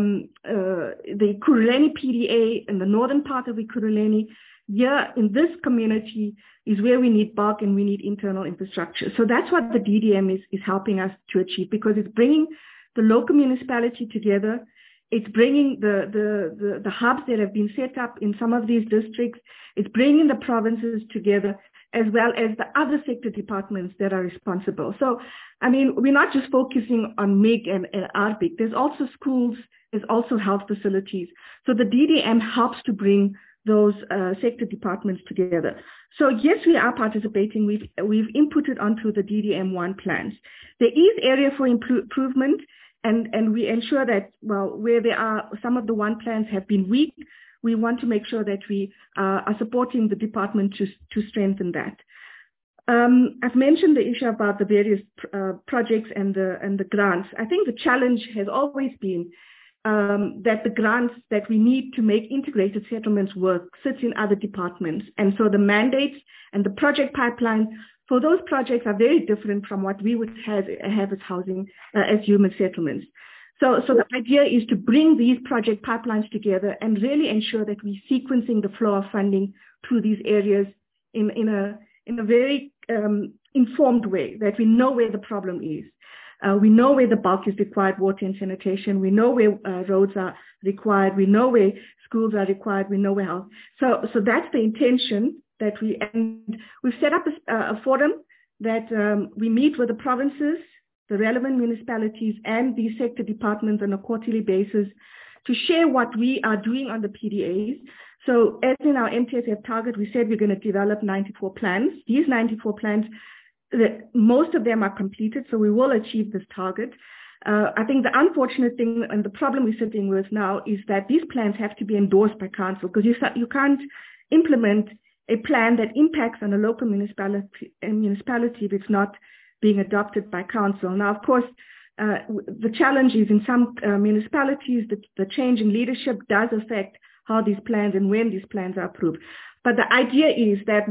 the Ekurhuleni PDA in the northern part of Ekurhuleni, here in this community is where we need bulk and we need internal infrastructure. So that's what the DDM is helping us to achieve, because it's bringing the local municipality together. It's bringing the hubs that have been set up in some of these districts. It's bringing the provinces together, as well as the other sector departments that are responsible. So, I mean, we're not just focusing on MIG and RBIC. There's also schools, there's also health facilities. So the DDM helps to bring those sector departments together. So yes, we are participating. We've inputted onto the DDM1 plans. There is area for improvement, and we ensure that, well, where there are some of the one plans have been weak, we want to make sure that we are supporting the department to strengthen that. I've mentioned the issue about the various projects and the grants. I think the challenge has always been that the grants that we need to make integrated settlements work sits in other departments. And so the mandates and the project pipeline for those projects are very different from what we would have as housing, as human settlements. So the idea is to bring these project pipelines together and really ensure that we're sequencing the flow of funding through these areas in a very informed way, that we know where the problem is. We know where the bulk is required, water and sanitation. We know where roads are required. We know where schools are required. We know where health. So that's the intention that we've set up a forum that we meet with the provinces, the relevant municipalities, and the sector departments on a quarterly basis to share what we are doing on the PDAs. So as in our MTSF target, we said we're going to develop 94 plans. These 94 plans, most of them are completed, so we will achieve this target. I think the unfortunate thing and the problem we're sitting with now is that these plans have to be endorsed by council, because you can't implement a plan that impacts on a local municipality if it's not being adopted by council. Now, of course, the challenge is in some municipalities, the change in leadership does affect how these plans and when these plans are approved. But the idea is that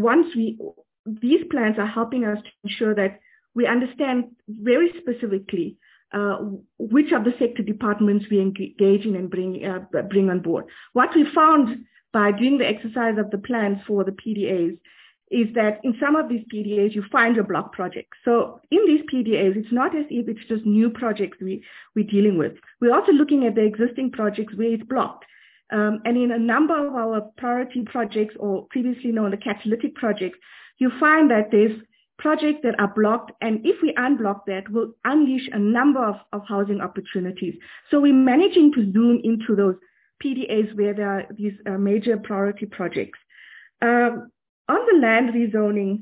these plans are helping us to ensure that we understand very specifically which of the sector departments we engage in and bring on board. What we found by doing the exercise of the plans for the PDAs is that in some of these PDAs, you find your block projects. So in these PDAs, it's not as if it's just new projects we're dealing with. We're also looking at the existing projects where it's blocked. And in a number of our priority projects, or previously known the catalytic projects, you find that there's projects that are blocked, and if we unblock that, we'll unleash a number of housing opportunities. So we're managing to zoom into those PDAs where there are these major priority projects. On the land rezoning,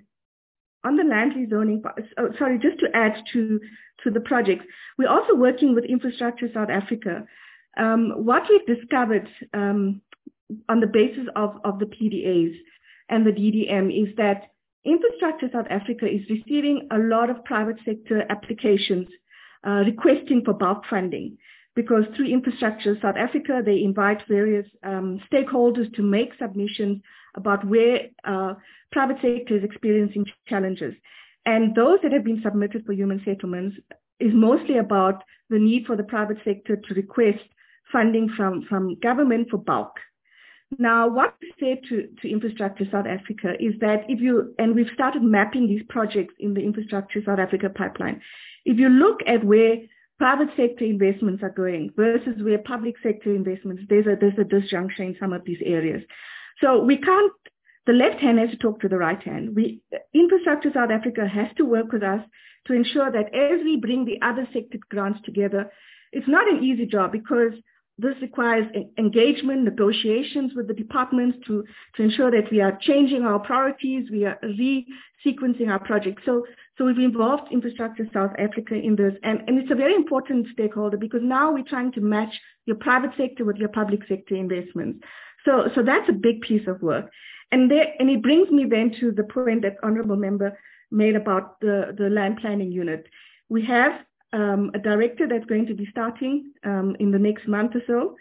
just to add to the projects, we're also working with Infrastructure South Africa. What we've discovered on the basis of the PDAs and the DDM is that Infrastructure South Africa is receiving a lot of private sector applications requesting for bulk funding, because through Infrastructure South Africa, they invite various stakeholders to make submissions about where private sector is experiencing challenges. And those that have been submitted for human settlements is mostly about the need for the private sector to request funding from government for bulk. Now, what we said to Infrastructure South Africa is that and we've started mapping these projects in the Infrastructure South Africa pipeline. If you look at where private sector investments are going versus where public sector investments, there's a disjunction in some of these areas. So the left hand has to talk to the right hand. Infrastructure South Africa has to work with us to ensure that as we bring the other sector grants together, it's not an easy job, because this requires engagement, negotiations with the departments to ensure that we are changing our priorities, we are re-sequencing our projects. So we've involved Infrastructure South Africa in this, and it's a very important stakeholder, because now we're trying to match your private sector with your public sector investments. So that's a big piece of work. And it brings me then to the point that Honourable Member made about the land planning unit. We have a director that's going to be starting in the next month or so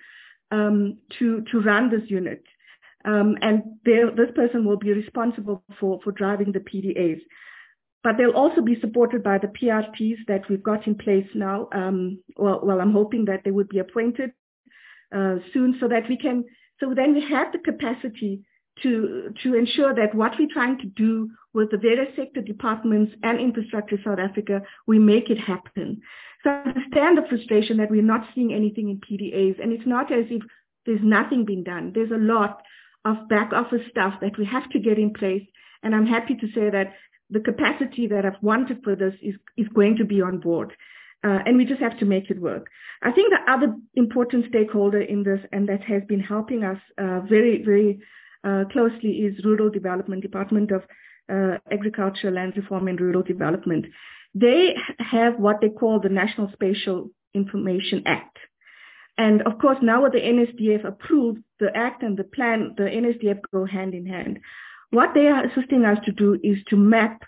to run this unit. And this person will be responsible for driving the PDAs. But they'll also be supported by the PRTs that we've got in place now. Well, I'm hoping that they would be appointed soon, so then we have the capacity to ensure that what we're trying to do with the various sector departments and Infrastructure South Africa, we make it happen. So I understand the frustration that we're not seeing anything in PDAs, and it's not as if there's nothing being done. There's a lot of back office stuff that we have to get in place, and I'm happy to say that the capacity that I've wanted for this is going to be on board. And we just have to make it work. I think the other important stakeholder in this, and that has been helping us very, very closely, is Rural Development, Department of Agriculture, Land Reform and Rural Development. They have what they call the National Spatial Information Act. And of course, now with the NSDF approved, the Act and the plan, the NSDF go hand in hand. What they are assisting us to do is to map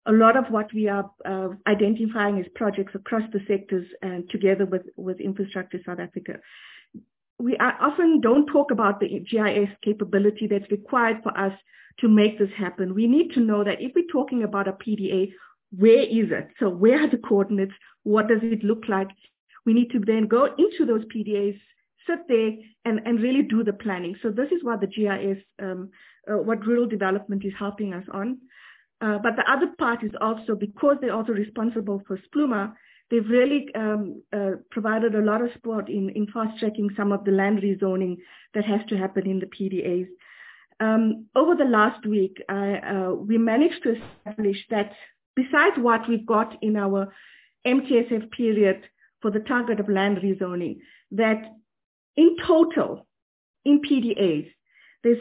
a lot of what we are identifying as projects across the sectors and together with Infrastructure South Africa. We often don't talk about the GIS capability that's required for us to make this happen. We need to know that if we're talking about a PDA, where is it? So where are the coordinates? What does it look like? We need to then go into those PDAs, sit there and really do the planning. So this is what the GIS, what rural development is helping us on. But the other part is also because they're also responsible for SPLUMA, they've really provided a lot of support in fast-tracking some of the land rezoning that has to happen in the PDAs. Over the last week, we managed to establish that besides what we've got in our MTSF period for the target of land rezoning, that in total, in PDAs, there's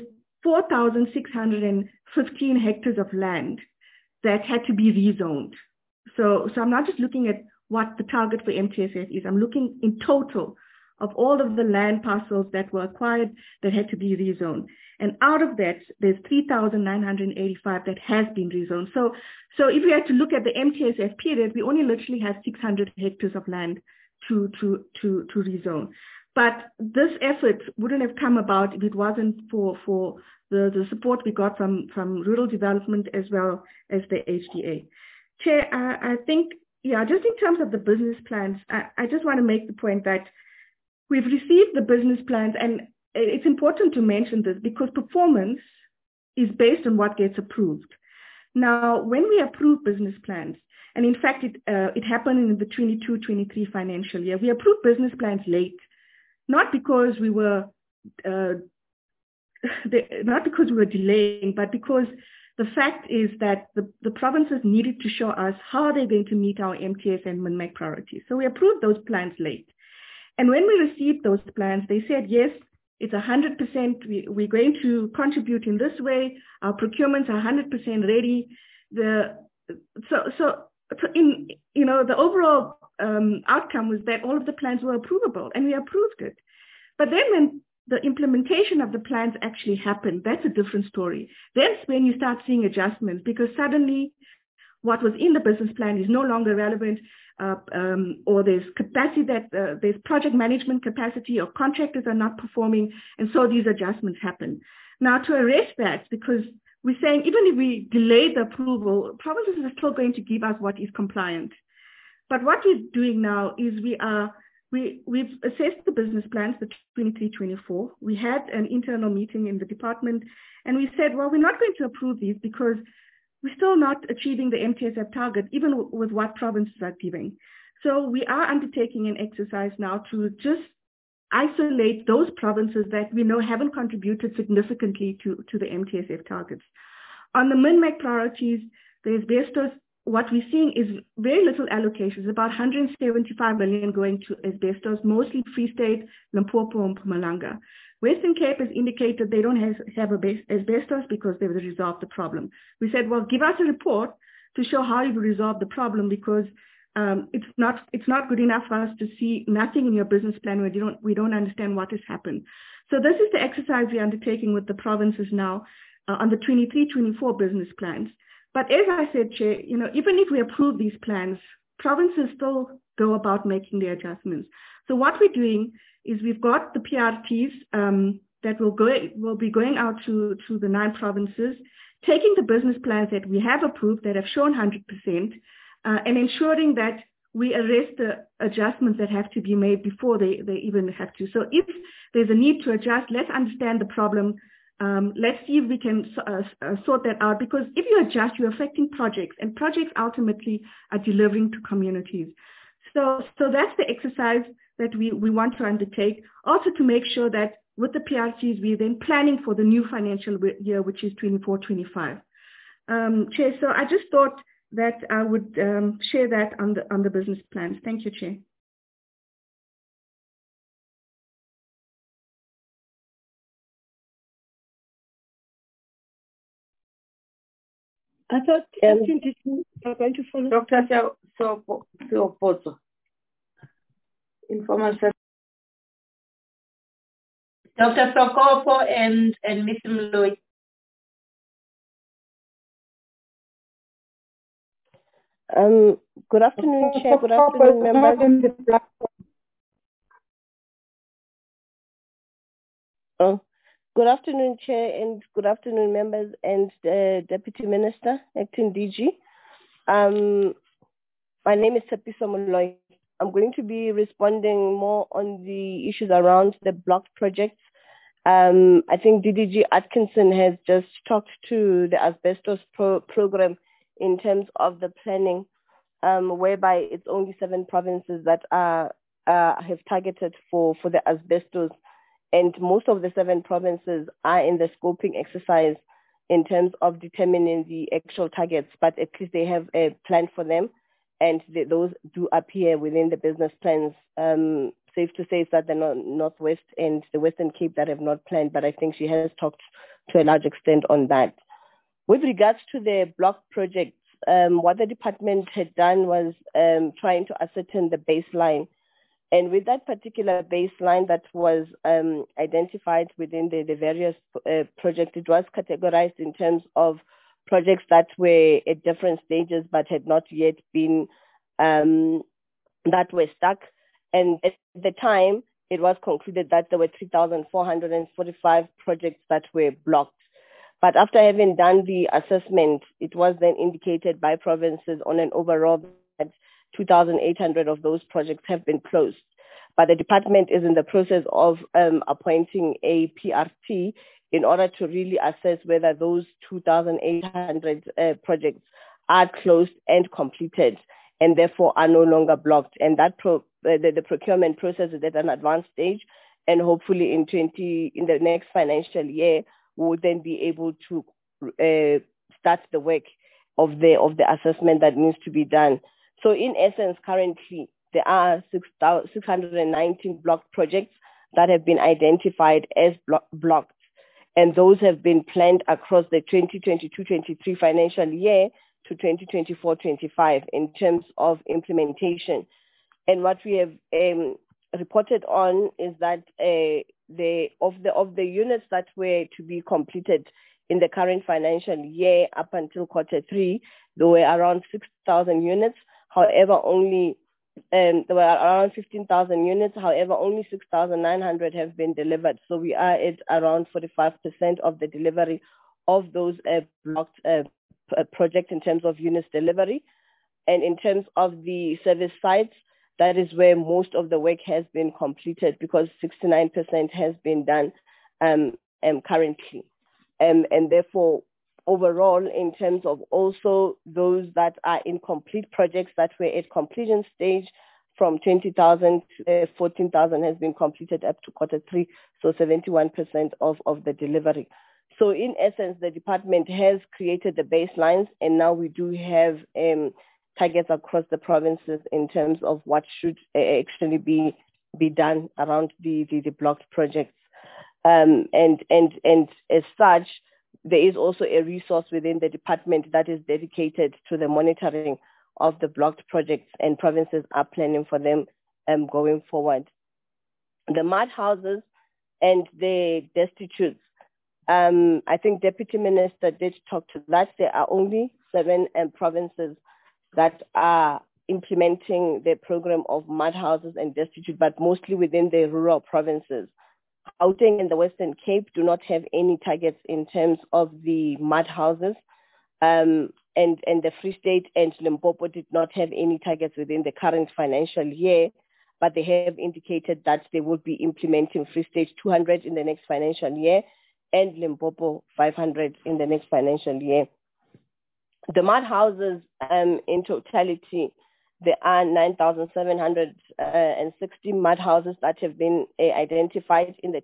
4,615 hectares of land that had to be rezoned. So I'm not just looking at what the target for MTSF is. I'm looking in total of all of the land parcels that were acquired that had to be rezoned. And out of that, there's 3,985 that has been rezoned. So if we had to look at the MTSF period, we only literally have 600 hectares of land to rezone. But this effort wouldn't have come about if it wasn't for the support we got from rural development as well as the HDA. Chair, I think, just in terms of the business plans, I just want to make the point that we've received the business plans, and it's important to mention this because performance is based on what gets approved. Now, when we approve business plans, and in fact, it happened in the 22-23 financial year, we approved business plans late, not because we were delaying, but because the fact is that the provinces needed to show us how they're going to meet our MTS and MINMAC priorities. So we approved those plans late. And when we received those plans, they said, yes, it's 100%, we're going to contribute in this way. Our procurements are 100% ready. The overall outcome was that all of the plans were approvable, and we approved it. But then when the implementation of the plans actually happened, that's a different story. That's when you start seeing adjustments, because suddenly what was in the business plan is no longer relevant, or there's capacity there's project management capacity, or contractors are not performing, and so these adjustments happen. Now, to arrest that, because we're saying even if we delay the approval, provinces are still going to give us what is compliant. But what we're doing now is we've assessed the business plans, the 23-24. We had an internal meeting in the department, and we said, well, we're not going to approve these because we're still not achieving the MTSF target, even with what provinces are giving. So we are undertaking an exercise now to just isolate those provinces that we know haven't contributed significantly to the MTSF targets. On the MINMAC priorities, the asbestos, what we're seeing is very little allocations, about 175 million going to asbestos, mostly Free State, Limpopo, and Mpumalanga. Western Cape has indicated they don't have asbestos because they've resolved the problem. We said, well, give us a report to show how you've resolved the problem, because it's not good enough for us to see nothing in your business plan where we don't understand what has happened. So this is the exercise we're undertaking with the provinces now on the 23-24 business plans. But as I said, Chair, even if we approve these plans, provinces still go about making the adjustments. So what we're doing is we've got the PRTs that will be going out to the 9 provinces, taking the business plans that we have approved that have shown 100%, and ensuring that we arrest the adjustments that have to be made before they even have to. So if there's a need to adjust, let's understand the problem. Let's see if we can sort that out, because if you adjust, you're affecting projects, and projects ultimately are delivering to communities. So that's the exercise that we want to undertake, also to make sure that with the PRTs, we're then planning for the new financial year, which is 24-25. Chair, so I just thought that I would share that on the business plans. Thank you, Chair. I thought you were going to follow. Dr. Theopoto. Information. Dr. Sokopo and Ms. Mloyi. Good afternoon, Chair. Good afternoon, members. Good afternoon, Chair, and good afternoon, members and Deputy Minister, Acting DG. My name is Tshepiso Moloi. I'm going to be responding more on the issues around the blocked projects. I think DDG Atkinson has just talked to the asbestos program in terms of the planning, whereby it's only 7 provinces that have targeted for the asbestos. And most of the 7 provinces are in the scoping exercise in terms of determining the actual targets, but at least they have a plan for them, and those do appear within the business plans. Safe to say is that the Northwest and the Western Cape that have not planned, but I think she has talked to a large extent on that. With regards to the block projects, what the department had done was trying to ascertain the baseline. And with that particular baseline that was identified within the various projects, it was categorized in terms of projects that were at different stages but had not yet been, that were stuck. And at the time, it was concluded that there were 3,445 projects that were blocked. But after having done the assessment, it was then indicated by provinces on an overall that 2,800 of those projects have been closed. But the department is in the process of appointing a PRT in order to really assess whether those 2,800 projects are closed and completed and therefore are no longer blocked. And that the procurement process is at an advanced stage, and hopefully in the next financial year, we will then be able to start the work of the assessment that needs to be done. So in essence, currently, there are 619 blocked projects that have been identified as blocked. And those have been planned across the 2022-23 financial year to 2024-25 in terms of implementation. And what we have reported on is that of the units that were to be completed in the current financial year up until Q3, there were around 6,000 units. However, there were around 15,000 units. However, only 6,900 have been delivered. So we are at around 45% of the delivery of those blocked projects in terms of units delivery. And in terms of the service sites, that is where most of the work has been completed, because 69% has been done currently. And therefore, overall, in terms of also those that are incomplete projects that were at completion stage, from 20,000 to 14,000 has been completed up to Q3, so 71% of the delivery. So in essence, the department has created the baselines, and now we do have targets across the provinces in terms of what should actually be done around the blocked projects. And as such, there is also a resource within the department that is dedicated to the monitoring of the blocked projects, and provinces are planning for them going forward. The mud houses and the destitutes, I think Deputy Minister did talk to that. There are only 7 provinces that are implementing the program of mud houses and destitute, but mostly within the rural provinces. Gauteng and the Western Cape do not have any targets in terms of the mud houses, and the Free State and Limpopo did not have any targets within the current financial year, but they have indicated that they will be implementing Free State 200 in the next financial year and Limpopo 500 in the next financial year. The mud houses, in totality, there are 9,760 mud houses that have been identified in the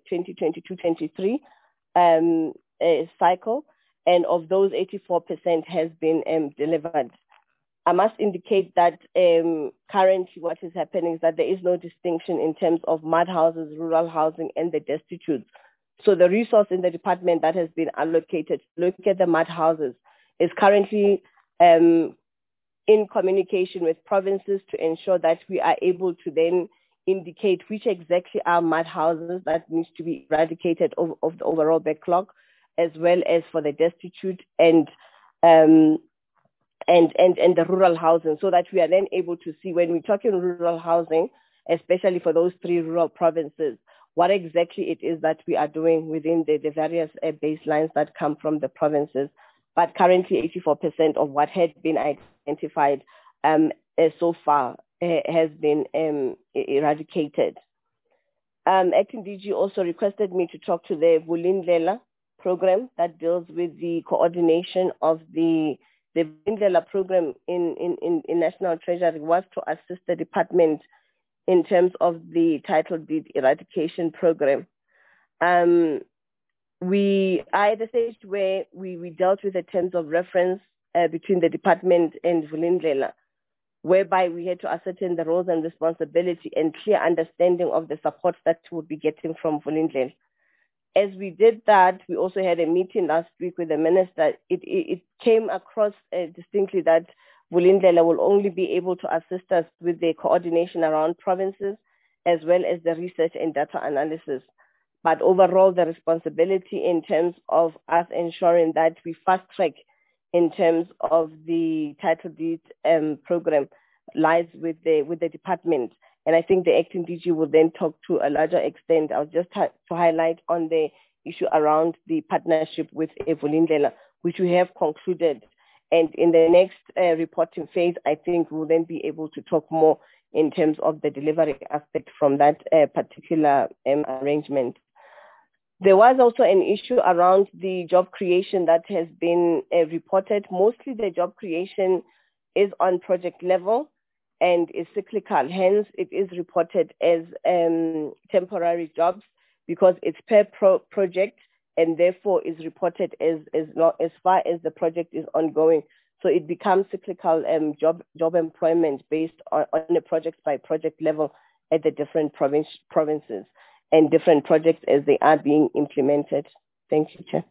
2022-23 cycle, and of those, 84% has been delivered. I must indicate that currently what is happening is that there is no distinction in terms of mud houses, rural housing, and the destitutes. So the resource in the department that has been allocated to look at the mud houses is currently in communication with provinces to ensure that we are able to then indicate which exactly are mud houses that needs to be eradicated of the overall backlog, as well as for the destitute and and the rural housing, so that we are then able to see when we're talking rural housing, especially for those 3 rural provinces, what exactly it is that we are doing within the various baselines that come from the provinces. But currently 84% of what had been identified so far has been eradicated. Acting DG also requested me to talk to the Vulindlela program that deals with the coordination of the Vulindlela program in National Treasury was to assist the department in terms of the title deed eradication program. We are at a stage where we dealt with the terms of reference between the department and Vulindlela, whereby we had to ascertain the roles and responsibility and clear understanding of the support that we'll be getting from Vulindlela. As we did that, we also had a meeting last week with the minister. It came across distinctly that Vulindlela will only be able to assist us with the coordination around provinces as well as the research and data analysis. But overall, the responsibility in terms of us ensuring that we fast track in terms of the title deed program lies with the department. And I think the acting DG will then talk to a larger extent. I'll just to highlight on the issue around the partnership with Vulindlela, which we have concluded. And in the next reporting phase, I think we'll then be able to talk more in terms of the delivery aspect from that particular arrangement. There was also an issue around the job creation that has been reported. Mostly the job creation is on project level and is cyclical. Hence, it is reported as temporary jobs because it's per project and therefore is reported as far as the project is ongoing. So it becomes cyclical job employment based on a project by project level at the different provinces and different projects as they are being implemented. Thank you, Chair.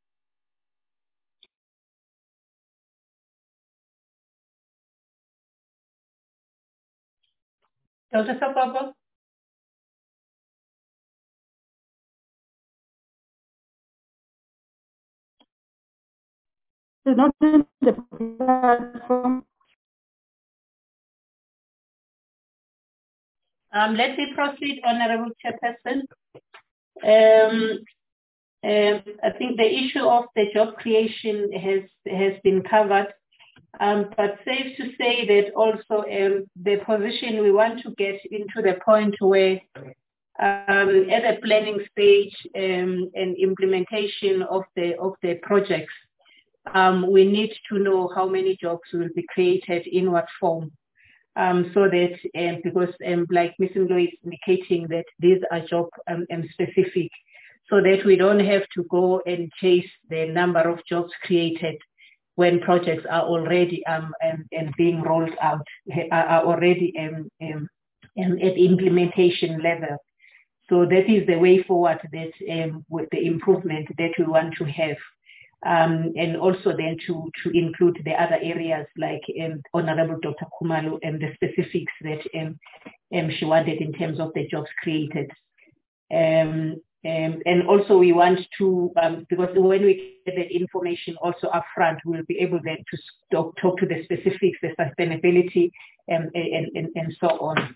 Dr. Sapapa? It's not in the platform. Let me proceed, Honorable Chairperson. I think the issue of the job creation has been covered, but safe to say that also the position we want to get into the point where at the planning stage and implementation of the projects, we need to know how many jobs will be created in what form. So that, because like Ms. Mlo is indicating that these are job specific, so that we don't have to go and chase the number of jobs created when projects are already and being rolled out, are already at implementation level. So that is the way forward that with the improvement that we want to have. And also then to include the other areas like Honorable Dr. Khumalo and the specifics that she wanted in terms of the jobs created. And also we want to, because when we get the information also upfront, we'll be able then to talk to the specifics, the sustainability, and so on.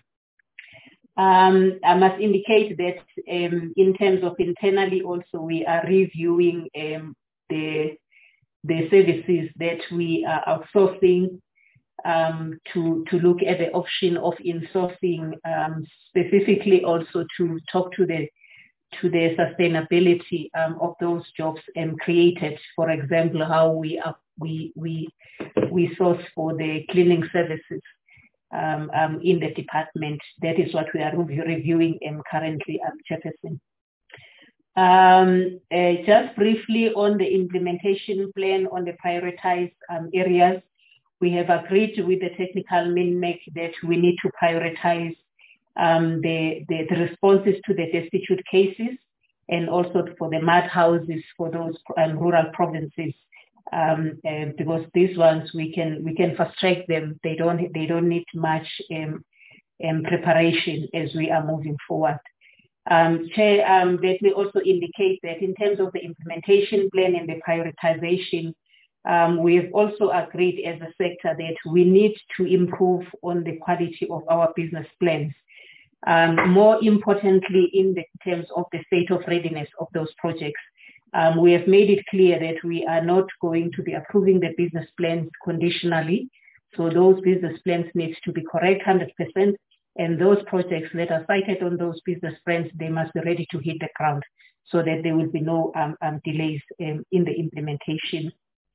I must indicate that in terms of internally also, we are reviewing the services that we are outsourcing to look at the option of insourcing, specifically also to talk to the sustainability of those jobs created. For example, how we source for the cleaning services in the department. That is what we are reviewing currently, Chairperson. Just briefly on the implementation plan on the prioritized areas, we have agreed with the technical MINMEC that we need to prioritize the responses to the destitute cases and also for the mud houses for those rural provinces, because these ones we can fast track them. They don't need much preparation as we are moving forward. Chair, let me also indicate that in terms of the implementation plan and the prioritization, We have also agreed as a sector that we need to improve on the quality of our business plans. More importantly, in the terms of the state of readiness of those projects, we have made it clear that we are not going to be approving the business plans conditionally. So those business plans need to be correct 100%, and those projects that are cited on those business plans, they must be ready to hit the ground so that there will be no delays in the implementation.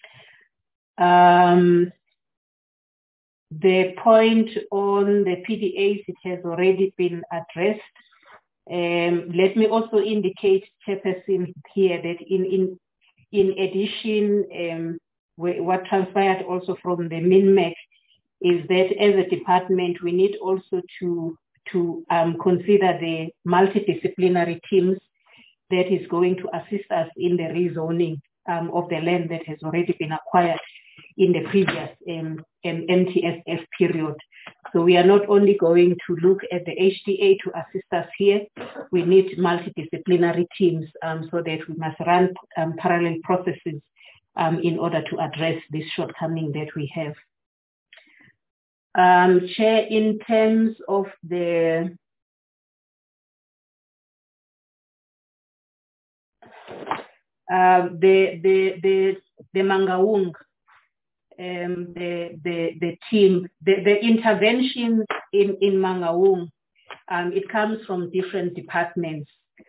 The point on the PDAs, it has already been addressed. Let me also indicate, Chairperson, here that in addition, what transpired also from the MINMEC is that as a department, we need also to consider the multidisciplinary teams that is going to assist us in the rezoning of the land that has already been acquired in the previous MTSF period. So we are not only going to look at the HDA to assist us here, we need multidisciplinary teams so that we must run parallel processes in order to address this shortcoming that we have. Chair, in terms of the Mangaung, the team, the intervention in Mangaung, it comes from different departments.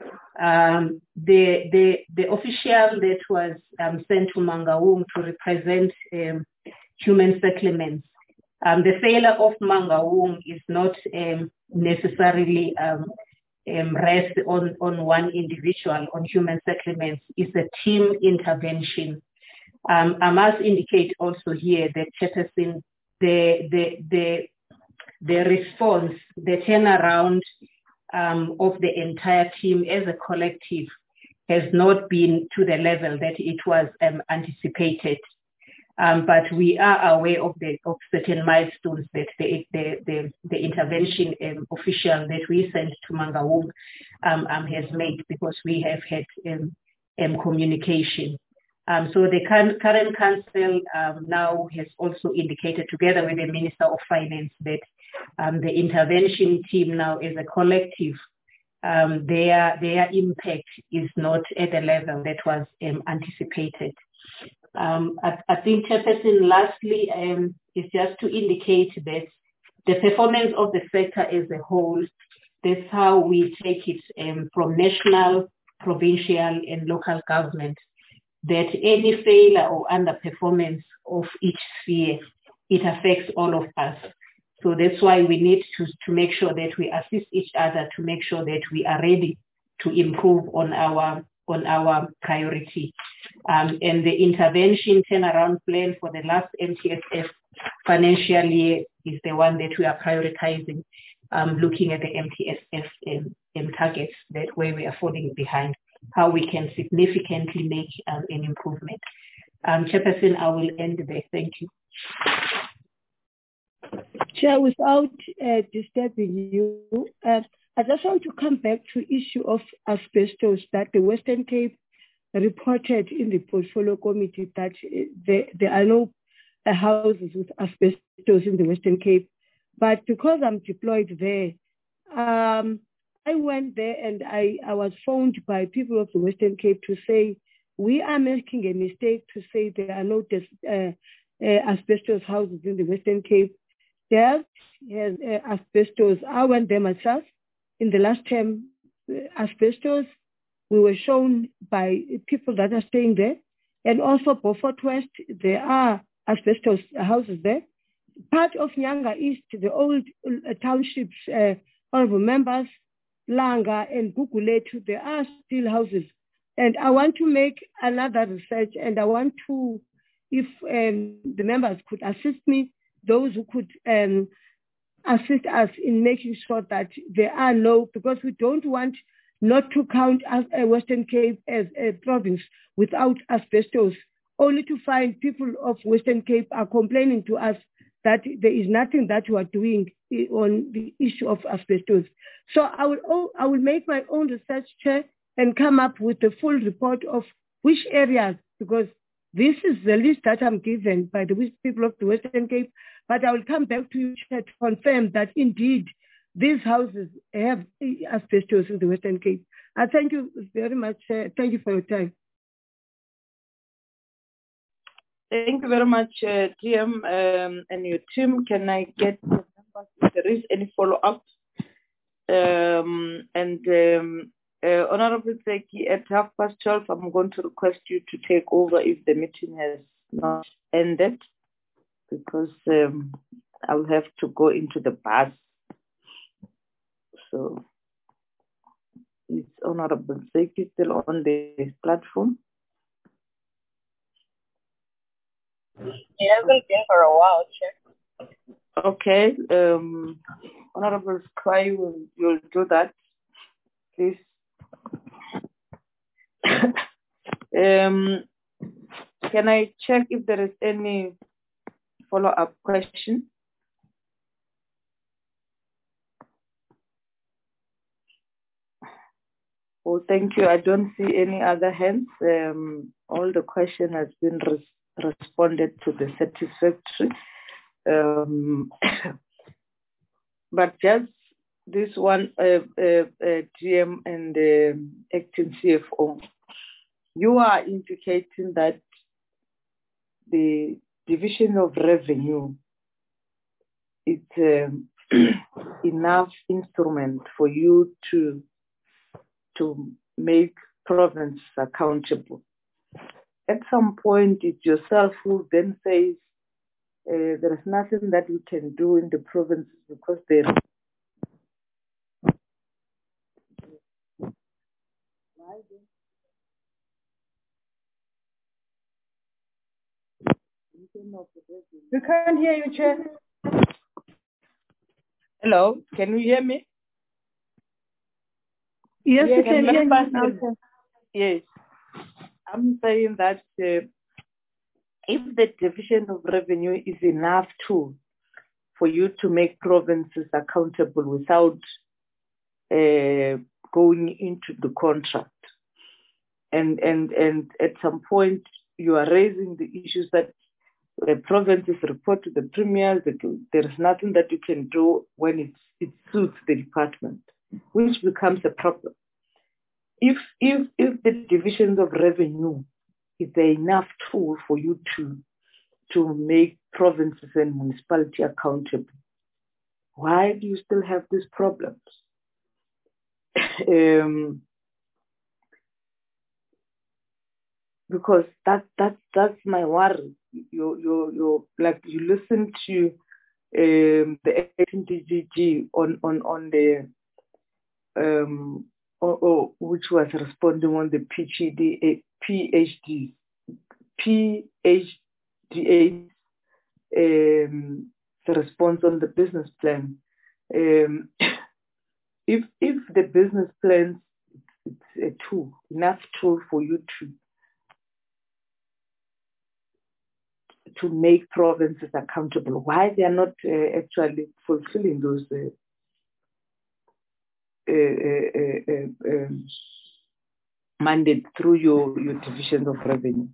The official that was sent to Mangaung to represent human settlements, the failure of Mangaung is not necessarily rest on one individual on human settlements. It's a team intervention. I must indicate also here that Chairperson, the response, the turnaround of the entire team as a collective has not been to the level that it was anticipated. But we are aware of certain milestones that the intervention official that we sent to Mangaung has made, because we have had communication. So the current council now has also indicated, together with the Minister of Finance, that the intervention team now as a collective, their impact is not at the level that was anticipated. I think, Chairperson, lastly, is just to indicate that the performance of the sector as a whole, that's how we take it from national, provincial, and local government, that any failure or underperformance of each sphere, it affects all of us. So that's why we need to make sure that we assist each other to make sure that we are ready to improve on our priority. And the intervention turnaround plan for the last MTSF financial year is the one that we are prioritizing, looking at the MTSF targets, that where we are falling behind, how we can significantly make an improvement. Chairperson, I will end there. Thank you. Chair, without disturbing you, I just want to come back to issue of asbestos that the Western Cape reported in the portfolio committee that there are no houses with asbestos in the Western Cape. But because I'm deployed there, I went there and I was phoned by people of the Western Cape to say, we are making a mistake to say there are no asbestos houses in the Western Cape. There is asbestos. I went there myself. In the last term, asbestos, we were shown by people that are staying there. And also Beaufort West, there are asbestos houses there. Part of Nyanga East, the old townships, honorable members, Langa and Guguletu, there are still houses. And I want to make another research, and I want to, if the members could assist me, those who could assist us in making sure that there are no, because we don't want not to count as a Western Cape as a province without asbestos, only to find people of Western Cape are complaining to us that there is nothing that we are doing on the issue of asbestos. So I will make my own research, Chair, and come up with the full report of which areas, because This is the list that I'm given by the people of the Western Cape, but I will come back to you to confirm that indeed these houses have asbestos in the Western Cape. I thank you very much. Thank you for your time. Thank you very much, GM and your team. Can I get the numbers if there is any follow-up? Honorable Tseki, at 12:30, I'm going to request you to take over if the meeting has not ended, because I'll have to go into the bus. So, is Honorable Tseki still on the platform? He hasn't been for a while, Chair. Okay, Honorable Sky, you'll do that, please. Can I check if there is any follow-up question? Oh, thank you. I don't see any other hands. All the question has been responded to the satisfactory. But just this one, GM and acting CFO, you are indicating that the division of revenue is enough instrument for you to make province accountable. At some point, it's yourself who then says there is nothing that we can do in the provinces because there is We can't hear you, Chair. Hello, can you hear me? Yes, we can hear you. Yes, I'm saying that if the division of revenue is enough tool for you to make provinces accountable without going into the contract, and at some point you are raising the issues that provinces report to the premier, that there is nothing that you can do when it suits the department, which becomes a problem. If the divisions of revenue is enough tool for you to make provinces and municipality accountable, why do you still have these problems? Because that's my worry. You like you listen to the acting DGG on the which was responding on the PHDA the response on the business plan. If the business plans, it's a tool, enough tool for you to make provinces accountable. Why they are not actually fulfilling those mandate through your division of revenue?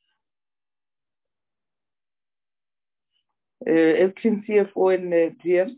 Acting CFO and GM.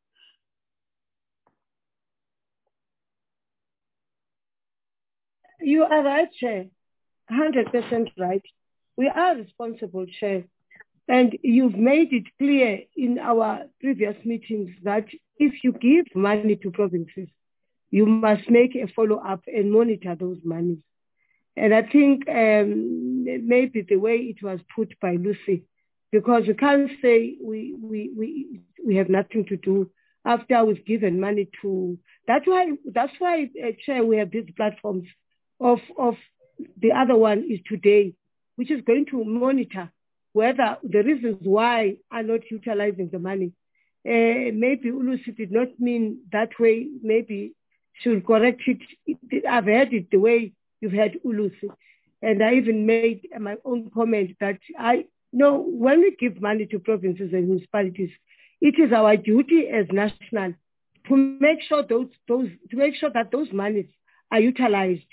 You are right, Chair. 100% right. We are responsible, Chair. And you've made it clear in our previous meetings that if you give money to provinces, you must make a follow-up and monitor those monies. And I think maybe the way it was put by Lucy, because you can't say we have nothing to do after we've given money to. That's why, Chair, we have these platforms. Of the other one is today, which is going to monitor whether the reasons why are not utilizing the money. Maybe Ulusi did not mean that way. Maybe she'll correct it. I've heard it the way you've heard Ulusi. And I even made my own comment that I know when we give money to provinces and municipalities, it is our duty as national to make sure that those monies are utilized.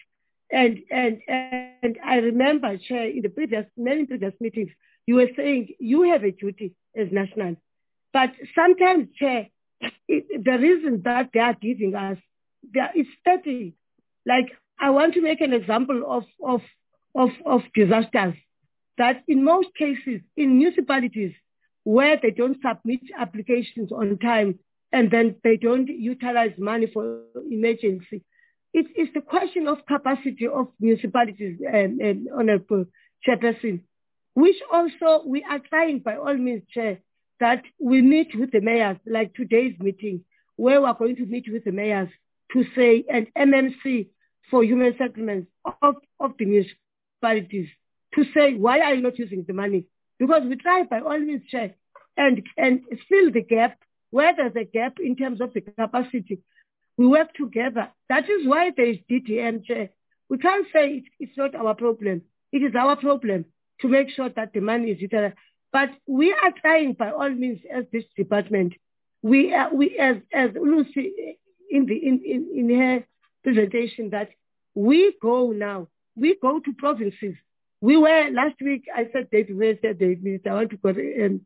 And I remember, Chair, in the many previous meetings, you were saying you have a duty as national. But sometimes, Chair, the reason that they are giving us, is petty. Like, I want to make an example of disasters. That in most cases, in municipalities where they don't submit applications on time and then they don't utilize money for emergency, it's the question of capacity of municipalities, Honorable Chairperson, which also we are trying by all means, Chair, that we meet with the mayors, like today's meeting, where we're going to meet with the mayors to say an MMC for human settlements of the municipalities, to say, why are you not using the money? Because we try by all means, Chair, and fill the gap, where there's a gap in terms of the capacity. We work together. That is why there is DTM, Chair. We can't say it's not our problem. It is our problem to make sure that the money is utilized. But we are trying by all means as this department. We as Lucy in her presentation, that we go to provinces. We were last week. I said David I want to go the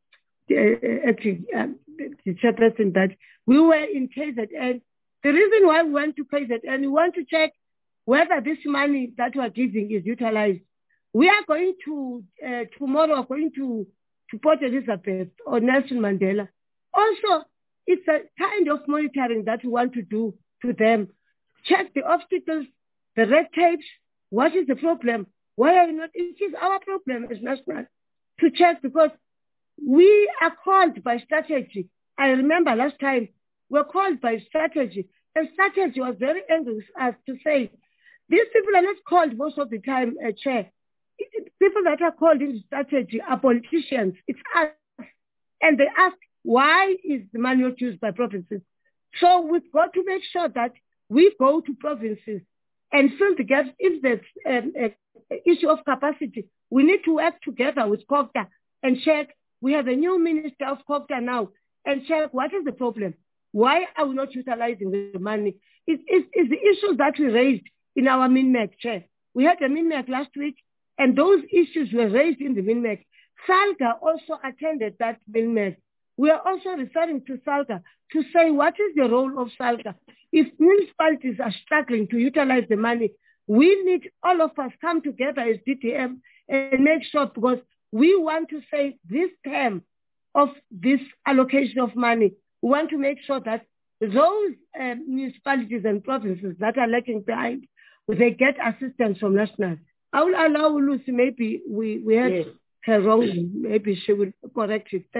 chairperson that we were in KZN. The reason why we went to KZN, we want to check whether this money that we are giving is utilized. We are going to tomorrow. We're going to Port Elizabeth or Nelson Mandela. Also, it's a kind of monitoring that we want to do to them. Check the obstacles, the red tapes. What is the problem? Why are you not? It is our problem as national to check, because we are called by strategy. I remember last time we were called by strategy, and strategy was very angry with us to say, these people are not called most of the time, Chair. People that are called in strategy are politicians. It's us. And they ask, why is the money not used by provinces? So we've got to make sure that we go to provinces and fill the gaps. If there's an issue of capacity, we need to work together with COGTA and check. We have a new minister of COGTA now, and check what is the problem. Why are we not utilizing the money? It's the issue that we raised in our MINMEC, Chair. We had a MINMEC last week, and those issues were raised in the MINMEC. SALGA also attended that MINMEC. We are also referring to SALGA to say, what is the role of SALGA? If municipalities are struggling to utilize the money, we need all of us come together as DTM and make sure, because we want to say this term of this allocation of money, we want to make sure that those municipalities and provinces that are lagging behind, they get assistance from national. I will allow Lucy, maybe we had her wrong, maybe she will correct it.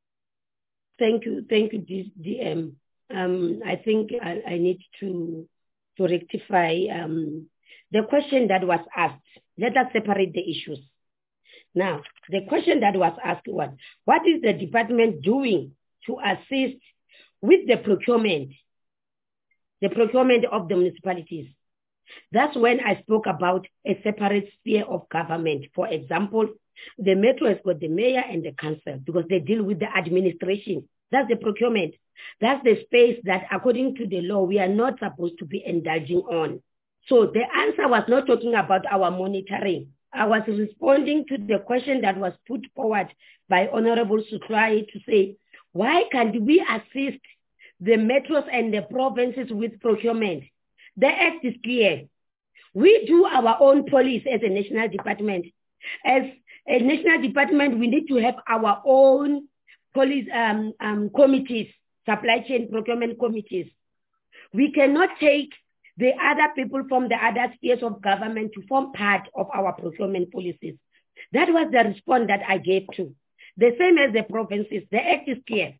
Thank you, DM. I think I need to rectify the question that was asked. Let us separate the issues. Now, the question that was asked was, what is the department doing to assist with the procurement of the municipalities? That's when I spoke about a separate sphere of government. For example, the metro has got the mayor and the council because they deal with the administration. That's the procurement. That's the space that, according to the law, we are not supposed to be indulging on. So the answer was not talking about our monitoring. I was responding to the question that was put forward by Honorable Sutrai to say, why can't we assist the metros and the provinces with procurement? The act is clear. We do our own police as a national department. As a national department, we need to have our own police committees, supply chain procurement committees. We cannot take the other people from the other spheres of government to form part of our procurement policies. That was the response that I gave to. The same as the provinces, the act is clear,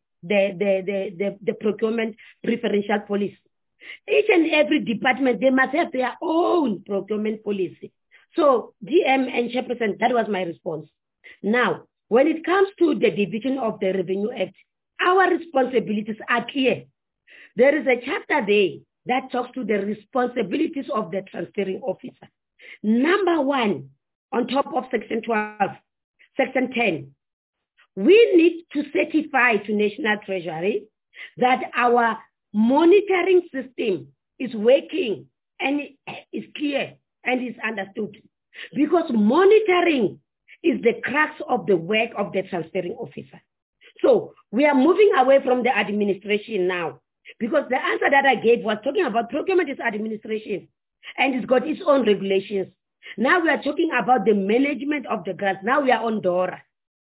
the procurement preferential policy. Each and every department, they must have their own procurement policy. So DM and Chairperson, that was my response. Now, when it comes to the division of the Revenue Act, our responsibilities are clear. There is a chapter there that talks to the responsibilities of the transferring officer. Number 1, on top of Section 12, Section 10, we need to certify to National Treasury that our monitoring system is working and is clear. and is understood. Because monitoring is the crux of the work of the transferring officer. So we are moving away from the administration now, because the answer that I gave was talking about procurement is administration and it's got its own regulations. Now we are talking about the management of the grants. Now we are on DORA.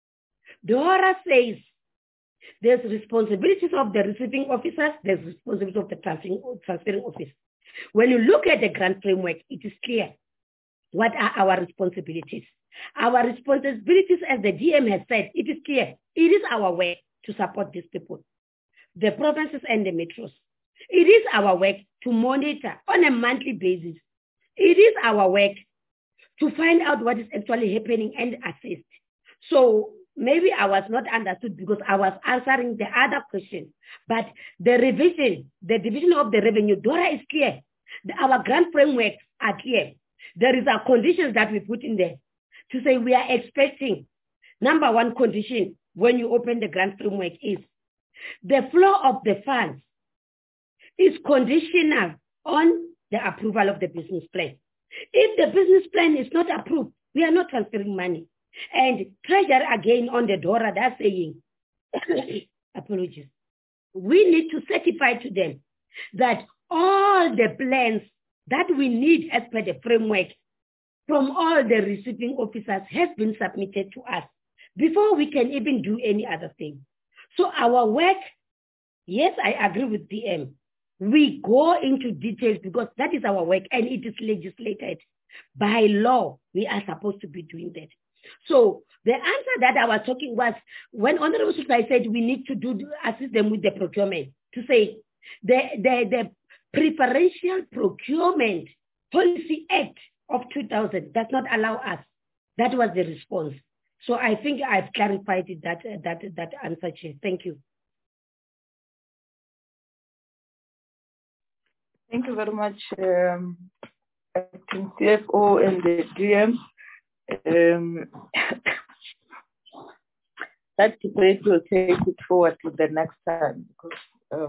DORA says there's responsibilities of the receiving officers, there's responsibilities of the transferring officer. When you look at the grant framework, it is clear what are our responsibilities. Our responsibilities, as the DM has said, it is clear. It is our work to support these people, the provinces and the metros. It is our work to monitor on a monthly basis. It is our work to find out what is actually happening and assist. So maybe I was not understood because I was answering the other question. But the revision, the division of the revenue, DORA is clear. Our grant frameworks are clear. There is a conditions that we put in there to say we are expecting. Number one condition when you open the grant framework is the flow of the funds is conditional on the approval of the business plan. If the business plan is not approved, we are not transferring money. And Treasury again on the DORA, that's saying, apologies, we need to certify to them that all the plans that we need as per the framework from all the receiving officers has been submitted to us before we can even do any other thing. So our work, yes, I agree with DM. We go into details because that is our work and it is legislated. By law, we are supposed to be doing that. So the answer that I was talking was when Honorable Speaker said we need to assist them with the procurement, to say the Preferential Procurement Policy Act of 2000 does not allow us. That was the response. So I think I've clarified that answer, Chair. Thank you. Thank you very much, Acting CFO and the GM. That debate will take it forward to the next time because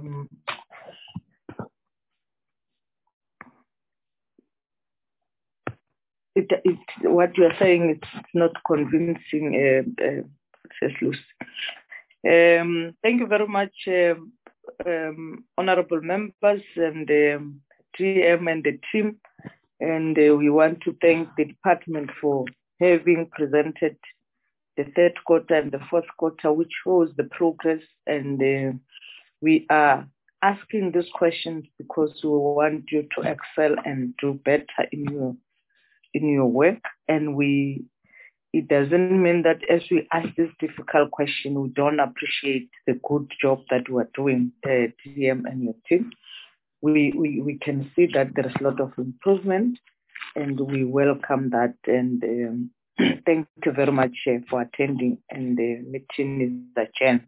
what you are saying is not convincing, Lucy. Thank you very much, honorable members and GM and the team. And we want to thank the department for having presented the third quarter and the fourth quarter, which shows the progress. And we are asking these questions because we want you to excel and do better in your work. And it doesn't mean that as we ask this difficult question, we don't appreciate the good job that we are doing, GM and your team. We can see that there is a lot of improvement, and we welcome that. And thank you very much for attending, and the meeting is adjourned.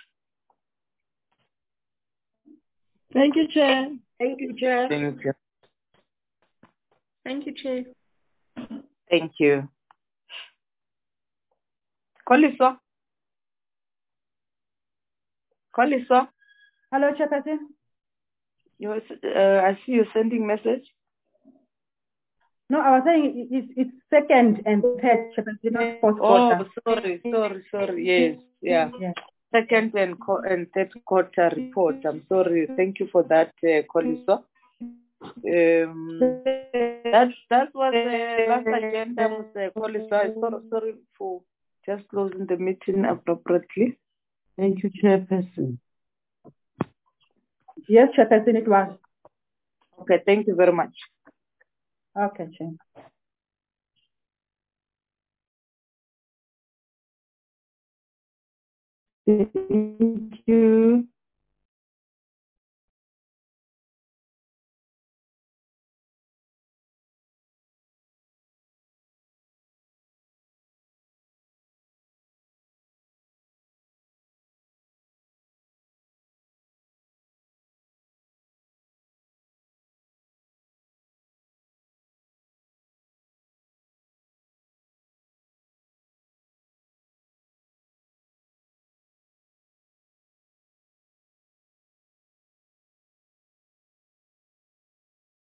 Thank you, Chair. Thank you, Chair. Thank you. Thank you, Chair. Thank you. Koliso. Hello, Chairperson. I see you sending message. No, I was saying it's second and third, Chairperson, not fourth quarter. Oh, sorry. Yes, yeah. Second and third quarter report. I'm sorry. Thank you for that, Koliso. That was the last agenda, Koliso. Sorry for just closing the meeting appropriately. Thank you, Chairperson. Yes, Chairperson, it was. Okay, thank you very much. Okay, Chair. Thank you.